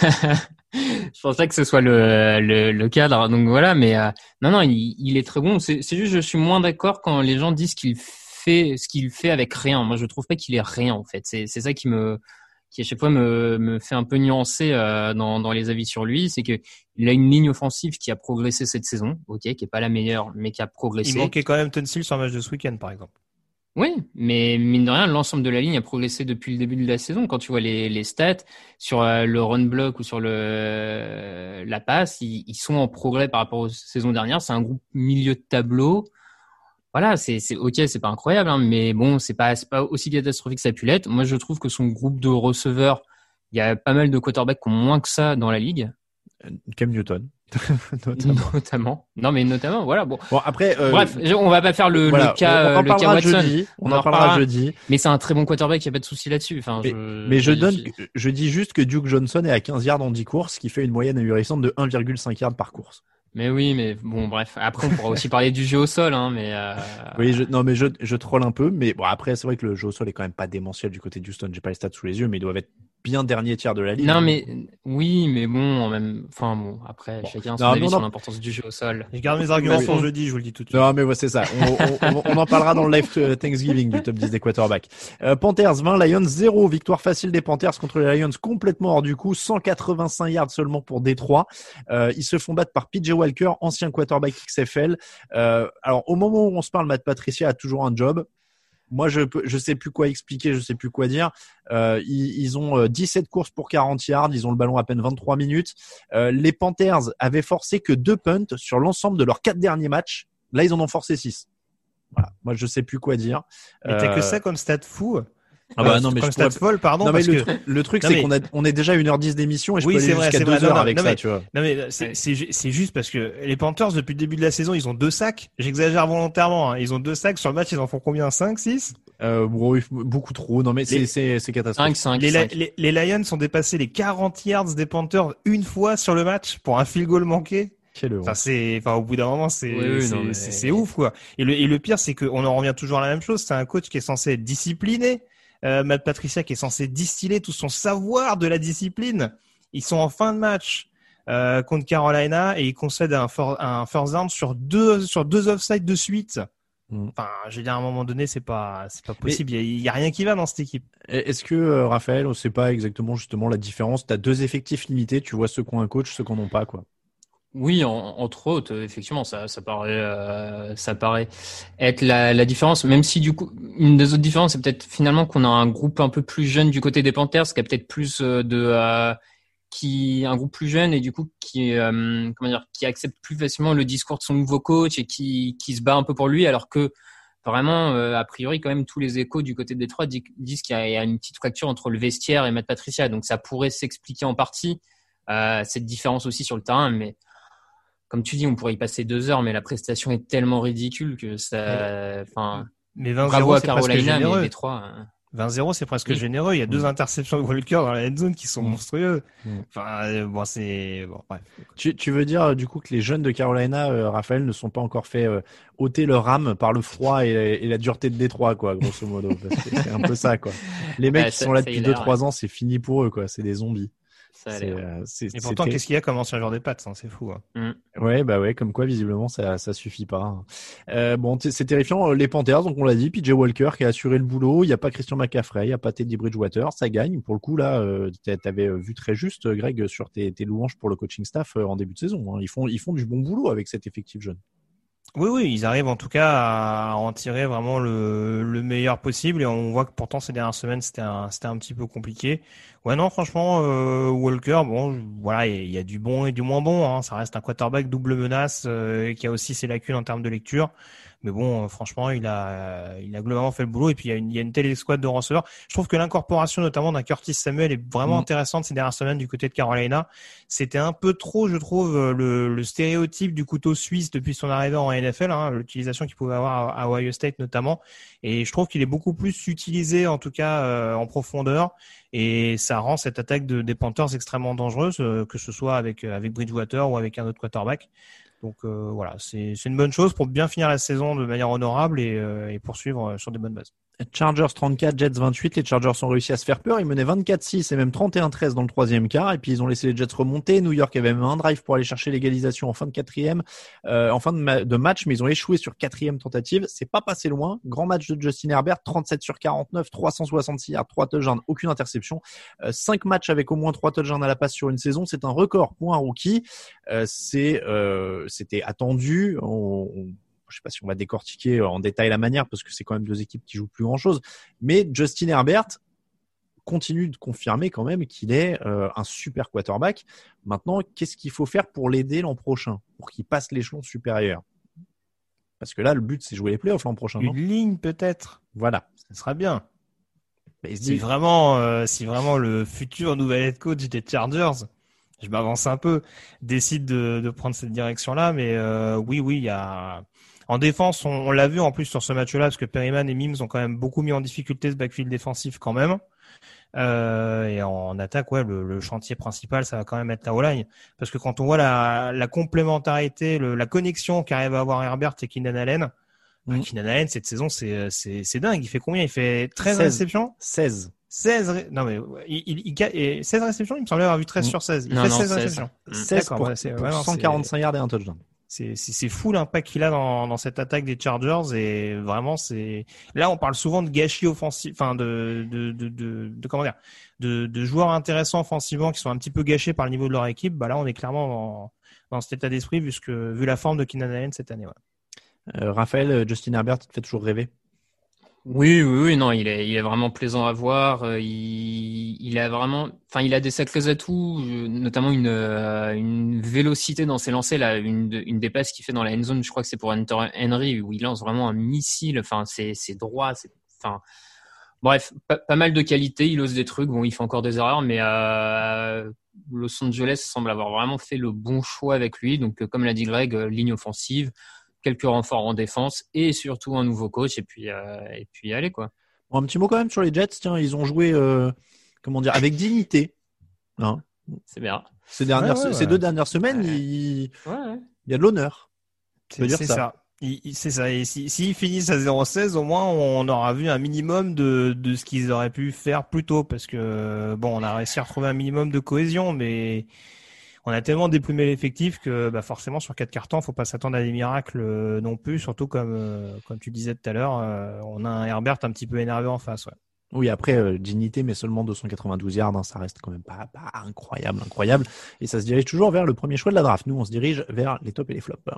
[SPEAKER 7] je pense pas que ce soit le, le, le cadre. Donc voilà, mais euh, non, non, il, il est très bon. C'est, c'est juste, je suis moins d'accord quand les gens disent qu'il fait ce qu'il fait avec rien. Moi, je trouve pas qu'il est rien en fait. C'est, c'est ça qui me, qui à chaque fois me, me fait un peu nuancer euh, dans, dans les avis sur lui. C'est que il a une ligne offensive qui a progressé cette saison, ok, qui est pas la meilleure, mais qui a progressé.
[SPEAKER 8] Il manquait quand même Tunsil sur un match de ce week-end, par exemple.
[SPEAKER 7] Oui, mais mine de rien, l'ensemble de la ligne a progressé depuis le début de la saison. Quand tu vois les, les stats sur euh, le run block ou sur le euh, la passe, ils, ils sont en progrès par rapport aux saisons dernières. C'est un groupe milieu de tableau. Voilà, c'est, c'est ok, c'est pas incroyable, hein, mais bon, c'est pas, c'est pas aussi catastrophique que ça a pu l'être. Moi, je trouve que son groupe de receveurs, il y a pas mal de quarterbacks qui ont moins que ça dans la ligue.
[SPEAKER 6] Cam Newton.
[SPEAKER 7] notamment. notamment. Non, mais notamment, voilà. Bon,
[SPEAKER 6] bon après, euh,
[SPEAKER 7] bref, on va pas faire le,
[SPEAKER 6] voilà,
[SPEAKER 7] le cas,
[SPEAKER 6] on, on
[SPEAKER 7] le cas Watson.
[SPEAKER 6] Jeudi, on, on en, en
[SPEAKER 7] parlera
[SPEAKER 6] jeudi.
[SPEAKER 7] Mais c'est un très bon quarterback, il n'y a pas de souci là-dessus. Enfin,
[SPEAKER 6] mais
[SPEAKER 7] je,
[SPEAKER 6] mais je,
[SPEAKER 7] je
[SPEAKER 6] donne,
[SPEAKER 7] je...
[SPEAKER 6] je dis juste que Duke Johnson est à quinze yards en dix courses, ce qui fait une moyenne ahurissante de un virgule cinq yards par course.
[SPEAKER 7] Mais oui, mais bon, bref. Après, on pourra aussi parler du jeu au sol, hein, mais. Euh...
[SPEAKER 6] Oui, je, non, mais je, je troll un peu, mais bon, après, c'est vrai que le jeu au sol est quand même pas démentiel du côté de Houston. J'ai pas les stats sous les yeux, mais ils doivent être bien dernier tiers de la ligue.
[SPEAKER 7] Non, mais oui, mais bon, en même, enfin bon, après, bon. chacun son non, avis non, sur non. l'importance du jeu au sol.
[SPEAKER 8] Je garde mes arguments pour jeudi, je vous le dis tout de suite.
[SPEAKER 6] Non, mais ouais, c'est ça. On, on, on, on en parlera dans le live Thanksgiving du top dix des quarterbacks. Euh, Panthers vingt, Lions zéro. Victoire facile des Panthers contre les Lions, complètement hors du coup. cent quatre-vingt-cinq yards seulement pour Détroit. Euh, ils se font battre par P J Walker, ancien quarterback X F L. Euh, alors, au moment où on se parle, Matt Patricia a toujours un job. Moi, je je sais plus quoi expliquer, je sais plus quoi dire. Euh, ils, ils ont dix-sept courses pour quarante yards, ils ont le ballon à peine vingt-trois minutes. Euh, les Panthers avaient forcé que deux punts sur l'ensemble de leurs quatre derniers matchs. Là, ils en ont forcé six. Voilà. Moi, je sais plus quoi dire.
[SPEAKER 8] Mais t'as euh... que ça comme stat fou.
[SPEAKER 6] Ah bah non mais
[SPEAKER 8] comme stade folle pardon
[SPEAKER 6] non, mais
[SPEAKER 8] parce
[SPEAKER 6] le,
[SPEAKER 8] que
[SPEAKER 6] truc, le truc
[SPEAKER 8] non,
[SPEAKER 6] c'est
[SPEAKER 8] mais...
[SPEAKER 6] qu'on a on est déjà à une heure dix d'émission et je
[SPEAKER 8] oui,
[SPEAKER 6] peux aller
[SPEAKER 8] vrai,
[SPEAKER 6] jusqu'à deux heures avec
[SPEAKER 8] non,
[SPEAKER 6] ça
[SPEAKER 8] mais,
[SPEAKER 6] tu vois.
[SPEAKER 8] Non mais c'est, c'est c'est juste parce que les Panthers depuis le début de la saison, ils ont deux sacs, j'exagère volontairement hein. Ils ont deux sacs sur le match, ils en font combien? cinq, six
[SPEAKER 6] Euh bon, beaucoup trop. Non mais c'est les... c'est c'est catastrophique.
[SPEAKER 7] cinq, cinq,
[SPEAKER 8] les,
[SPEAKER 7] cinq.
[SPEAKER 8] Les, les Lions ont dépassé les quarante yards des Panthers une fois sur le match pour un field goal manqué. Enfin, c'est, enfin, au bout d'un moment, c'est, oui, oui, c'est, non, mais... c'est, c'est ouf, quoi. Et le, et le pire, c'est qu'on en revient toujours à la même chose. C'est un coach qui est censé être discipliné. Euh, Matt Patricia qui est censé distiller tout son savoir de la discipline. Ils sont en fin de match, euh, contre Carolina et ils concèdent un, for, un first down sur deux, sur deux offsides de suite. Mm. Enfin, je veux dire, à un moment donné, c'est pas, c'est pas possible. Mais... Il y, y a rien qui va dans cette équipe.
[SPEAKER 6] Est-ce que, euh, Raphaël, on sait pas exactement justement la différence? T'as deux effectifs limités, tu vois ceux qui ont un coach, ceux qui n'en ont pas, quoi.
[SPEAKER 7] Oui, en, entre autres, effectivement, ça, ça paraît, euh, ça paraît être la, la différence. Même si du coup, une des autres différences, c'est peut-être finalement qu'on a un groupe un peu plus jeune du côté des Panthers, qui a peut-être plus de, euh, qui, un groupe plus jeune et du coup qui, euh, comment dire, qui accepte plus facilement le discours de son nouveau coach et qui, qui se bat un peu pour lui, alors que vraiment, euh, a priori, quand même, tous les échos du côté de Détroit disent qu'il y a une petite fracture entre le vestiaire et Matt Patricia, donc ça pourrait s'expliquer en partie euh, cette différence aussi sur le terrain, mais comme tu dis, on pourrait y passer deux heures, mais la prestation est tellement ridicule que ça, enfin,
[SPEAKER 8] mais vingt
[SPEAKER 7] bravo
[SPEAKER 8] zéro,
[SPEAKER 7] à Carolina, mais Détroit.
[SPEAKER 8] vingt zéro, c'est presque oui. généreux. Il y a deux mmh. interceptions de Walker dans la end zone qui sont mmh. monstrueux. Mmh. Enfin, euh, bon, c'est, bon, bref.
[SPEAKER 6] Tu, tu veux dire, du coup, que les jeunes de Carolina, euh, Raphaël, ne sont pas encore fait euh, ôter leur âme par le froid et, et la dureté de Détroit, quoi, grosso modo. Parce que c'est un peu ça, quoi. Les mecs
[SPEAKER 7] bah,
[SPEAKER 6] qui
[SPEAKER 7] ça,
[SPEAKER 6] sont là depuis deux trois
[SPEAKER 7] ouais.
[SPEAKER 6] ans, c'est fini pour eux, quoi. C'est des zombies.
[SPEAKER 7] Ça c'est,
[SPEAKER 6] euh, c'est,
[SPEAKER 8] et pourtant, qu'est-ce qu'il y a comme ancien joueur des Pats, hein, c'est fou. Hein.
[SPEAKER 6] Mm. Ouais, bah ouais, comme quoi visiblement ça ça suffit pas. Euh, bon, t- c'est terrifiant. Les Panthers, donc on l'a dit, P J Walker qui a assuré le boulot. Il y a pas Christian McCaffrey, il y a pas Teddy Bridgewater, ça gagne. Pour le coup là, euh, t'avais vu très juste, Greg, sur tes, tes louanges pour le coaching staff euh, en début de saison. Hein. Ils font ils font du bon boulot avec cet effectif jeune.
[SPEAKER 8] Oui, oui, ils arrivent en tout cas à en tirer vraiment le, le meilleur possible et on voit que pourtant ces dernières semaines c'était un, c'était un petit peu compliqué. Ouais, non, franchement, euh, Walker, bon, voilà, il y, y a du bon et du moins bon. Hein. Ça reste un quarterback double menace euh, qui a aussi ses lacunes en termes de lecture. Mais bon, euh, franchement, il a, euh, il a globalement fait le boulot. Et puis il y a une, il y a une telle escouade de receveurs. Je trouve que l'incorporation notamment d'un Curtis Samuel est vraiment mmh. intéressante ces dernières semaines du côté de Carolina. C'était un peu trop, je trouve, le, le stéréotype du couteau suisse depuis son arrivée en N F L, hein, l'utilisation qu'il pouvait avoir à, à Ohio State notamment. Et je trouve qu'il est beaucoup plus utilisé, en tout cas euh, en profondeur. Et ça rend cette attaque de, des Panthers extrêmement dangereuse, euh, que ce soit avec avec Bridgewater ou avec un autre quarterback. Donc euh, voilà, c'est c'est une bonne chose pour bien finir la saison de manière honorable et, euh, et poursuivre sur des bonnes bases.
[SPEAKER 6] Chargers trente-quatre, Jets vingt-huit. Les Chargers ont réussi à se faire peur. Ils menaient vingt-quatre six et même trente et un treize dans le troisième quart. Et puis, ils ont laissé les Jets remonter. New York avait même un drive pour aller chercher l'égalisation en fin de quatrième, euh, en fin de, ma- de match, mais ils ont échoué sur quatrième tentative. C'est pas passé loin. Grand match de Justin Herbert, trente-sept sur quarante-neuf, trois cent soixante-six yards, trois touchdowns, aucune interception. Euh, cinq matchs avec au moins trois touchdowns à la passe sur une saison. C'est un record pour un rookie. Euh, c'est, euh, c'était attendu. On, on Je sais pas si on va décortiquer en détail la manière parce que c'est quand même deux équipes qui jouent plus grand chose. Mais Justin Herbert continue de confirmer quand même qu'il est euh, un super quarterback. Maintenant, qu'est-ce qu'il faut faire pour l'aider l'an prochain, pour qu'il passe l'échelon supérieur? Parce que là, le but, c'est jouer les playoffs l'an prochain.
[SPEAKER 8] Une
[SPEAKER 6] non
[SPEAKER 8] ligne peut-être.
[SPEAKER 6] Voilà.
[SPEAKER 8] Ça sera bien.
[SPEAKER 6] Mais
[SPEAKER 8] si, vraiment, euh, si vraiment le futur nouvel head coach des Chargers, je m'avance un peu, décide de, de prendre cette direction-là, mais euh, oui, oui, il y a... En défense, on, on l'a vu en plus sur ce match-là, parce que Perryman et Mims ont quand même beaucoup mis en difficulté ce backfield défensif quand même. Euh, et en attaque, ouais, le, le chantier principal, ça va quand même être la O-line. Parce que quand on voit la, la complémentarité, le, la connexion qu'arrive à avoir Herbert et Keenan Allen, mmh. bah, Keenan Allen, cette saison, c'est, c'est, c'est dingue. Il fait combien? Il fait treize
[SPEAKER 6] seize
[SPEAKER 8] réceptions?
[SPEAKER 6] seize.
[SPEAKER 8] seize, non mais, il, il, il, et seize réceptions, il me semblait avoir vu treize mmh. sur seize. Il
[SPEAKER 7] non,
[SPEAKER 8] fait
[SPEAKER 7] non,
[SPEAKER 8] seize
[SPEAKER 7] seize.
[SPEAKER 8] réceptions.
[SPEAKER 6] seize pour,
[SPEAKER 8] ouais, c'est,
[SPEAKER 6] pour
[SPEAKER 8] ouais, non,
[SPEAKER 6] cent quarante-cinq yards et un touchdown.
[SPEAKER 8] C'est, c'est, c'est fou l'impact qu'il a dans, dans cette attaque des Chargers et vraiment c'est, là on parle souvent de gâchis offensif, enfin de, de, de, de, de, comment dire, de, de joueurs intéressants offensivement qui sont un petit peu gâchés par le niveau de leur équipe. Bah là on est clairement dans, dans cet état d'esprit vu que, vu la forme de Keenan Allen cette année, ouais.
[SPEAKER 6] Euh, Raphaël, Justin Herbert, il te fait toujours rêver?
[SPEAKER 7] Oui, oui, oui, non, il est, il est vraiment plaisant à voir. Il, il a vraiment, enfin, il a des sacrés atouts, notamment une, une vélocité dans ses lancers. Là, une, une des passes qu'il fait dans la end zone, je crois que c'est pour Hunter Henry, où il lance vraiment un missile. Enfin, c'est, c'est droit. C'est, enfin, bref, pas, pas mal de qualité. Il ose des trucs. Bon, il fait encore des erreurs, mais euh, Los Angeles semble avoir vraiment fait le bon choix avec lui. Donc, comme l'a dit Greg, ligne offensive, quelques renforts en défense et surtout un nouveau coach et puis euh, et puis allez quoi.
[SPEAKER 6] Bon, un petit mot quand même sur les Jets. Tiens, ils ont joué euh, comment dire avec dignité. Hein
[SPEAKER 7] c'est bien.
[SPEAKER 6] Ces dernières
[SPEAKER 8] ouais, ouais,
[SPEAKER 6] ces
[SPEAKER 8] ouais.
[SPEAKER 6] deux dernières semaines,
[SPEAKER 7] ouais.
[SPEAKER 6] il
[SPEAKER 7] Ouais, ouais.
[SPEAKER 6] il y a de l'honneur.
[SPEAKER 8] C'est, dire c'est ça. ça. Il, il, c'est ça. Et si, s'ils finissent à zéro seize, au moins on aura vu un minimum de de ce qu'ils auraient pu faire plus tôt parce que bon, on a réussi à retrouver un minimum de cohésion, mais on a tellement déplumé l'effectif que bah forcément sur quatre cartons, faut pas s'attendre à des miracles euh, non plus. Surtout comme euh, comme tu disais tout à l'heure, euh, on a un Herbert un petit peu énervé en face. Ouais.
[SPEAKER 6] Oui, après euh, dignité, mais seulement deux cent quatre-vingt-douze yards, hein, ça reste quand même pas, pas incroyable, incroyable. Et ça se dirige toujours vers le premier choix de la draft. Nous, on se dirige vers les tops et les flops.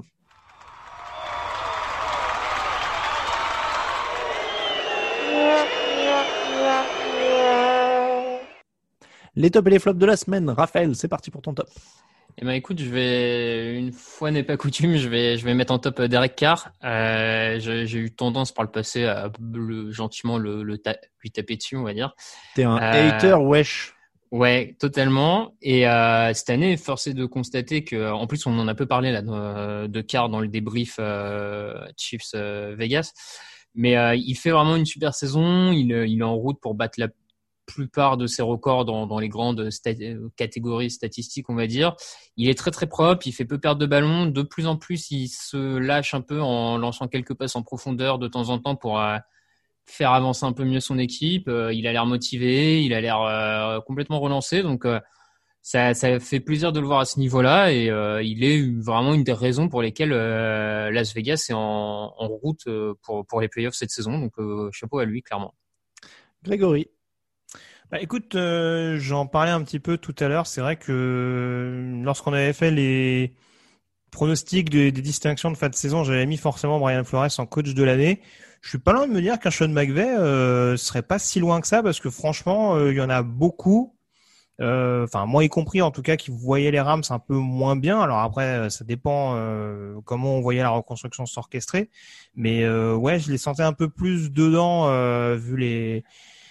[SPEAKER 6] Les tops et les flops de la semaine. Raphaël, c'est parti pour ton top.
[SPEAKER 7] Eh ben écoute, je vais une fois n'est pas coutume, je vais je vais mettre en top Derek Carr. Euh, j'ai, j'ai eu tendance par le passé à le, gentiment le, le ta, lui taper dessus, on va dire.
[SPEAKER 6] T'es un
[SPEAKER 7] euh,
[SPEAKER 6] hater, wesh.
[SPEAKER 7] Ouais, totalement. Et euh, cette année, force est de constater que, en plus, on en a peu parlé là de, de Carr dans le débrief euh, Chiefs euh, Vegas, mais euh, il fait vraiment une super saison. Il il est en route pour battre la plupart de ses records dans, dans les grandes stat- catégories statistiques, on va dire. Il est très très propre, il fait peu perdre de ballon. De plus en plus, il se lâche un peu en lançant quelques passes en profondeur de temps en temps pour euh, faire avancer un peu mieux son équipe. Euh, il a l'air motivé, il a l'air euh, complètement relancé. Donc euh, ça, ça fait plaisir de le voir à ce niveau-là et euh, il est vraiment une des raisons pour lesquelles euh, Las Vegas est en, en route pour, pour les playoffs cette saison. Donc euh, chapeau à lui, clairement.
[SPEAKER 6] Grégory.
[SPEAKER 8] Bah écoute, euh, j'en parlais un petit peu tout à l'heure. C'est vrai que lorsqu'on avait fait les pronostics de, des distinctions de fin de saison, j'avais mis forcément Brian Flores en coach de l'année. Je suis pas loin de me dire qu'un Sean McVay euh, serait pas si loin que ça parce que franchement, euh, il y en a beaucoup enfin euh, moi y compris en tout cas, qui voyaient les Rams un peu moins bien. Alors après, ça dépend euh, comment on voyait la reconstruction s'orchestrer, mais euh, ouais, je les sentais un peu plus dedans euh, vu les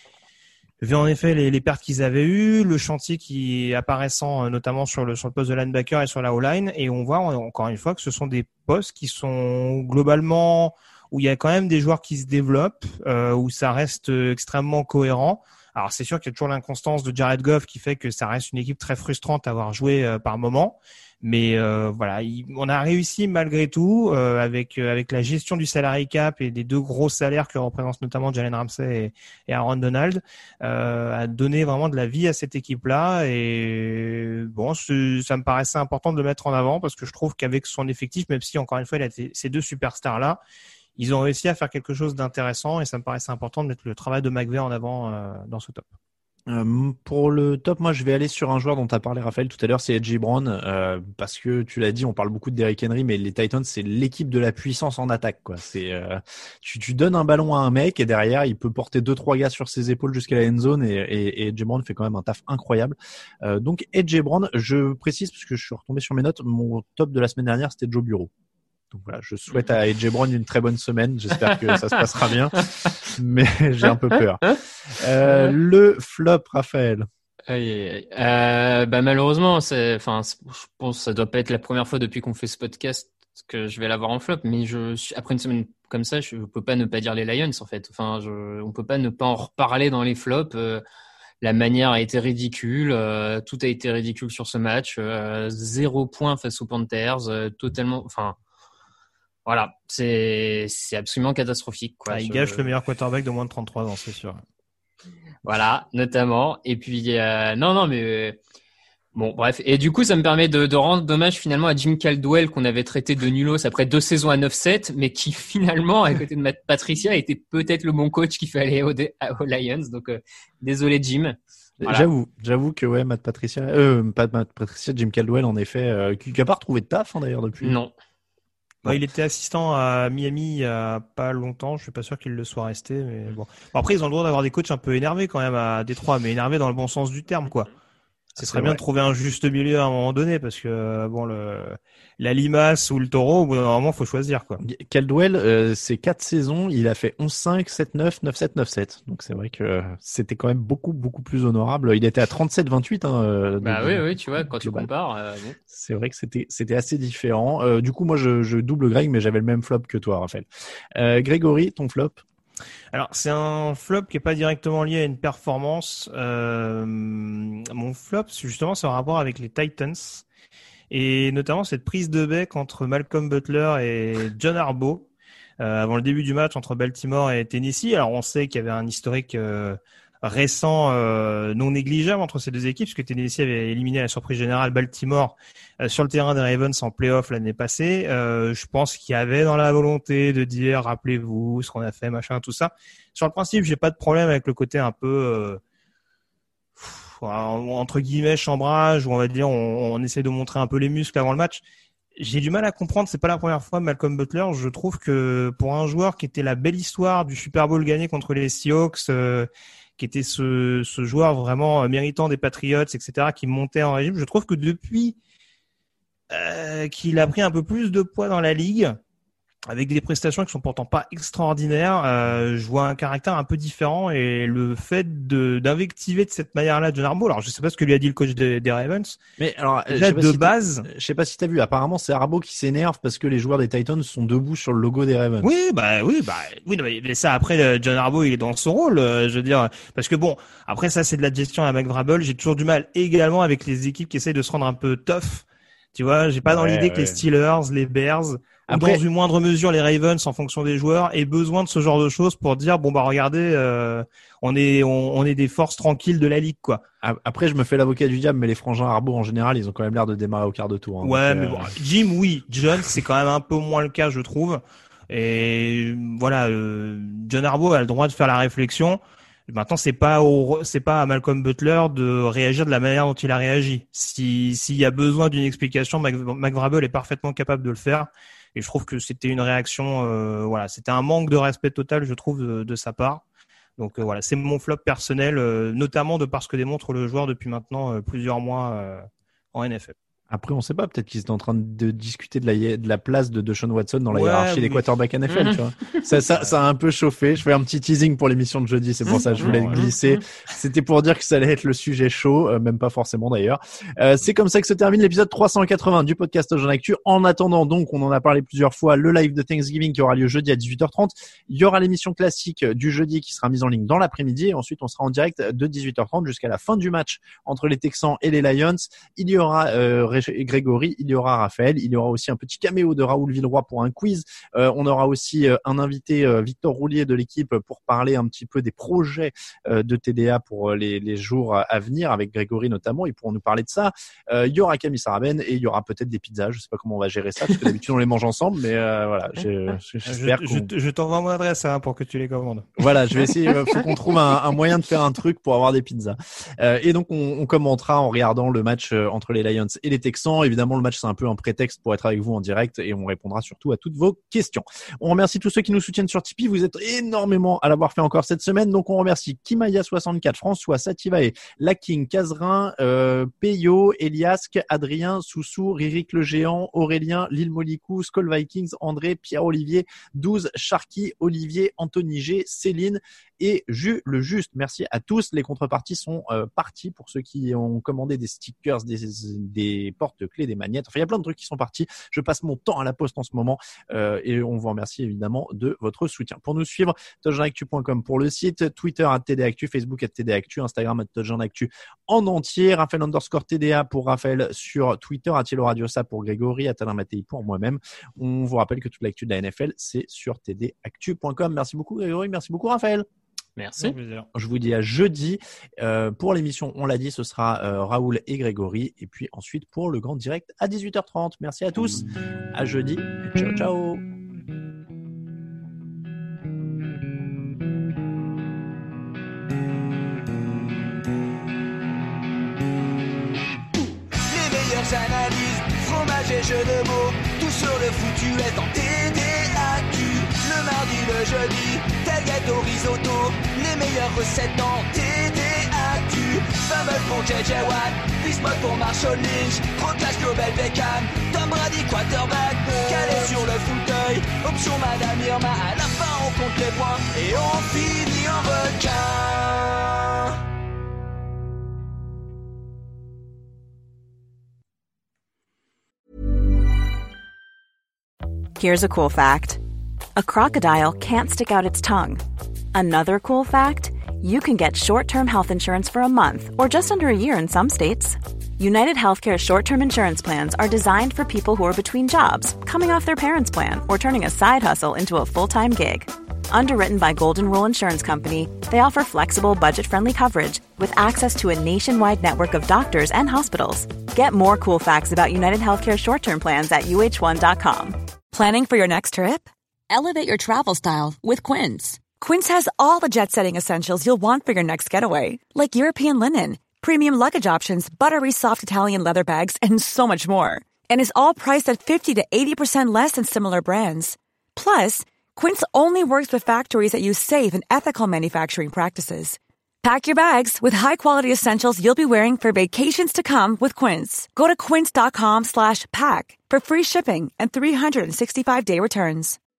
[SPEAKER 8] vu en effet les, les pertes qu'ils avaient eues, le chantier qui apparaissant euh, notamment sur le sur le poste de linebacker et sur la O-line, et on voit encore une fois que ce sont des postes qui sont globalement où il y a quand même des joueurs qui se développent, euh, où ça reste extrêmement cohérent. Alors c'est sûr qu'il y a toujours l'inconstance de Jared Goff qui fait que ça reste une équipe très frustrante à avoir joué euh, par moment. Mais euh, voilà, il, on a réussi malgré tout euh, avec euh, avec la gestion du salary cap et des deux gros salaires que représentent notamment Jalen Ramsey et, et Aaron Donald, euh, à donner vraiment de la vie à cette équipe-là. Et bon, ça me paraissait important de le mettre en avant parce que je trouve qu'avec son effectif, même si encore une fois il a ces deux superstars-là, ils ont réussi à faire quelque chose d'intéressant et ça me paraissait important de mettre le travail de McVay en avant euh, dans ce top.
[SPEAKER 6] Euh, pour le top, moi je vais aller sur un joueur dont tu as parlé, Raphaël, tout à l'heure, c'est A J Brown, euh, parce que tu l'as dit, on parle beaucoup de Derrick Henry, mais les Titans c'est l'équipe de la puissance en attaque, quoi. C'est euh, tu, tu donnes un ballon à un mec et derrière il peut porter deux trois gars sur ses épaules jusqu'à la end zone, et, et, et A J Brown fait quand même un taf incroyable. Euh, donc A J Brown, je précise parce que je suis retombé sur mes notes, mon top de la semaine dernière c'était Joe Burrow. Donc voilà, je souhaite à A J Brown une très bonne semaine. J'espère que ça se passera bien, mais j'ai un peu peur. Euh, le flop, Raphaël.
[SPEAKER 7] Aïe, aïe, aïe. Euh, bah malheureusement, c'est, enfin, je pense que ça doit pas être la première fois depuis qu'on fait ce podcast que je vais l'avoir en flop. Mais je, après une semaine comme ça, je peux pas ne pas dire les Lions en fait. Enfin, je, on peut pas ne pas en reparler dans les flops. Euh, La manière a été ridicule, euh, tout a été ridicule sur ce match. Euh, zéro point face aux Panthers, euh, totalement. Enfin. Voilà, c'est c'est absolument catastrophique, quoi.
[SPEAKER 8] Ah, il
[SPEAKER 7] Je...
[SPEAKER 8] gâche le meilleur quarterback de moins de trente-trois ans, c'est sûr.
[SPEAKER 7] Voilà, notamment. Et puis euh, non, non, mais euh, bon, bref. Et du coup, ça me permet de, de rendre hommage finalement à Jim Caldwell qu'on avait traité de nulos après deux saisons à neuf sept, mais qui finalement, à côté de Matt Patricia, était peut-être le bon coach qu'il fallait aux, aux Lions. Donc euh, désolé, Jim.
[SPEAKER 6] Voilà. J'avoue, j'avoue que ouais, Matt Patricia, euh, pas Matt Patricia, Jim Caldwell en effet, euh, qui n'a pas retrouvé de taf hein, d'ailleurs depuis.
[SPEAKER 7] Non.
[SPEAKER 8] Bon. Ouais, il était assistant à Miami il y a pas longtemps. Je suis pas sûr qu'il le soit resté, mais bon. bon après, ils ont le droit d'avoir des coachs un peu énervés quand même à Détroit, mais énervés dans le bon sens du terme, quoi. Ce serait bien de trouver un juste milieu à un moment donné, parce que bon, le la limace ou le taureau, au bout d'un moment, faut choisir, quoi.
[SPEAKER 6] Caldwell, euh, c'est quatre saisons, il a fait onze cinq, sept neuf, neuf sept, neuf sept. Donc c'est vrai que c'était quand même beaucoup beaucoup plus honorable. Il était à trente-sept vingt-huit. Hein,
[SPEAKER 7] bah
[SPEAKER 6] de,
[SPEAKER 7] oui,
[SPEAKER 6] de,
[SPEAKER 7] oui, tu vois, quand tu compares. Euh, bon.
[SPEAKER 6] C'est vrai que c'était c'était assez différent. Euh, du coup, moi, je, je double Greg, mais j'avais le même flop que toi, Raphaël. Euh, Grégory, ton flop?
[SPEAKER 8] Alors, c'est un flop qui est pas directement lié à une performance. Euh, mon flop, justement, c'est en rapport avec les Titans et notamment cette prise de bec entre Malcolm Butler et John Harbaugh euh, avant le début du match entre Baltimore et Tennessee. Alors, on sait qu'il y avait un historique euh, récent euh, non négligeable entre ces deux équipes, puisque Tennessee avait éliminé à la surprise générale Baltimore euh, sur le terrain des Ravens en play-off l'année passée. Euh, je pense qu'il y avait dans la volonté de dire, rappelez-vous ce qu'on a fait, machin, tout ça. Sur le principe, j'ai pas de problème avec le côté un peu euh, pff, entre guillemets chambrage, où on va dire on, on essaie de montrer un peu les muscles avant le match. J'ai du mal à comprendre, c'est pas la première fois Malcolm Butler. Je trouve que pour un joueur qui était la belle histoire du Super Bowl gagné contre les Seahawks, euh, qui était ce, ce joueur vraiment méritant des Patriots, et cetera, qui montait en régime. Je trouve que depuis euh, qu'il a pris un peu plus de poids dans la ligue, avec des prestations qui sont pourtant pas extraordinaires, euh, je vois un caractère un peu différent et le fait de d'invectiver de cette manière-là John Harbaugh, alors je sais pas ce que lui a dit le coach des, des Ravens,
[SPEAKER 6] mais alors
[SPEAKER 8] déjà de
[SPEAKER 6] si
[SPEAKER 8] base,
[SPEAKER 6] je sais pas si t'as vu, apparemment c'est Harbaugh qui s'énerve parce que les joueurs des Titans sont debout sur le logo des Ravens.
[SPEAKER 8] Oui, bah oui, bah oui, mais ça après John Harbaugh il est dans son rôle, je veux dire, parce que bon, après ça c'est de la gestion à McVrabel, j'ai toujours du mal également avec les équipes qui essayent de se rendre un peu tough, tu vois, j'ai pas dans ouais, l'idée ouais. que les Steelers, les Bears, après, dans une moindre mesure les Ravens en fonction des joueurs aient besoin de ce genre de choses pour dire bon bah regardez euh, on est on, on est des forces tranquilles de la ligue quoi.
[SPEAKER 6] Après je me fais l'avocat du diable mais les frangins Harbaugh en général ils ont quand même l'air de démarrer au quart de tour. Hein,
[SPEAKER 8] ouais
[SPEAKER 6] donc,
[SPEAKER 8] mais
[SPEAKER 6] euh...
[SPEAKER 8] bon Jim oui John c'est quand même un peu moins le cas je trouve et voilà euh, John Harbaugh a le droit de faire la réflexion. Maintenant c'est pas au, c'est pas à Malcolm Butler de réagir de la manière dont il a réagi. Si s'il y a besoin d'une explication, McVrabel est parfaitement capable de le faire. Et je trouve que c'était une réaction, euh, voilà, c'était un manque de respect total, je trouve, de, de sa part. Donc euh, voilà, c'est mon flop personnel, euh, notamment de par ce que démontre le joueur depuis maintenant euh, plusieurs mois euh, en N F L.
[SPEAKER 6] Après, on sait pas, peut-être qu'ils étaient en train de discuter de la, de la place de Deshaun Watson dans la
[SPEAKER 8] ouais,
[SPEAKER 6] hiérarchie des
[SPEAKER 8] mais...
[SPEAKER 6] quarterbacks N F L, tu vois. Ça, ça, ça a un peu chauffé. Je fais un petit teasing pour l'émission de jeudi, c'est pour ça que je voulais le glisser. C'était pour dire que ça allait être le sujet chaud, euh, même pas forcément d'ailleurs. Euh, c'est comme ça que se termine l'épisode trois cent quatre-vingts du podcast Touchdown Actu. En attendant, donc, on en a parlé plusieurs fois, le live de Thanksgiving qui aura lieu jeudi à dix-huit heures trente. Il y aura l'émission classique du jeudi qui sera mise en ligne dans l'après-midi. Et ensuite, on sera en direct de dix-huit heures trente jusqu'à la fin du match entre les Texans et les Lions. Il y aura euh, Grégory, il y aura Raphaël, il y aura aussi un petit caméo de Raoul Villeroy pour un quiz. Euh, on aura aussi euh, un invité, euh, Victor Roulier de l'équipe, pour parler un petit peu des projets euh, de T D A pour euh, les, les jours à venir, avec Grégory notamment. Ils pourront nous parler de ça. Euh, il y aura Camille Saraben et il y aura peut-être des pizzas. Je sais pas comment on va gérer ça, parce que d'habitude on les mange ensemble, mais euh, voilà. Je, j'espère
[SPEAKER 8] je,
[SPEAKER 6] qu'on...
[SPEAKER 8] je, je t'envoie mon adresse hein, pour que tu les commandes.
[SPEAKER 6] Voilà, je vais essayer. Il faut qu'on trouve un, un moyen de faire un truc pour avoir des pizzas. Euh, et donc on, on commentera en regardant le match entre les Lions et les Texans. Évidemment, le match c'est un peu un prétexte pour être avec vous en direct et on répondra surtout à toutes vos questions. On remercie tous ceux qui nous soutiennent sur Tipeee. Vous êtes énormément à l'avoir fait encore cette semaine. Donc on remercie Kimaya soixante-quatre, François, Sativae, Laking, Cazerin, euh, Peyo, Eliasque, Adrien, Soussou, Ririk le Géant, Aurélien, Lille Molicou, Skull Vikings, André, Pierre-Olivier, douze, Sharky, Olivier, Anthony G, Céline et Jus le Juste. Merci à tous. Les contreparties sont euh, parties pour ceux qui ont commandé des stickers, des, des porte-clés, des magnettes. Enfin, il y a plein de trucs qui sont partis. Je passe mon temps à la poste en ce moment euh, et on vous remercie évidemment de votre soutien. Pour nous suivre, touchdown actu point com pour le site, Twitter à T D Actu, Facebook à T D Actu, Instagram à touchdown actu en entier, Raphaël underscore T D A pour Raphaël sur Twitter, à Thilo Radiosa pour Grégory, à Talin Mattei pour moi-même. On vous rappelle que toute l'actu de la N F L, c'est sur T D actu point com. Merci beaucoup Grégory, merci beaucoup Raphaël.
[SPEAKER 7] Merci.
[SPEAKER 6] Je vous dis à jeudi. Euh, pour l'émission, on l'a dit, ce sera euh, Raoul et Grégory. Et puis ensuite pour le grand direct à dix-huit heures trente. Merci à tous. À jeudi. Ciao, ciao.
[SPEAKER 3] Les meilleures analyses, fromage et jeux de mots, tout sur le foutu est en T D Actu. Le mardi, le jeudi, tailgate au risotto, les meilleures recettes en T D Actu. Fumble pour J J Watt, Bismuth pour Marshall Lynch, Proclash Global Beckham, Tom Brady quarterback, calé sur le fauteuil, option Madame Irma, à la fin on compte les points et on finit en requin.
[SPEAKER 13] Here's a cool fact. A crocodile can't stick out its tongue. Another cool fact, you can get short-term health insurance for a month or just under a year in some states. United Healthcare short-term insurance plans are designed for people who are between jobs, coming off their parents' plan, or turning a side hustle into a full-time gig. Underwritten by Golden Rule Insurance Company, they offer flexible, budget-friendly coverage with access to a nationwide network of doctors and hospitals. Get more cool facts about United Healthcare short-term plans at U H one dot com.
[SPEAKER 14] Planning for your next trip? Elevate your travel style with Quince. Quince has all the jet-setting essentials you'll want for your next getaway, like European linen, premium luggage options, buttery soft Italian leather bags, and so much more. And is all priced at fifty to eighty percent less than similar brands. Plus, Quince only works with factories that use safe and ethical manufacturing practices. Pack your bags with high-quality essentials you'll be wearing for vacations to come with Quince. Go to quince dot com slash pack for free shipping and three sixty-five day returns.